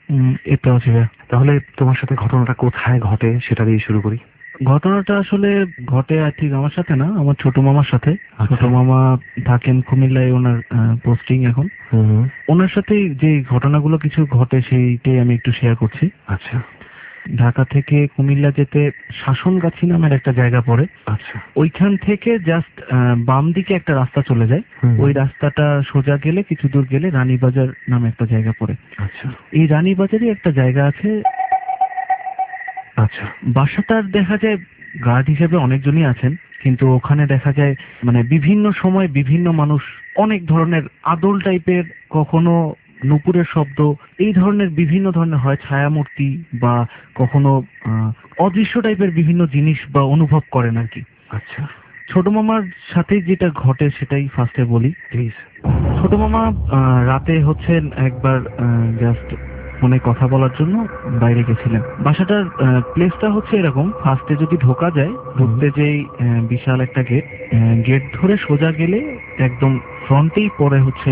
এটা আছে। তাহলে তোমার সাথে ঘটনাটা কোথায় ঘটে সেটা দিয়ে শুরু করি। ঘটনাটা আসলে ঘটে ঠিক আমার সাথে না, আমার ছোট মামার সাথে। ছোট মামা থাকেন কুমিল্লায়, ওনার পোস্টিং এখন। ওনার সাথে যে ঘটনাগুলো কিছু ঘটে সেইটাই আমি একটু শেয়ার করছি। আচ্ছা। ঢাকা থেকে কুমিল্লা যেতে শাসনগাছি নামের একটা জায়গা পড়ে। আচ্ছা। ওইখান থেকে জাস্ট বাম দিকে একটা রাস্তা চলে যায়, ওই রাস্তাটা সোজা গেলে কিছু দূর গেলে রানীবাজার নামে একটা জায়গা পড়ে। আচ্ছা। এই রানীবাজারে একটা জায়গা আছে। আচ্ছা। বাসাটার দেখা যায় গার্ড হিসেবে অনেকজনই আছেন, কিন্তু ওখানে দেখা যায় মানে বিভিন্ন সময় বিভিন্ন মানুষ অনেক ধরনের আদল টাইপের, কখনো নুপুরের শব্দ, এই ধরনের বিভিন্ন ধরনের হয় ছায়ামূর্তি বা কখনো অদৃশ্য টাইপের বিভিন্ন জিনিস বা অনুভব করেন আর কি। আচ্ছা। ছোট মামার সাথে যেটা ঘটে সেটাই ফার্স্টে বলি প্লিজ। ছোট মামা রাতে হচ্ছেন একবার জাস্ট ফোনে কথা বলার জন্য বাইরে গেছিলেন। বাসাটার প্লেসটা হচ্ছে এরকম, ফার্স্টে যদি ঢোকা যায়, ঢুকতে যেই বিশাল একটা গেট ধরে সোজা গেলে একদম ফ্রন্টেই পড়ে হচ্ছে,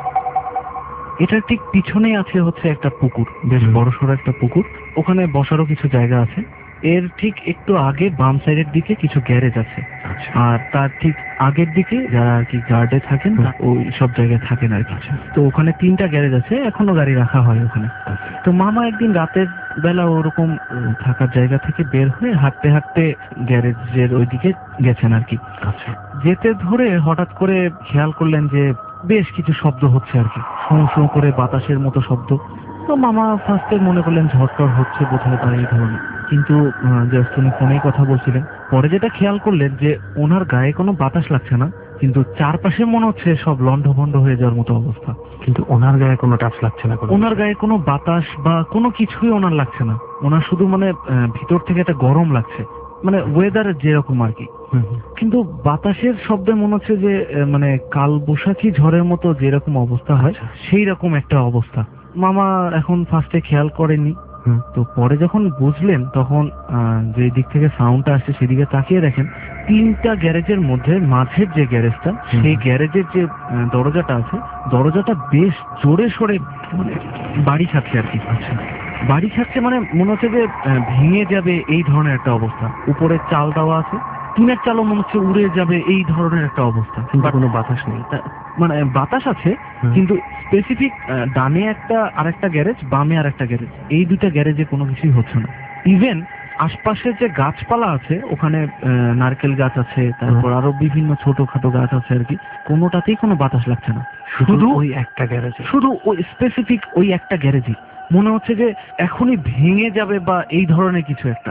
এটার ঠিক পিছনেই আছে হচ্ছে একটা পুকুর, বেশ বড়সড় একটা পুকুর, ওখানে বসারও কিছু জায়গা আছে। এর ঠিক একটু আগে বাম সাইডের দিকে কিছু গ্যারেজ আছে, আর তার ঠিক আগের দিকে যারা আর কি গার্ডে থাকেন ওই সব জায়গায় থাকেন আর কি। তো ওখানে 3টা গ্যারেজ আছে, এখনো গাড়ি রাখা হয় ওখানে। তো মামা একদিন রাতের বেলা ওরকম থাকার জায়গা থেকে বের হয়ে হাঁটতে হাঁটতে গ্যারেজের ওইদিকে গেছেন আর কি। আচ্ছা। যেতে ধরে হঠাৎ করে খেয়াল করলেন যে বেশ কিছু শব্দ হচ্ছে আর কি, শোঁ শোঁ করে বাতাসের মতো শব্দ। তো মামা ফার্স্টে মনে করলেন ঝড়টর হচ্ছে বোধহয় বা এই ধরনের, কিন্তু জাস্ট উনি ফোনেই কথা বলছিলেন। পরে যেটা খেয়াল করলেন যে ওনার গায়ে কোনো বাতাস লাগছে না, কিন্তু চারপাশে মনে হচ্ছে সব লন্ডভন্ড হয়ে যাওয়ার মতো অবস্থা। কিন্তু ওনার গায়ে কোনো টাচ লাগছে না, ওনার গায়ে কোনো বাতাস বা কোনো কিছুই ওনার লাগছে না, ওনার শুধু মানে ভিতর থেকে একটা গরম লাগছে, মানে ওয়েদার যেরকম আর কি। কিন্তু বাতাসের শব্দে মনে হচ্ছে যে মানে কাল বৈশাখী ঝড়ের মতো যেরকম অবস্থা হয় সেই রকম একটা অবস্থা। মামা এখন ফার্স্টে খেয়াল করেনি, তো পরে যখন বুঝলেন তখন যে দিক থেকে সাউন্ডটা আসছে সেদিকে তাকিয়ে দেখেন 3টা গ্যারেজের মধ্যে মাঝের যে গ্যারেজটা, সেই গ্যারেজের যে দরজাটা আছে, দরজাটা বেশ জোরে সরে মানে বাড়ি ছাড়ছে আর কি। আচ্ছা। বাড়ি ছাড়ছে মানে মনে হচ্ছে যে ভেঙে যাবে এই ধরনের একটা অবস্থা। উপরে চাল দেওয়া আছে, টিনের চালও মনে হচ্ছে উড়ে যাবে এই ধরনের একটা অবস্থা, কিন্তু কোনো বাতাস নেই। মানে বাতাস আছে কিন্তু স্পেসিফিক ডানে একটা আরেকটা গ্যারেজ, বামে আরেকটা গ্যারেজ, এই 2টা গ্যারেজে কোনো কিছুই হচ্ছে না। ইভেন আশপাশে যে গাছপালা আছে ওখানে নারকেল গাছ আছে, তারপর আরো বিভিন্ন ছোটখাটো গাছ আছে আর কি, কোনোটাতেই কোনো বাতাস লাগছে না, শুধু ওই একটা গ্যারেজে, শুধু ওই স্পেসিফিক ওই একটা গ্যারেজই মনে হচ্ছে যে এখনই ভেঙে যাবে বা এই ধরনের কিছু একটা,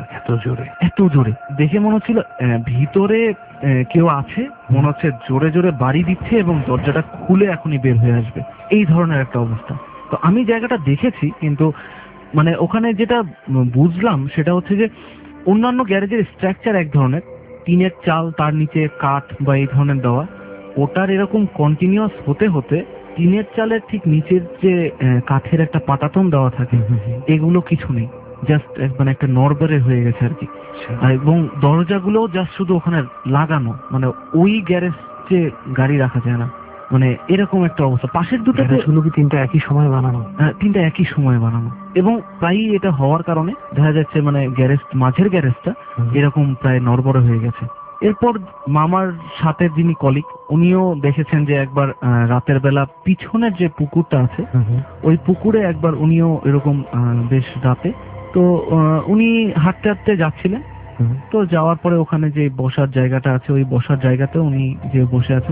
এত জোরে দেখে মনে হচ্ছিল ভিতরে কেউ আছে, মনে হচ্ছে জোরে জোরে বাড়ি দিচ্ছে এবং দরজাটা খুলে এখনই বের হয়ে আসবে, এই ধরনের একটা অবস্থা। তো আমি জায়গাটা দেখেছি, কিন্তু মানে ওখানে যেটা বুঝলাম সেটা হচ্ছে যে অন্যান্য গ্যারেজের স্ট্রাকচার এক ধরনের, টিনের চাল, তার নিচে কাঠ বা এই ধরনের দেওয়া, ওটার এরকম কন্টিনিউয়াস হতে হতে টিনের চালের ঠিক নিচের যে কাঠের একটা পাটাতন দেওয়া থাকে, এগুলো কিছু নেই, জাস্ট মানে একটা নড়বড়ে হয়ে গেছে আর কি। এবং দরজাগুলো জাস্ট শুধু ওখানে লাগানো, মানে ওই গ্যারেজ যে গাড়ি রাখা যায় না, মানে এরকম একটা অবস্থা। পাশের দুটো কি তিনটা একই সময় বানানো? তিনটা একই সময় বানানো, এবং প্রায়ই এটা হওয়ার কারণে দেখা যাচ্ছে মানে গ্যারেজ, মাঝের গ্যারেজটা এরকম প্রায় নড়বড়ে হয়ে গেছে। এরপর মামার সাথে যিনি কলিগ, উনিও দেখেছেন যে একবার রাতের বেলা পিছনের যে পুকুরটা আছে ওই পুকুরে একবার উনিও এরকম বেশ রাতে, তো উনি হাঁটতে হাঁটতে যাচ্ছিলেন, তো যাওয়ার পরে ওখানে যে বসার জায়গাটা আছে ওই বসার জায়গাতে উনি যে বসে আছেন,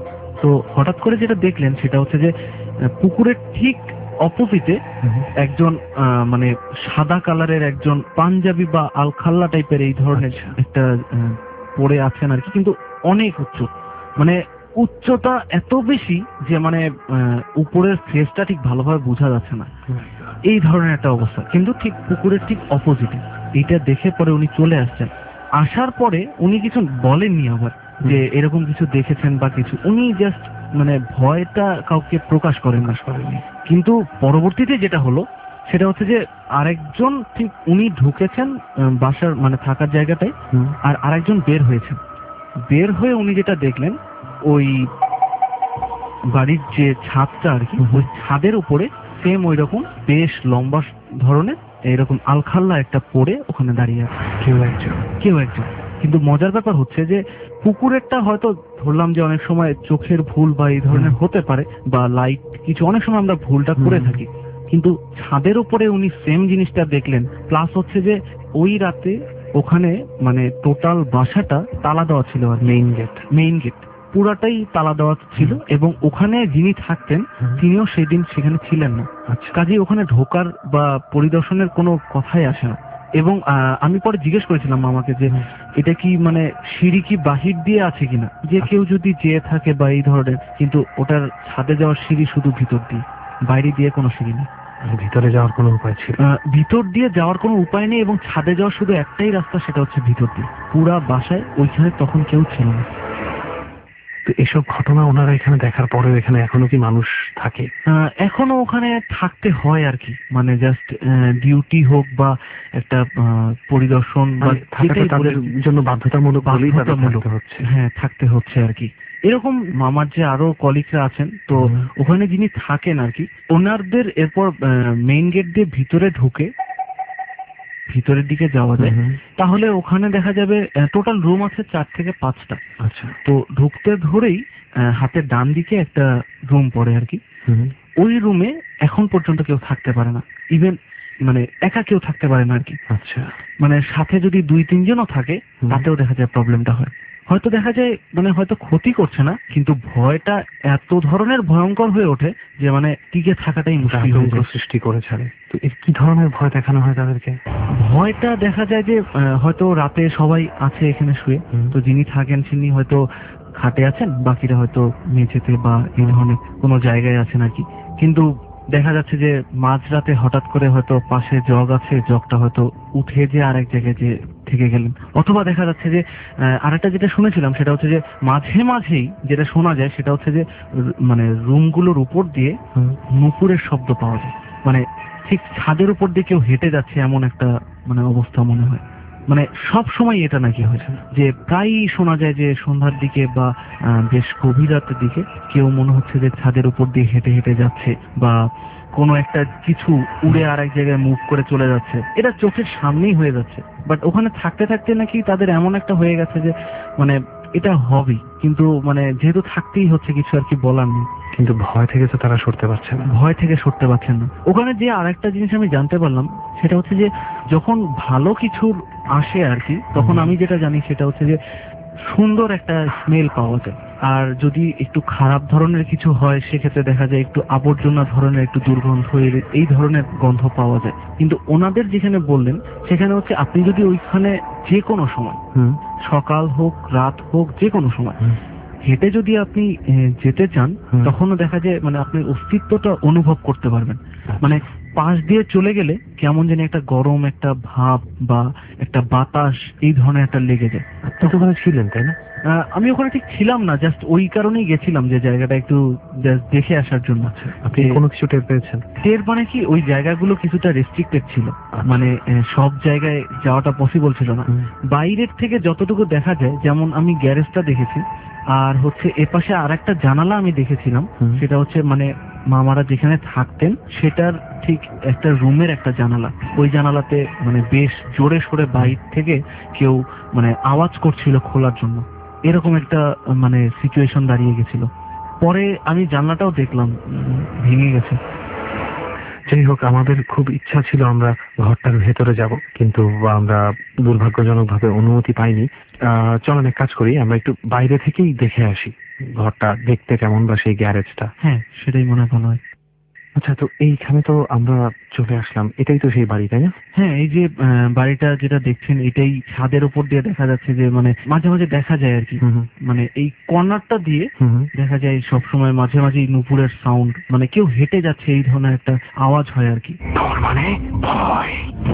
তো হঠাৎ করে যেটা দেখলেন সেটা হচ্ছে যে পুকুরের ঠিক অপোজিটে একজন মানে সাদা কালারের একজন পাঞ্জাবি বা আলখাল্লা টাইপের এই ধরনের একটা পড়ে আছেন আর কি, কিন্তু অনেক উচ্চ, মানে উচ্চতা এত বেশি যে মানে উপরের ফেসটা ঠিক ভালোভাবে বোঝা যাচ্ছে না, এই ধরনের একটা অবস্থা, কিন্তু ঠিক পুকুরের ঠিক অপোজিটে। এইটা দেখে পরে উনি চলে আসছেন, আসার পরে উনি কিছু বলেননি আবার যে এরকম কিছু দেখেছেন বা কিছু, উনি জাস্ট মানে ভয়টা কাউকে প্রকাশ করেন না। কিন্তু পরবর্তীতে যেটা হলো সেটা হচ্ছে যে আরেকজন, ঠিক উনি ঢুকেছেন বাসার মানে থাকার জায়গাটায়, আর আরেকজন বের হয়েছেন, বের হয়ে উনি যেটা দেখলেন ওই বাড়ির যে ছাদটা আর কি, ওই ছাদের উপরে সেম ওই রকম বেশ লম্বা ধরনের এরকম আলখাল্লা একটা পড়ে ওখানে দাঁড়িয়ে আছে কেউ একজন। কিন্তু মজার ব্যাপার হচ্ছে যে পুকুরেরটা হয়তো ধরলাম যে অনেক সময় চোখের ভুল বা এই ধরনের হতে পারে, বা লাইট কিছু, অনেক সময় আমরা ভুলটা করে থাকি, কিন্তু ছাদের উপরে উনি সেম জিনিসটা দেখলেন। প্লাস হচ্ছে যে ওই রাতে ওখানে মানে টোটাল বাসাটা তালা দেওয়া ছিল, আর মেইন গেট পুরাটাই তালা দেওয়া ছিল, এবং ওখানে যিনি থাকতেন তিনিও সেদিন সেখানে ছিলেন না, কাজেই ওখানে ঢোকার বা পরিদর্শনের কোনো কথাই আসে না। এবং আমি পরে জিজ্ঞেস করেছিলাম মামাকে যে এটা কি মানে সিঁড়ি কি বাহির দিয়ে আছে কিনা, যে কেউ যদি যেয়ে থাকে বা এই ধরনের, কিন্তু ওটার ছাদে যাওয়ার সিঁড়ি শুধু ভিতর দিয়ে, বাইরে দিয়ে কোনো সিঁড়ি নেই। ভিতরে যাওয়ার কোনো উপায় ছিল? ভিতর দিয়ে যাওয়ার কোনো উপায় নেই, এবং ছাদে যাওয়ার শুধু একটাই রাস্তা, সেটা হচ্ছে ভিতর দিয়ে। পুরা বাসায় ওইখানে তখন কেউ ছিল না। তো এসব ঘটনা ওনারা এখানে দেখার পরেও এখানে এখনো কি মানুষ থাকে? এখনো ওখানে থাকতে হয় আর কি, মানে জাস্ট ডিউটি হোক বা একটা পরিদর্শন বা তাদের জন্য বাধ্যতামূলক হচ্ছে, হ্যাঁ থাকতে হচ্ছে আর কি। এরকম আমার যে আরো কলিগরা আছেন, তো ওখানে যিনি থাকেন আর কি, ওনারদের এরপর মেইন গেট দিয়ে ভিতরে ঢুকে ভিতরের দিকে যাওয়া যায়, তাহলে ওখানে দেখা যাবে টোটাল রুম আছে 4 থেকে 5টা। আচ্ছা, তো ঢুকতে ধরেই হাতের ডান দিকে একটা রুম পড়ে আর কি, ওই রুমে এখন পর্যন্ত কেউ থাকতে পারে না, ইভেন মানে একা কেউ থাকতে পারে না আর কি। আচ্ছা, মানে সাথে যদি 2-3 জনও থাকে তাতেও দেখা যায় প্রবলেমটা হয়। হয়তো দেখা যায় মানে হয়তো ক্ষতি করছে না, কিন্তু ভয়টা এত ধরনের ভয়ঙ্কর হয়ে ওঠে যে মানে টিকে থাকাটাই মুশকিল সৃষ্টি করে ছাড়ে। তো এর কি ধরনের ভয় দেখানো হয় তাদেরকে? ভয়টা দেখা যায় যে হয়তো রাতে সবাই আছে এখানে শুয়ে, তো যিনি থাকেন তিনি হয়তো খাটে আছেন, বাকিরা হয়তো মেঝেতে বা এই ধরনের কোনো জায়গায় আছেন আর কি। কিন্তু দেখা যাচ্ছে যে মাঝরাতে হঠাৎ করে হয়তো পাশে জগ আছে, জগটা হয়তো উঠে যে আরেক জায়গায় যে থেকে গেলেন, অথবা দেখা যাচ্ছে যে আরেকটা যেটা শুনেছিলাম সেটা হচ্ছে যে মাঝে মাঝেই যেটা শোনা যায় সেটা হচ্ছে যে মানে রুমগুলোর উপর দিয়ে নুপুরের শব্দ পাওয়া যায়, মানে ঠিক ছাদের উপর দিয়ে কেউ হেঁটে যাচ্ছে এমন একটা মানে অবস্থা মনে হয়। মানে সব সময় এটা নাকি হয়েছে যে প্রায়ই শোনা যায় যে সন্ধ্যার দিকে বা বেশ গভীর রাতের দিকে কেউ মনে হচ্ছে যে ছাদের উপর দিয়ে হেঁটে হেঁটে যাচ্ছে, বা কোনো একটা কিছু উড়ে আর এক জায়গায় মুভ করে চলে যাচ্ছে, এটা চোখের সামনেই হয়ে যাচ্ছে। বাট ওখানে থাকতে থাকতে নাকি তাদের এমন একটা হয়ে গেছে যে মানে এটা হবে, কিন্তু মানে যেহেতু থাকতেই হচ্ছে, কিছু আর কি বলার নেই। কিন্তু ভয় থেকে তো তারা সরতে পারছে না। ভয় থেকে সরতে পারছেন না। ওখানে যে আরেকটা জিনিস আমি জানতে পারলাম, সেটা হচ্ছে যে যখন ভালো কিছুর আসে আর কি, তখন আমি যেটা জানি সেটা হচ্ছে যে সুন্দর একটা স্মেল পাওয়া যায়। আর যদি একটু খারাপ ধরনের কিছু হয়, সেক্ষেত্রে দেখা যায় একটু আবর্জনা ধরনের, একটু দুর্গন্ধ, এই ধরনের গন্ধ পাওয়া যায়। কিন্তু ওনাদের যেখানে বললেন, সেখানে হচ্ছে আপনি যদি ওইখানে যে কোনো সময়, সকাল হোক রাত হোক, যে কোনো সময় হেঁটে যদি আপনি যেতে চান, তখনও দেখা যায় মানে আপনি অস্তিত্বটা অনুভব করতে পারবেন। মানে পাশ দিয়ে চলে গেলে কেমন যেন একটা গরম একটা ভাব বা একটা বাতাস এই ধরনের একটা লেগে যায়। আপনি তো ওখানে ছিলেন, তাই না? আমি ওখানে ঠিক ছিলাম না, জাস্ট ওই কারণেই গেছিলাম যে জায়গাটা একটু জাস্ট দেখে আসার জন্য। আপনি কোনো কিছু টের পেয়েছেন? টের মানে কি, ওই জায়গাগুলো কিছুটা রেস্ট্রিক্টেড ছিল, মানে সব জায়গায় যাওয়াটা পসিবল ছিল না। বাইরের থেকে যতটুকু দেখা যায়, যেমন আমি গ্যারেজটা দেখেছি, আর হচ্ছে এপাশে আর একটা জানালা আমি দেখেছিলাম, সেটা হচ্ছে মানে মামারা যেখানে থাকতেন সেটার ঠিক একটা রুমের একটা জানালা। ওই জানালাতে মানে বেশ জোরে সোরে বাইরে থেকে কেউ মানে আওয়াজ করছিল খোলার জন্য, এরকম একটা মানে সিচুয়েশন দাঁড়িয়ে গেছিল। পরে আমি জানলাটাও দেখলাম ভেঙে গেছে। যাই হোক, আমাদের খুব ইচ্ছা ছিল আমরা ঘরটার ভেতরে যাব, কিন্তু আমরা দুর্ভাগ্যজনকভাবে অনুমতি পাইনি। চলেন এক কাজ করি, আমরা একটু বাইরে থেকেই দেখে আসি ঘরটা দেখতে কেমন, বা সেই গ্যারেজটা। হ্যাঁ, সেটাই মনে হয় ভালো হয়। আচ্ছা, তো এইখানে তো আমরা চলে আসলাম, এটাই তো সেই বাড়ি, তাই না? হ্যাঁ, এই যে বাড়িটা যেটা দেখছেন, এটাই ছাদের উপর দিয়ে দেখা যাচ্ছে, যে মানে মাঝে মাঝে দেখা যায় আর কি, মানে এই কর্নারটা দিয়ে দেখা যায় সব সময় মাঝে মাঝে নুপুরের সাউন্ড, মানে কেউ হেঁটে যাচ্ছে এই ধরনের একটা আওয়াজ হয় আর কি। মানে ভয়,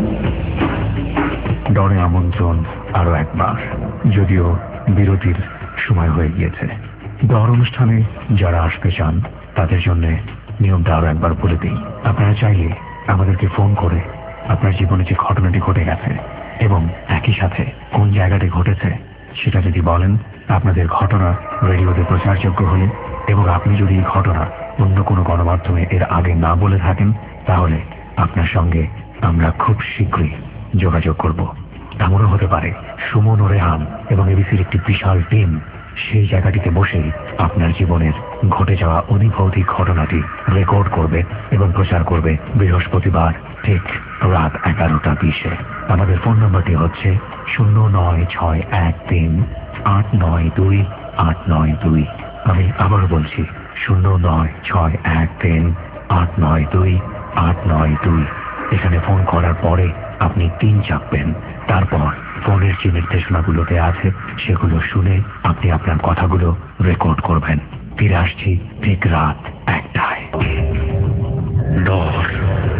ডরে আমন্ত্রণ আরো একবার, যদিও বিরতির সময় হয়ে গিয়েছে। ডর অনুষ্ঠানে যারা আসতে চান তাদের জন্য নিয়মটা আরো একবার বলে দিই। আপনারা চাইলে আমাদেরকে ফোন করে আপনার জীবনে যে ঘটনাটি ঘটে গেছে এবং একই সাথে কোন জায়গাটি ঘটেছে সেটা যদি বলেন, আপনাদের ঘটনা রেডিওতে প্রচারযোগ্য হলে এবং আপনি যদি এই ঘটনা অন্য কোনো গণমাধ্যমে এর আগে না বলে থাকেন, তাহলে আপনার সঙ্গে আমরা খুব শীঘ্রই যোগাযোগ করব। এমনও হতে পারে সুমন ও রেহান এবং এবিসির একটি বিশাল টিম সেই জায়গাটিতে বসে আপনার জীবনের ঘটে যাওয়া অধিভৌতিক ঘটনাটি রেকর্ড করবে এবং প্রচার করবে বৃহস্পতিবার ঠিক রাত 11:20। আমাদের ফোন নম্বরটি হচ্ছে 09613892892। আমি আবারও বলছি 09613892892। এখানে ফোন করার পরে আপনি 3 চাপবেন, তারপর ফোনের যে নির্দেশনাগুলোতে আছে সেগুলো শুনে আপনি আপনার কথাগুলো রেকর্ড করবেন। ফিরে আসছি ঠিক রাত 1টায়। ডর,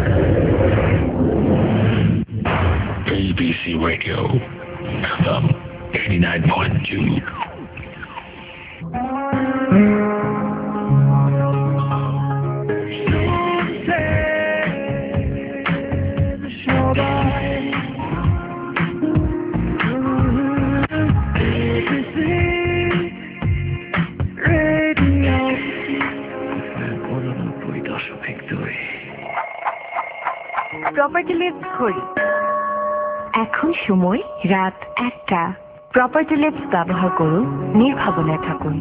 ABC Radio FM 89.2। Property lives ঘড়ি, এখন সময় রাত 1টা। প্রপার্টি লিভস ব্যবহার করুন, নির্ভাবনায় থাকুন।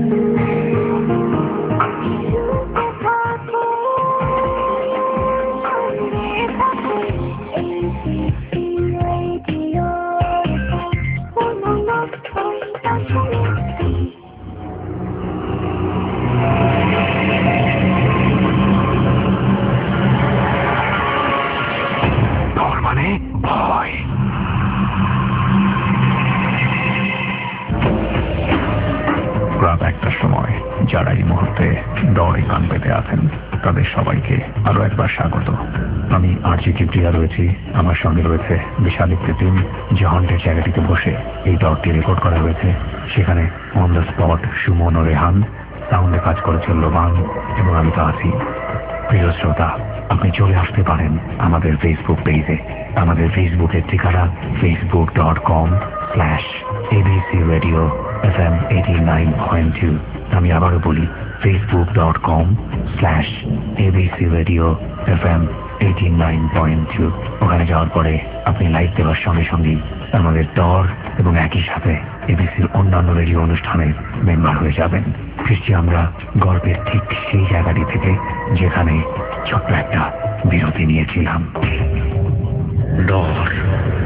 মানে ভয়, রাত 1টার সময় যারা এই মুহূর্তে ডরে কান পেতে আছেন তাদের সবাইকে আরো একবার স্বাগত। আমি আরজি কিবরিয়া রয়েছি, আমার সঙ্গে রয়েছে বিশাল একটি টিম যে হন্টের জায়গাটিতে বসে এই ডরটি রেকর্ড করা হয়েছে। সেখানে অন দ্য স্পট সুমন ও রেহান, সাউন্ডে কাজ করেছে লোবান এবং আমি তো আছি। প্রিয় শ্রোতা, আপনি চলে আসতে পারেন আমাদের ফেসবুক পেজে। আমাদের ফেসবুকের ঠিকানা facebook.com/ABC Radio FM 89.2। আমি আবারও বলি facebook.com/ABC Radio FM 89.2। ওখানে যাওয়ার পরে আপনি লাইক দেওয়ার সঙ্গে সঙ্গেই আমাদের ডর এবং একই সাথে এবিসির অন্যান্য রেডিও অনুষ্ঠানের মেম্বার হয়ে যাবেন। ফিরছি আমরা গল্পের ঠিক সেই জায়গাটি থেকে যেখানে ছোট্ট একটা বিরতি নিয়েছিলাম। ডর।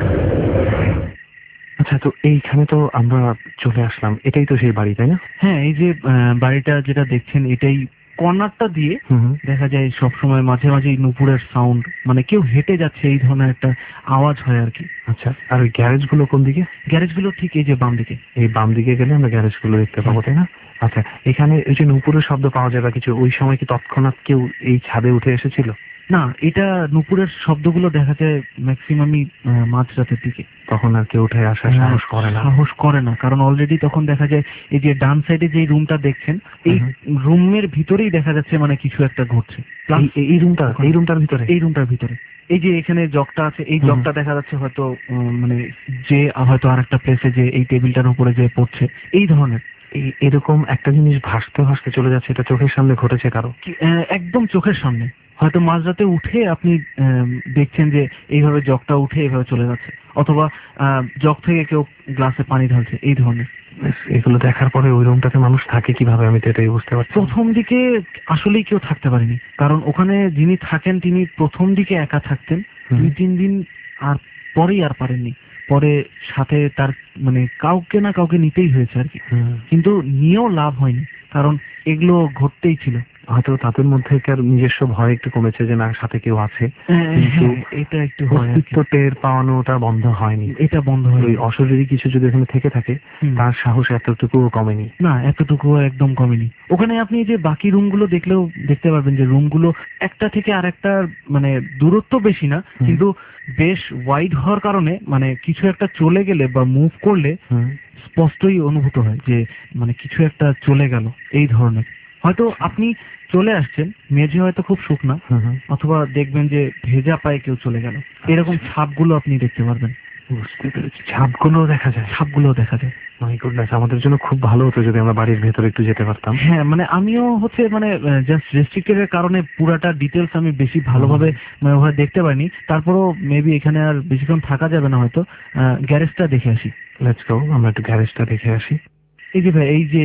আচ্ছা, তো এইখানে তো আমরা চলে আসলাম, এটাই তো সেই বাড়ি, তাই না? হ্যাঁ, এই যে বাড়িটা যেটা দেখছেন এটাই কর্নারটা দিয়ে দেখা যায় সবসময় মাঝে মাঝে নুপুরের সাউন্ড, মানে কেউ হেঁটে যাচ্ছে এই ধরনের একটা আওয়াজ হয় আর কি। আচ্ছা, আর ওই গ্যারেজ গুলো কোন দিকে? গ্যারেজ গুলো ঠিক এই যে বাম দিকে। এই বাম দিকে গেলে আমরা গ্যারেজ গুলো দেখতে পাবো, তাই না? আচ্ছা, এখানে এই যে নুপুরের শব্দ পাওয়া যায় বা কিছু, ওই সময় কি তৎক্ষণাৎ কেউ এই ছাদে উঠে এসেছিল? না, এটা নুপুরের শব্দগুলো দেখা যায় ম্যাক্সিমামই মাঝরাতের দিকে। তখন আর কেউ উঠে আসার সাহস করে না। সাহস করে না, কারণ অলরেডি তখন দেখা যায় এই যে ডান সাইডে যে রুমটা দেখছেন, এই রুমের ভিতরেই দেখা যাচ্ছে মানে কিছু একটা ঘটছে। এই রুমটার ভিতরে, এই রুমটার ভিতরে এই যে এখানে জগটা আছে, এই জগটা দেখা যাচ্ছে হয়তো মানে যে হয়তো আর একটা প্লেসে যে এই টেবিলটার উপরে যে পড়ছে, এই ধরনের এরকম একটা জিনিস ভাসতে ভাসতে চলে যাচ্ছে, এটা চোখের সামনে ঘটেছে কারো? একদম চোখের সামনে। হয়তো মাঝরাতে উঠে আপনি দেখছেন যে এইভাবে জগটা উঠে এইভাবে চলে যাচ্ছে, অথবা জগ থেকে কেউ গ্লাসে পানি ঢালছে, এই ধরনের। এগুলো দেখার পরে ওই রুমটাতে মানুষ থাকে কিভাবে, আমি তো এটাই বুঝতে পারছি। প্রথম দিকে আসলেই কেউ থাকতে পারেনি, কারণ ওখানে যিনি থাকেন তিনি প্রথম দিকে একা থাকতেন, 2-3 দিন, আর পরেই আর পারেননি। পরে সাথে তার মানে কাউকে না কাউকে নিতেই হয়েছে আর কি, কিন্তু নিয়েও লাভ হয়নি, কারণ এগুলো ঘটতেই ছিল। হয়তো তাদের মধ্যে নিজস্ব ভয় একটু কমেছে যে না, সাথে কেউ আছে, কিন্তু এটা একটু অস্তিত্ব টের পাওয়ানোটা বন্ধ হয়নি। এটা বন্ধ হয়নি। ওই অশরীরী কিছু যদি এখানে থেকে থাকে, তার সাহস এতটুকুও কমেনি। না, এতটুকুও একদম কমেনি। ওখানে আপনি যে বাকি রুমগুলো দেখলেও দেখতে পারবেন যে রুমগুলো একটা থেকে আরেকটা মানে দূরত্ব বেশি না, কিন্তু বেশ ওয়াইড হওয়ার কারণে মানে কিছু একটা চলে গেলে বা মুভ করলে স্পষ্টই অনুভূত হয় যে মানে কিছু একটা চলে গেল, এই ধরনের। হয়তো আপনি চলে আসছেন, মেঝে হয়তো খুব শুকনা, অথবা দেখবেন যে ভেজা পায়ে কেউ চলে গেল, এরকম ছাপগুলো আপনি দেখতে পারবেন। বুঝতে পেরেছি, ছাপগুলো দেখা যায়। দেখা যায়। মাই গুডনেস, আমাদের জন্য খুব ভালো হতো যদি আমরা বাড়ির ভেতরে একটু যেতে পারতাম। হ্যাঁ, মানে আমিও হচ্ছে মানে জাস্ট রেস্ট্রিক্টেড এর কারণে পুরাটা ডিটেলস আমি বেশি ভালোভাবে মানে ওভাবে দেখতে পারিনি। তারপরও মেবি এখানে আর বেশিক্ষণ থাকা যাবে না, হয়তো গ্যারেজটা দেখে আসি। লেটস গো, আমরা একটু গ্যারেজটা দেখে আসি। এই যে ভাই,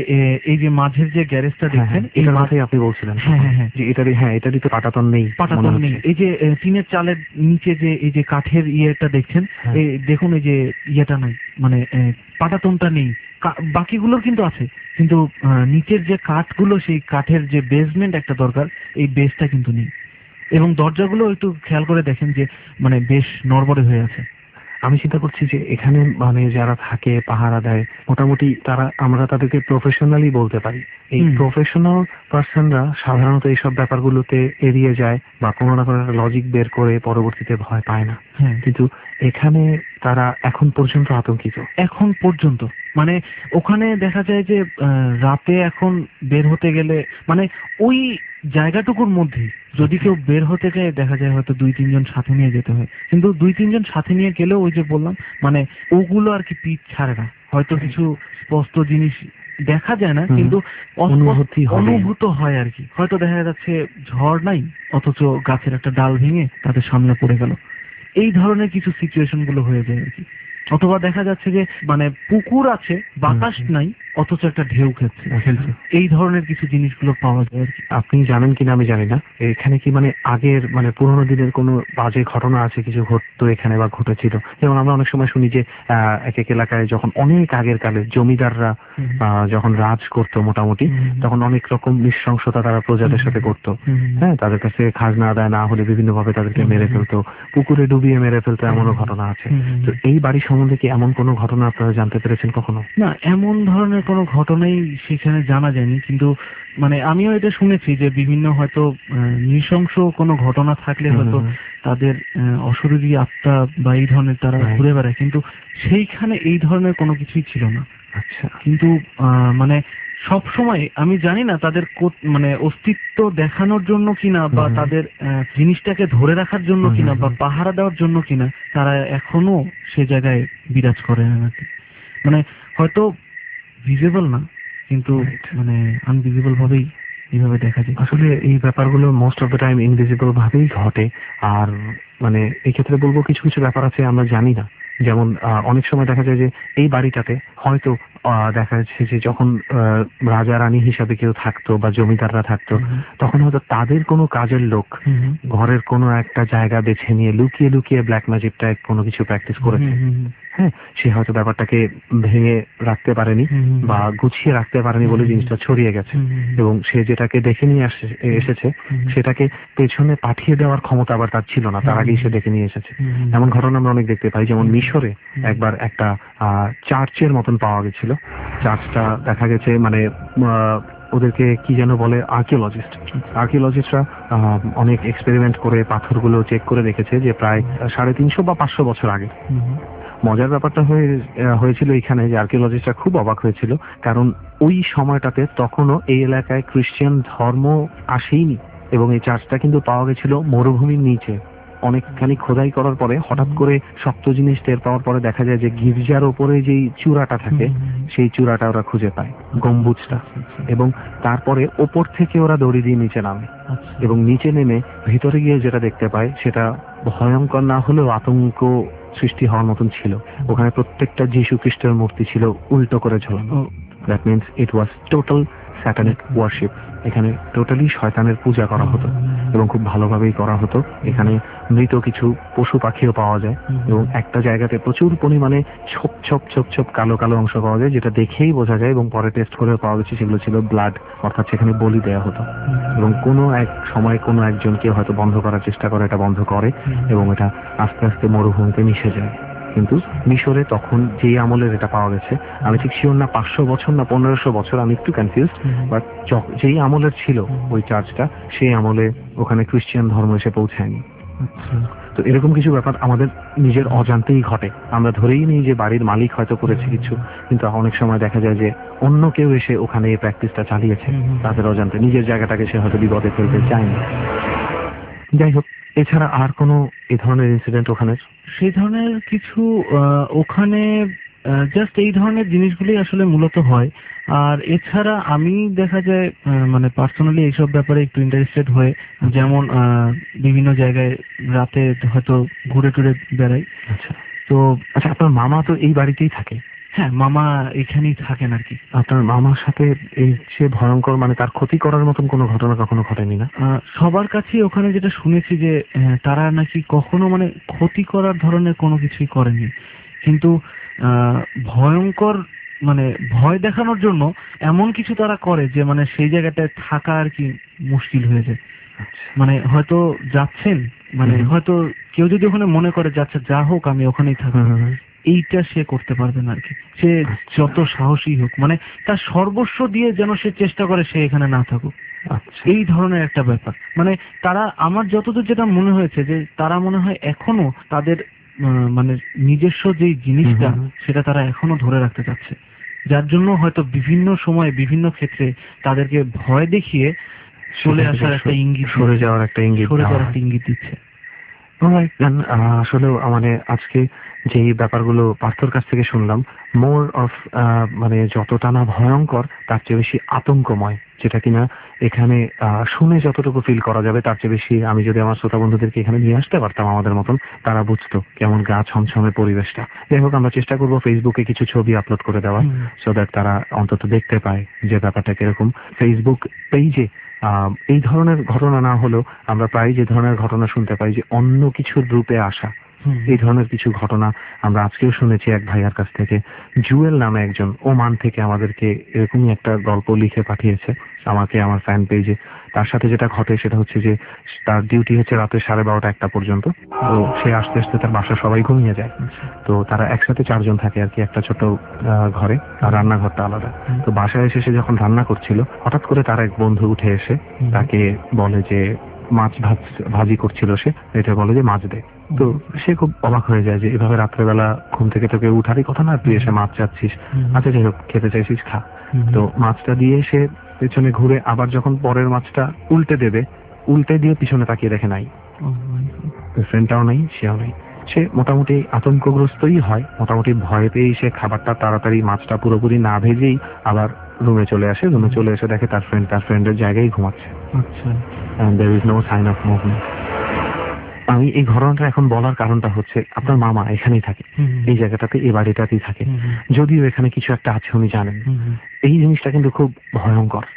এই যে মাঝের যে গ্যারেজটা দেখছেন, এই মাথায় আপনি বলছিলেন যে এটারই তো পাটাতন নেই। এই যে টিনের চালের নিচে যে এই যে কাঠের ইয়েটা দেখছেন, এই দেখুন এই যে ইয়েটা নাই, মানে পাটাতনটা নেই। বাকিগুলোর কিন্তু আছে, কিন্তু নিচের যে কাঠগুলো, সেই কাঠের যে বেসমেন্ট একটা দরকার, এই বেসটা কিন্তু নেই। এবং দরজাগুলো একটু খেয়াল করে দেখেন যে মানে বেশ নড়বড়ে হয়ে আছে। আমি চিন্তা করছি যে এখানে মানে যারা থাকে, পাহারা দেয়, মোটামুটি আমরা তাদেরকে প্রফেশনালি বলতে পারি। এই প্রফেশনাল পার্সনরা সাধারণত এইসব ব্যাপারগুলোতে এড়িয়ে যায় বা কোনো না কোনো লজিক বের করে পরবর্তীতে ভয় পায় না, কিন্তু এখানে তারা এখন পর্যন্ত আতঙ্কিত। এখন পর্যন্ত মানে ওখানে দেখা যায় যে রাতে এখন বের হতে গেলে মানে ওই জায়গাটুকুর মধ্যে যদি কেউ বের হতে চায়, দেখা যায় হয়তো 2-3 জন সাথে নিয়ে যেতে হয়, কিন্তু 2-3 জন সাথে নিয়ে গেলেও ওই যে বললাম মানে ওগুলো আর কি পিঠ ছাড়ে না। হয়তো কিছু স্পষ্ট জিনিস দেখা যায় না, কিন্তু অনুভূত হয় আর কি। হয়তো দেখা যাচ্ছে ঝড় নাই, অথচ গাছের একটা ডাল ভেঙে তাদের সামনে পড়ে গেল, এই ধরনের কিছু সিচুয়েশন গুলো হয়ে যায় আর কি। অথবা দেখা যাচ্ছে যে মানে পুকুর আছে, বাতাস নাই, অথচ একটা ঢেউ খেলছে, এই ধরনের কিছু জিনিসগুলো পাওয়া যায় আর কি। আপনি জানেন কিনা আমি জানি না, এখানে কি মানে আগের মানে পুরোনো দিনের কোনো বাজে ঘটনা আছে, কিছু ঘটতো এখানে বা ঘটেছিল? যেমন আমরা অনেক সময় শুনি যে এক এক এলাকায় যখন অনেক আগের কালে জমিদাররা যখন রাজ করতো মোটামুটি, তখন অনেক রকম নৃশংসতা তারা প্রজাদের সাথে করতো। হ্যাঁ, তাদের কাছে খাজনা আদায় না হলে বিভিন্ন ভাবে তাদেরকে মেরে ফেলতো, পুকুরে ডুবিয়ে মেরে ফেলতো, এমনও ঘটনা আছে। তো এই বাড়ি সম্বন্ধে কি এমন কোনো ঘটনা আপনারা জানতে পেরেছেন কখনো? না, এমন ধরনের কোনো ঘটনাই সেখানে জানা যায়নি, কিন্তু মানে আমিও এটা শুনেছি যে বিভিন্ন হয়তো নৃশংস কোনো ঘটনা থাকলে হয়তো তাদের অশরীরী আত্মা বা এই ধরনের তারা ঘুরে বেড়ায়, কিন্তু সেইখানে এই ধরনের কোনো কিছুই ছিল না। আচ্ছা, কিন্তু মানে সব সময় আমি জানি না তাদের মানে অস্তিত্ব দেখানোর জন্য কিনা বা তাদের জিনিসটাকে ধরে রাখার জন্য কিনা বা পাহারা দেওয়ার জন্য কিনা তারা এখনো সে জায়গায় বিরাজ করে মানে হয়তো ভিজিবল না, কিন্তু মানে আনভিজিবল ভাবেই এইভাবে দেখা যায়। আসলে এই ব্যাপারগুলো most of the time invisible ভাবেই ঘটে, আর মানে এই ক্ষেত্রে বলবো কিছু কিছু ব্যাপার আছে আমরা জানি না। যেমন অনেক সময় দেখা যায় যে এই বাড়িটাতে হয়তো দেখা যাচ্ছে যে যখন রাজা রানী হিসাবে কেউ থাকতো বা জমিদাররা থাকতো, তখন হয়তো তাদের কোনো কাজের লোক ঘরের কোনো একটা জায়গা বেছে নিয়ে লুকিয়ে লুকিয়ে ব্ল্যাক ম্যাজিক টাইপ কোনো কিছু প্র্যাকটিস করেছে। হ্যাঁ, সে হয়তো ব্যাপারটাকে ভেঙে রাখতে পারেনি বা গুছিয়ে রাখতে পারেনি বলে জিনিসটা ছড়িয়ে গেছে, এবং সে যেটাকে দেখে নিয়ে এসেছে সেটাকে পেছনে পাঠিয়ে দেওয়ার ক্ষমতা আবার তার ছিল না, তার আগেই সে দেখে নিয়ে এসেছে। এমন ঘটনা আমরা অনেক দেখতে পাই। যেমন মিশরে একবার একটা চার্চের মতন পাওয়া গেছিল। চার্চটা দেখা গেছে মানে ওদেরকে কি যেন বলে, আর্কিওলজিস্টরা অনেক এক্সপেরিমেন্ট করে পাথরগুলো চেক করে দেখেছে যে প্রায় 350 বা 500 বছর আগে। মজার ব্যাপারটা হয়েছিল এখানে যে আর্কিওলজিস্টরা খুব অবাক হয়েছিল, কারণ ওই সময়টাতে তখনও এই এলাকায় খ্রিস্টান ধর্ম আসেইনি, এবং এই চার্চটা কিন্তু পাওয়া গেছিল মরুভূমির নিচে। অনেকখানি খোদাই করার পরে হঠাৎ করে শক্ত জিনিস টের পাওয়ার পরে দেখা যায় যে গির্জার ওপরে যেই চূড়াটা থাকে সেই চূড়াটা ওরা খুঁজে পায়, গম্বুজটা, এবং তারপরে ওপর থেকে ওরা দড়ি দিয়ে নিচে নামে, এবং নিচে নেমে ভিতরে গিয়ে যেটা দেখতে পায় সেটা ভয়ঙ্কর না হলেও আতঙ্ক সৃষ্টি হওয়ার মতন ছিল। ওখানে প্রত্যেকটা যীশু খ্রিস্টের মূর্তি ছিল উল্টো করে ঝোলানো। That means it was total satanic worship. এখানে টোটালি শয়তানের পূজা করা হতো এবং খুব ভালোভাবেই করা হতো। এখানে মৃত কিছু পশু পাখিও পাওয়া যায়, এবং একটা জায়গাতে প্রচুর পরিমাণে ছোপ ছোপ ছোপ ছোপ কালো কালো অংশ পাওয়া যায়, যেটা দেখেই বোঝা যায়, এবং পরে টেস্ট করে পাওয়া গেছে সেগুলো ছিল ব্লাড, অর্থাৎ সেখানে বলি দেওয়া হতো। এবং কোনো এক সময় কোনো একজনকে হয়তো বন্ধ করার চেষ্টা করে, এটা বন্ধ করে, এবং এটা আস্তে আস্তে মরুভূমিতে মিশে যায়। কিন্তু মিশরে তখন যে আমলের এটা পাওয়া গেছে, আমি ঠিক শিওর না 500 বছর না 1500 বছর, আমি একটু কনফিউজড, বাট যেই আমলের ছিল ওই চার্চটা, সেই আমলে ওখানে খ্রিস্টান ধর্ম এসে পৌঁছায়নি। তো এরকম কিছু ব্যাপার আমাদের নিজের অজান্তেই ঘটে। আমরা ধরেই নিই যে বাড়ির মালিক হয়তো করেছে কিছু, কিন্তু অনেক সময় দেখা যায় যে অন্য কেউ এসে ওখানে এই প্র্যাকটিসটা চালিয়েছে তাদের অজান্তে। নিজের জায়গাটাকে সে হয়তো বিপদে ফেলতে চায়নি। যাই হোক, এছাড়া আর কোনো এই ধরনের ইনসিডেন্ট ওখানে? সেই ধরনের কিছু ওখানে জাস্ট এই ধরনের জিনিসগুলি আসলে মূলত হয়। আর এছাড়া আমি দেখা যায় মানে পার্সোনালি এইসব ব্যাপারে একটু ইন্টারেস্টেড হয়ে, যেমন বিভিন্ন জায়গায় রাতে হয়তো ঘুরে টুরে বেড়াই। তো আচ্ছা, আপনার মামা তো এই বাড়িতেই থাকে? হ্যাঁ, মামা এখানেই থাকেন আর কি। আপনার মামার সাথে এই যে ভয়ঙ্কর মানে তার ক্ষতি করার মতন কোনো ঘটনা কখনো ঘটেনি না? সবার কাছে ওখানে যেটা শুনেছি যে তারা নাকি কখনো মানে ক্ষতি করার ধরনের কোনো কিছুই করেনি, কিন্তু ভয়ঙ্কর মানে ভয় দেখানোর জন্য এমন কিছু তারা করে যে মানে সেই জায়গাটায় থাকা আর কি মুশকিল হয়ে যায়। মানে হয়তো যাচ্ছেন, মানে হয়তো কেউ যদি ওখানে মনে করে যাচ্ছে যা হোক আমি ওখানেই থাকবো, এইটা সে করতে পারবে না আর কি। সে যত সাহসী হোক, মানে তার সর্বস্ব দিয়ে যেন সে চেষ্টা করে সে এখানে না থাকুক, এই ধরনের একটা ব্যাপার। মানে তারা, আমার যতদূর যেটা মনে হয়েছে যে তারা মনে হয় এখনো তাদের মানে নিজস্ব যে জিনিসটা সেটা তারা এখনো ধরে রাখতে চাচ্ছে, যার জন্য হয়তো বিভিন্ন সময় বিভিন্ন ক্ষেত্রে তাদেরকে ভয় দেখিয়ে চলে আসার একটা ইঙ্গিত, সরে যাওয়ার একটা ইঙ্গিত দিচ্ছে। আসলে মানে আজকে যে ব্যাপারগুলো পার্থর কাছ থেকে শুনলাম, মোর অফ মানে যতটা না ভয়ঙ্কর তার চেয়ে বেশি আতঙ্কময়, যেটা কিনা এখানে শুনে যতটুকু ফিল করা যাবে তার চেয়ে বেশি আমি যদি আমার শ্রোতা বন্ধুদেরকে এখানে নিয়ে আসতে পারতাম আমাদের মতন, তারা বুঝতো কেমন গা ছমছমে পরিবেশটা। যাই হোক, আমরা চেষ্টা করবো ফেসবুকে কিছু ছবি আপলোড করে দেওয়া, সো দ্যাট তারা অন্তত দেখতে পায় যে ব্যাপারটা কিরকম। ফেসবুক পেজে এই ধরনের ঘটনা না হলেও আমরা প্রায় যে ধরনের ঘটনা শুনতে পাই যে অন্য কিছুর রূপে আসা, এই ধরনের কিছু ঘটনা আমরা আজকেও শুনেছি এক ভাইয়ার কাছ থেকে। জুয়েল নামে একজন ওমান থেকে আমাদেরকে এরকমই একটা গল্প লিখে পাঠিয়েছে আমাকে আমার ফ্যান পেজে। তার সাথে যেটা ঘটে সেটা হচ্ছে যে তার ডিউটি হচ্ছে রাতে 12:30-1টা পর্যন্ত। তো সে আস্তে আস্তে তার বাসা সবাই ঘুমিয়ে যায়। তো তারা একসাথে 4 জন থাকে আর কি, একটা ছোট ঘরে, আর রান্নাঘরটা আলাদা। তো বাসায় এসে সে যখন রান্না করছিল, হঠাৎ করে তার এক বন্ধু উঠে এসে তাকে বলে যে মাছ ভাজি করছিল সে, এটা বলে যে মাছ দে। তো সে খুব অবাক হয়ে যায় যে এভাবে রাত্রেবেলা ঘুম থেকে তোকে উঠারই কথা না, তুই এসে মাছ চাচ্ছিস, আচ্ছা যাই হোক খেতে চাইছিস খা। তো মাছটা দিয়ে সে পেছনে ঘুরে আবার যখন পরের মাছটা উল্টে দেবে, উল্টে দিয়ে পিছনে তাকিয়ে দেখে নাই, ফ্রেন্ডটাও নাই, সেও নাই। সে মোটামুটি আতঙ্কগ্রস্তই হয়, মোটামুটি ভয় পেয়েই সে খাবারটা তাড়াতাড়ি মাছটা পুরোপুরি না ভেজেই আবার রুমে চলে আসে। রুমে চলে এসে দেখে তার ফ্রেন্ডের জায়গায় ঘুমাচ্ছে। আচ্ছা, and there is no sign of movement. আমি এই ঘটনাটা এখন বলার কারণটা হচ্ছে আপনার মামা এখানেই থাকে, এই জায়গাটাতে, এই বাড়িটাতেই থাকে। যদিও এখানে কিছু একটা আছে উনি জানেন। এই জিনিসটা কিন্তু খুব ভয়ঙ্কর।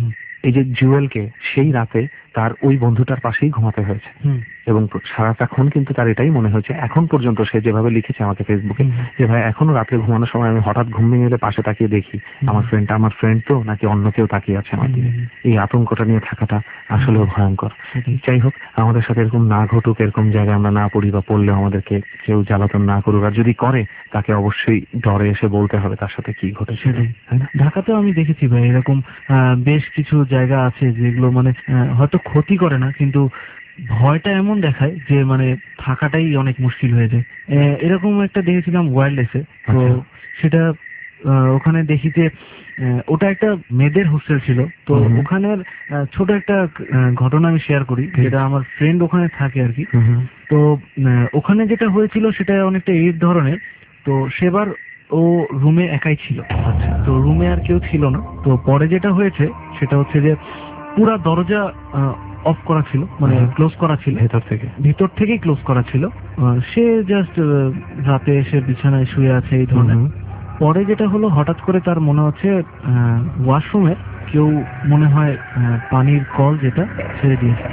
এই যে জুয়েলকে সেই রাতে তার ওই বন্ধুটার পাশেই ঘুমাতে হয়েছে এবং সারাটাক্ষণ কিন্তু তার এটাই মনে হয়েছে, এখন পর্যন্ত সে যেভাবে লিখেছে আমাকে ফেসবুকে, যে ভাই এখনো রাত্রে ঘুমানোর সময় আমি হঠাৎ ঘুম ভেঙে গেলে পাশে তাকিয়ে দেখি আমার ফ্রেন্ড তো নাকি অন্য কেউ তাকিয়ে আছে আমার দিকে। এই আতঙ্কটা নিয়ে থাকাটা আসলেও ভয়ঙ্কর। যাই হোক, আমাদের সাথে এরকম না ঘটুক, এরকম জায়গায় আমরা না পড়ি, বা পড়লেও আমাদেরকে কেউ জ্বালাতন না করুক, আর যদি করে তাকে অবশ্যই ডরে এসে বলতে হবে তার সাথে কি ঘটেছে। ঢাকাতেও আমি দেখেছি ভাই এরকম বেশ কিছু জায়গা আছে যেগুলো মানে হয়তো ক্ষতি করে না, কিন্তু ভয়টা এমন দেখায় যে মানে থাকাটাই অনেক মুশকিল হয়ে যায়। এরকম একটা দেখেছিলাম ওয়্যারলেসে, তো সেটা ওখানে দেখি যে ওটা একটা মেয়েদের হোস্টেল ছিল। তো ওখানের ছোট একটা ঘটনা আমি শেয়ার করি, যেটা আমার ফ্রেন্ড ওখানে থাকে আর কি। তো ওখানে যেটা হয়েছিল সেটা অনেকটা এই ধরনের। তো সেবার ও রুমে একাই ছিল। আচ্ছা, তো রুমে আর কেউ ছিল না। তো পরে যেটা হয়েছে সেটা হচ্ছে যে পুরা দরজা অফ করা ছিল, মানে ক্লোজ করা ছিল, ভিতর থেকেই ক্লোজ করা ছিল। সে জাস্ট রাতে এসে বিছানায় শুয়ে আছে এই ধরনের। পরে যেটা হলো, হঠাৎ করে তার মনে হচ্ছে ওয়াশরুমে কেউ মনে হয় পানির কল যেটা ছেড়ে দিয়েছে,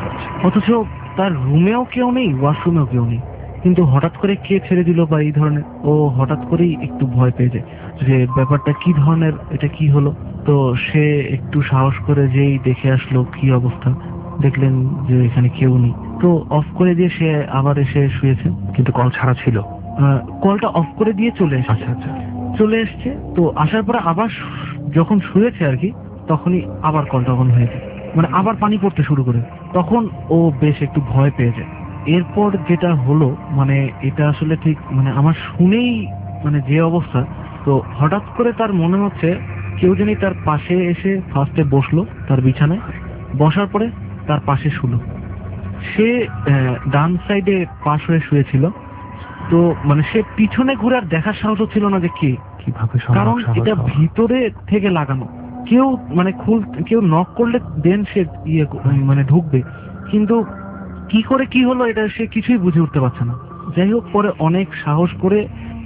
অথচ তার রুমেও কেউ নেই, ওয়াশরুমেও কেউ নেই, কিন্তু হঠাৎ করে কে ছেড়ে দিল বা এই ধরনের। ও হঠাৎ করেই একটু ভয় পেয়ে যায় যে ব্যাপারটা কি ধরনের, এটা কি হলো। তো সে একটু সাহস করে যেই দেখে আসলো কি অবস্থা, দেখলেন যে এখানে কেউ নেই। তো অফ করে দিয়ে সে আবার এসে শুয়েছে, কিন্তু কল ছাড়া ছিল। কলটা অফ করে দিয়ে চলে এসেছে। চলে এসছে, তো আসার পরে আবার যখন শুয়েছে আর কি, তখনই আবার কলটা অন হয়েছে, মানে আবার পানি পড়তে শুরু করে। তখন ও বেশ একটু ভয় পেয়ে যায়। এরপর যেটা হলো, মানে এটা আসলে ঠিক মানে আমার শুনেই মানে যে অবস্থা, তো হঠাৎ করে তার মনে হচ্ছে কেউ জানি তার পাশে এসে ফার্স্টে বসলো তার বিছানায়, বসার পরে তার পাশে শুলো। সে ডান সাইডে পাশ হয়ে শুয়েছিল। তো মানে সে পিছনে ঘুরে আর দেখার সাহসও ছিল না যে কে, কিভাবে, কারণ এটা ভিতরে থেকে লাগানো। কেউ মানে কেউ নক করলে দেন সে মানে ঢুকবে, কিন্তু কি করে কি হলো এটা সে কিছুই বুঝে উঠতে পারছে না। যাই হোক, পরে অনেক সাহস করে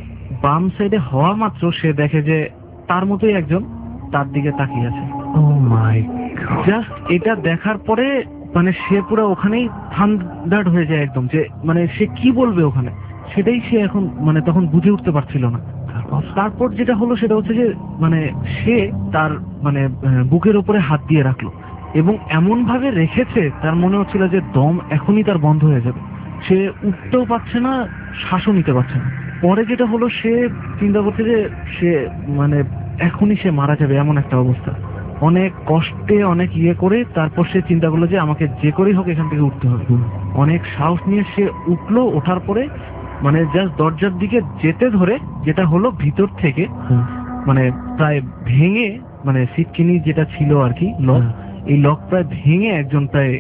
বাম সাইডে হওয়া মাত্র সে দেখে যে তার মতোই একজন তার দিকে তাকিয়ে আছে। ও মাই গড! জাস্ট এটা দেখার পরে মানে সে পুরো ওখানেই থান্ডার্ড হয়ে যায় একদম, যে মানে সে কি বলবে ওখানে, সেটাই সে এখন মানে তখন বুঝে উঠতে পারছিল না। তারপর যেটা হলো সেটা হচ্ছে যে মানে সে তার মানে বুকের উপরে হাত দিয়ে রাখলো এবং এমন ভাবে রেখেছে তার মনে হচ্ছিল যে দম এখনই তার বন্ধ হয়ে যাবে। সে উঠতেও পারছে না, শ্বাসও নিতে পারছে না। পরে যেটা হলো, সে চিন্তা করছে যে সে মানে এখনই সে মারা যাবে, এমন একটা অবস্থা। অনেক কষ্টে অনেক ইয়ে করে তারপর সে চিন্তা করলো যে আমাকে যে করেই হোক এখান থেকে উঠতে হবে। অনেক সাহস নিয়ে সে উঠলো। ওঠার পরে মানে জাস্ট দরজার দিকে যেতে ধরে যেটা হলো, ভিতর থেকে মানে প্রায় ভেঙে, মানে সিটকিনি যেটা ছিল আর কি লক, এই লক প্রায় ভেঙে একজন প্রায়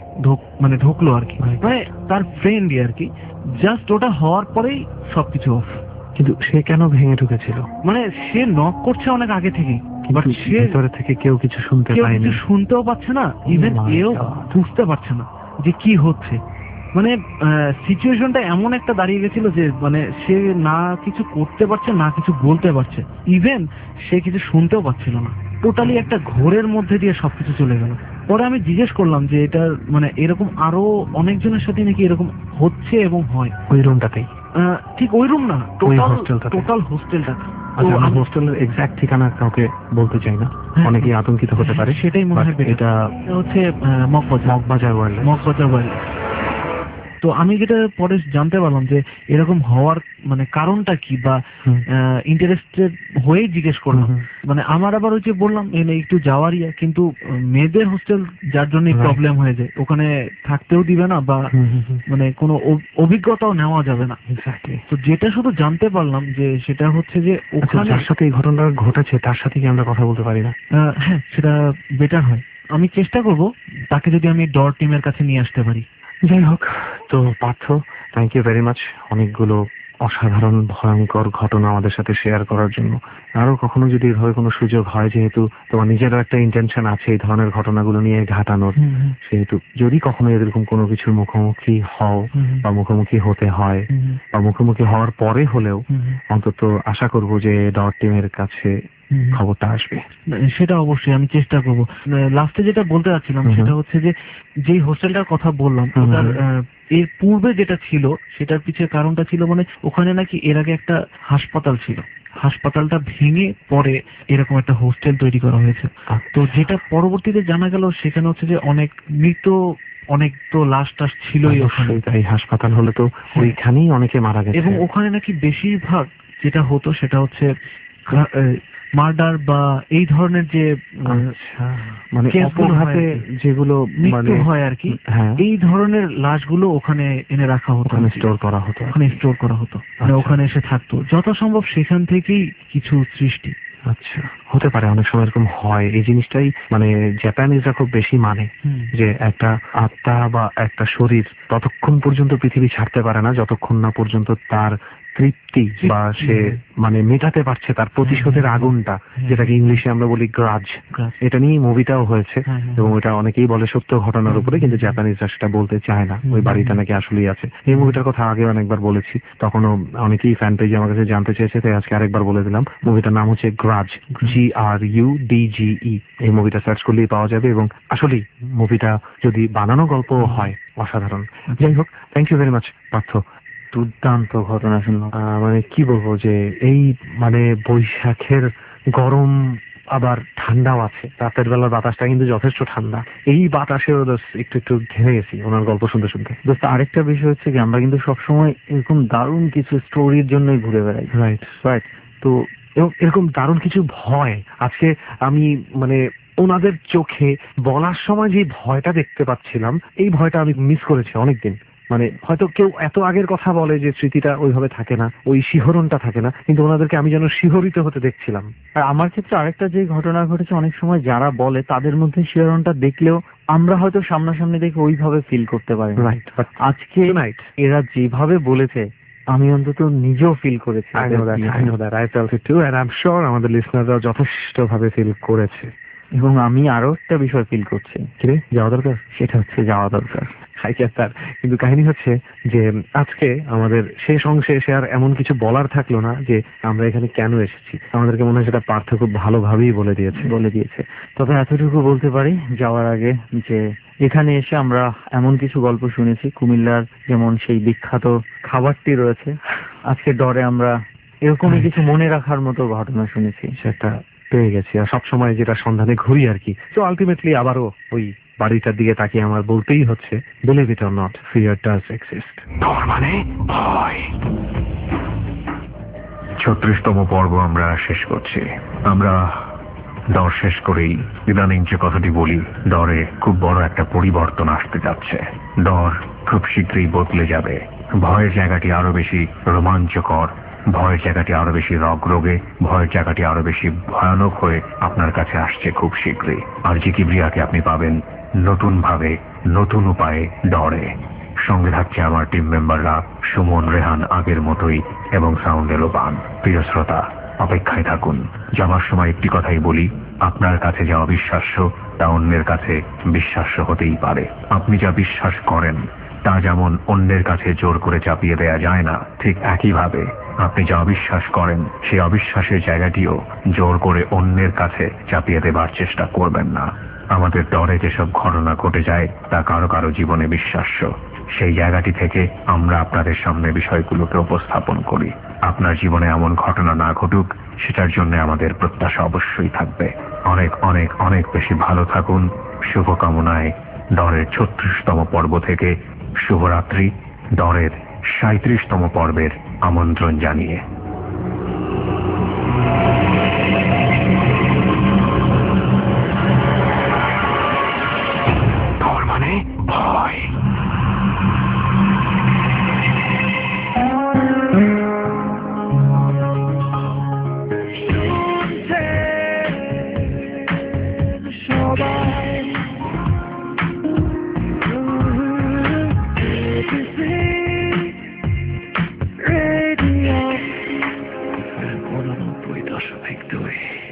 ঢুকলো আর কি, মানে তার ফ্রেন্ডই আর কি। জাস্ট ওটা হওয়ার পরেই সবকিছু অফ। কিন্তু সে কেন ভেঙে ঢুকেছিল? মানে সে নক করছে অনেক আগে থেকেই, বাট সে ভিতরে থেকে কেউ কিছু শুনতে পায়নি, কিছু শুনতেও পাচ্ছে না, ইভেন এও বুঝতে পারছে না যে কি হচ্ছে। মানে সিচুয়েশনটা এমন একটা দাঁড়িয়ে গেছিল যে মানে সে না কিছু করতে পারছে না কিছু বলতে পারছে, ইভেন সে কিছু শুনতেও পাচ্ছিল না। টোটালি একটা ঘোরের মধ্যে দিয়ে সবকিছু চলে গেল। পরে আমি জিজ্ঞেস করলাম যে এটা মানে এরকম আরো অনেকজনের সাথে নাকি এরকম হচ্ছে এবং হয়। ওই রুমটাতেই? ঠিক ওই রুম না, টোটাল হোস্টেলটা। হোস্টেলের এক্সাক্ট ঠিকানা কাউকে বলতে চাই না, অনেকেই আতঙ্কিত হতে পারে। সেটাই মনে হয় এটা হচ্ছে মগবাজার ওয়ার্ল্ড। তো আমি যেটা পরে জানতে পারলাম যে এরকম হওয়ার মানে কারণটা কি, বা ইন্টারেস্টেড হয়ে জিজ্ঞেস করলাম। মানে আমার আবার ওই যে বললাম একটু যাওয়ারই, কিন্তু মেয়েদের হোস্টেল যার জন্য প্রবলেম হয়ে যায়, ওখানে থাকতেও দিবে না বা মানে কোনো অভিজ্ঞতাও নেওয়া যাবে না। তো যেটা শুধু জানতে পারলাম যে সেটা হচ্ছে যে ওখানে যার সাথে এই ঘটনাটা ঘটেছে তার সাথে কি আমরা কথা বলতে পারি না? হ্যাঁ, সেটা বেটার হয়। আমি চেষ্টা করব তাকে যদি আমি ডর টিমের কাছে নিয়ে আসতে পারি। যাই হোক, তো Partha, thank you very much. অনেকগুলো অসাধারণ ভয়ঙ্কর ঘটনা আমাদের সাথে শেয়ার করার জন্য। আরো কখনো যদি এভাবে কোনো সুযোগ হয়, যেহেতু তোমার নিজেরও একটা ইন্টেনশন আছে এই ধরনের ঘটনাগুলো নিয়ে ঘাটানোর, সেহেতু যদি কখনো এরকম কোনো কিছুর মুখোমুখি হও বা মুখোমুখি হতে হয় বা মুখোমুখি হওয়ার পরে হলেও অন্তত আশা করব যে ডট টিমের কাছে খবরটা আসবে। সেটা অবশ্যই আমি চেষ্টা করবো। লাস্টে যেটা বলতে চাচ্ছিলাম সেটা হচ্ছে যে যেই হোস্টেলটার কথা বললাম ওটার এর পূর্বে যেটা ছিল সেটার পিছের কারণটা ছিল মানে ওখানে নাকি এর আগে একটা হাসপাতাল ছিল, হাসপাতালটা ভেঙে পরে এরকম একটা হোস্টেল তৈরি করা হয়েছে। তো যেটা পরবর্তীতে জানা গেল সেখানে হচ্ছে যে অনেক মৃত, অনেক তো লাশ টাশ ছিলই ওখানে। এই হাসপাতাল হলে তো ওইখানেই অনেকে মারা গেছে এবং ওখানে নাকি বেশিরভাগ যেটা হতো সেটা হচ্ছে মার্ডার বা এই ধরনের যে মানে অপঘাতে যেগুলো মৃত্যু হয় আর কি, এই ধরনের লাশগুলো ওখানে এনে রাখা হতো, ওখানে স্টোর করা হতো, মানে ওখানে এসে থাকতো। যথাসম্ভব সেখান থেকেই কিছু সৃষ্টি। আচ্ছা, হতে পারে, অনেক সময় এরকম হয়। এই জিনিসটাই মানে জাপানিজরা খুব বেশি মানে, যে একটা আত্মা বা একটা শরীর ততক্ষণ পর্যন্ত পৃথিবী ছাড়তে পারে না যতক্ষণ না পর্যন্ত তার তৃপ্তি বা সে মানে মেটাতে পারছে তার প্রতিশোধের আগুনটা, যেটাকে ইংলিশে আমরা বলি গ্রাজ। এটা নিয়ে মুভিটাও হয়েছে এবং এটা অনেকেই বলে সত্য ঘটনার উপরে, কিন্তু জাপানিজরা সেটা বলতে চায় না, ওই বাড়িটা নাকি আসলেই আছে। এই মুভিটার কথা আগে অনেকবার বলেছি, তখনও অনেকেই ফ্যান পেজে আমার কাছে জানতে চেয়েছে, তাই আজকে আরেকবার বলে দিলাম। মুভিটার নাম হচ্ছে গ্রাজ, GRUDGE। এই মুভিটা সার্চ করলেই পাওয়া যাবে এবং আসলেই মুভিটা যদি বানানো গল্প হয় অসাধারণ। যাই হোক, thank you very much Partha, দুর্দান্ত ঘটনা শুনলাম। মানে কি বলবো, যে এই মানে বৈশাখের গরম আবার ঠান্ডাও আছে, রাতের বেলার বাতাসটা কিন্তু যথেষ্ট ঠান্ডা, এই বাতাসেও একটু একটু ঘেমে গেছি ওনার গল্প শুনতে শুনতে। দোস্ত, আরেকটা বিষয় হচ্ছে কি, আমরা কিন্তু সবসময় এরকম দারুণ কিছু স্টোরির জন্যই ঘুরে বেড়াই। রাইট। তো এরকম দারুণ কিছু ভয় আজকে আমি মানে ওনাদের চোখে বলার সময় যে ভয়টা দেখতে পাচ্ছিলাম, এই ভয়টা আমি মিস করেছি অনেকদিন। মানে হয়তো কেউ এত আগের কথা বলে যে স্মৃতিটা ওইভাবে থাকে না, ওই শিহরণটা থাকে না, কিন্তু ওনাদেরকে আমি যেন শিহরিত হতে দেখছিলাম। আর আমার ক্ষেত্রে আরেকটা যে ঘটনা ঘটেছে, অনেক সময় যারা বলে তাদের মধ্যে শিহরণটা দেখলেও আমরা হয়তো সামনাসামনি দেখে ওইভাবে ফিল করতে পারি। রাইট, আজকে এরা যেভাবে বলেছে আমি অন্তত নিজেও ফিল করেছি। আমাদের লিসনাররাও যথেষ্ট ভাবে ফিল করেছে এবং আমি আরো একটা বিষয় ফিল করছি। যাওয়া দরকার, সেটা হচ্ছে যাওয়া দরকার। কিন্তু কাহিনী হচ্ছে যে আজকে আমাদের শেষ অংশে এসে আর এমন কিছু বলার থাকলো না যে আমরা এখানে কেন এসেছি। আমাদেরকে মনে হয় সেটা পার্থ খুব ভালোভাবেই বলে দিয়েছে। তবে এতটুকু বলতে পারি যাওয়ার আগে যে এখানে এসে আমরা এমন কিছু গল্প শুনেছি, কুমিল্লার যেমন সেই বিখ্যাত খাবারটি রয়েছে, আজকে ডরে আমরা এরকমই কিছু মনে রাখার মতো ঘটনা শুনেছি, সেটা পেয়ে গেছি। আর সবসময় যেটা সন্ধানে ঘুরি আর কি। তো আলটিমেটলি আবারও ওই বাড়িটার দিকে তাকিয়ে আমার বলতেই হচ্ছে, believe it or not, fear does exist. ডর মানে ভয়। 36তম পর্ব আমরা শেষ করছি। আমরা ডর শেষ করেই ইদানিং যে কথাটি বলি, ডরে খুব বড় একটা পরিবর্তন আসতে যাচ্ছে। ডর খুব শীঘ্রই বদলে যাবে। ভয়ের জায়গাটি আরো বেশি রোমাঞ্চকর, ভয়ের জায়গাটি আরো বেশি রোগে, ভয়ের জায়গাটি আরো বেশি ভয়ানক হয়ে আপনার কাছে আসছে খুব শীঘ্রই। আর জি কিবরিয়াকে আপনি পাবেন নতুন ভাবে, নতুন উপায়ে, ডরে। সঙ্গে থাকছে আমার টিম মেম্বাররা সুমন, রেহান আগের মতোই এবং সাউন্ড এলোবান। প্রিয় শ্রোতা, অপেক্ষায় থাকুন। যাওয়ার সময় একটি কথাই বলি, আপনার কাছে যা অবিশ্বাস্য তা অন্যের কাছে বিশ্বাস্য হতেই পারে। আপনি যা বিশ্বাস করেন তা যেমন অন্যের কাছে জোর করে চাপিয়ে দেয়া যায় না, ঠিক একইভাবে আপনি যা অবিশ্বাস করেন সেই অবিশ্বাসের জায়গাটিও জোর করে অন্যের কাছে চাপিয়ে দেবার চেষ্টা করবেন না। আমাদের ডরে যেসব ঘটনা ঘটে যায় তা কারো কারো জীবনে বিশ্বাস্য। সেই জায়গাটি থেকে আমরা আপনাদের সামনে বিষয়গুলোকে উপস্থাপন করি। আপনার জীবনে এমন ঘটনা না ঘটুক, সেটার জন্য আমাদের প্রত্যাশা অবশ্যই থাকবে। অনেক অনেক অনেক বেশি ভালো থাকুন। শুভকামনায় ডরের 36তম পর্ব থেকে শুভরাত্রি, ডরের 37তম পর্বের আমন্ত্রণ জানিয়ে।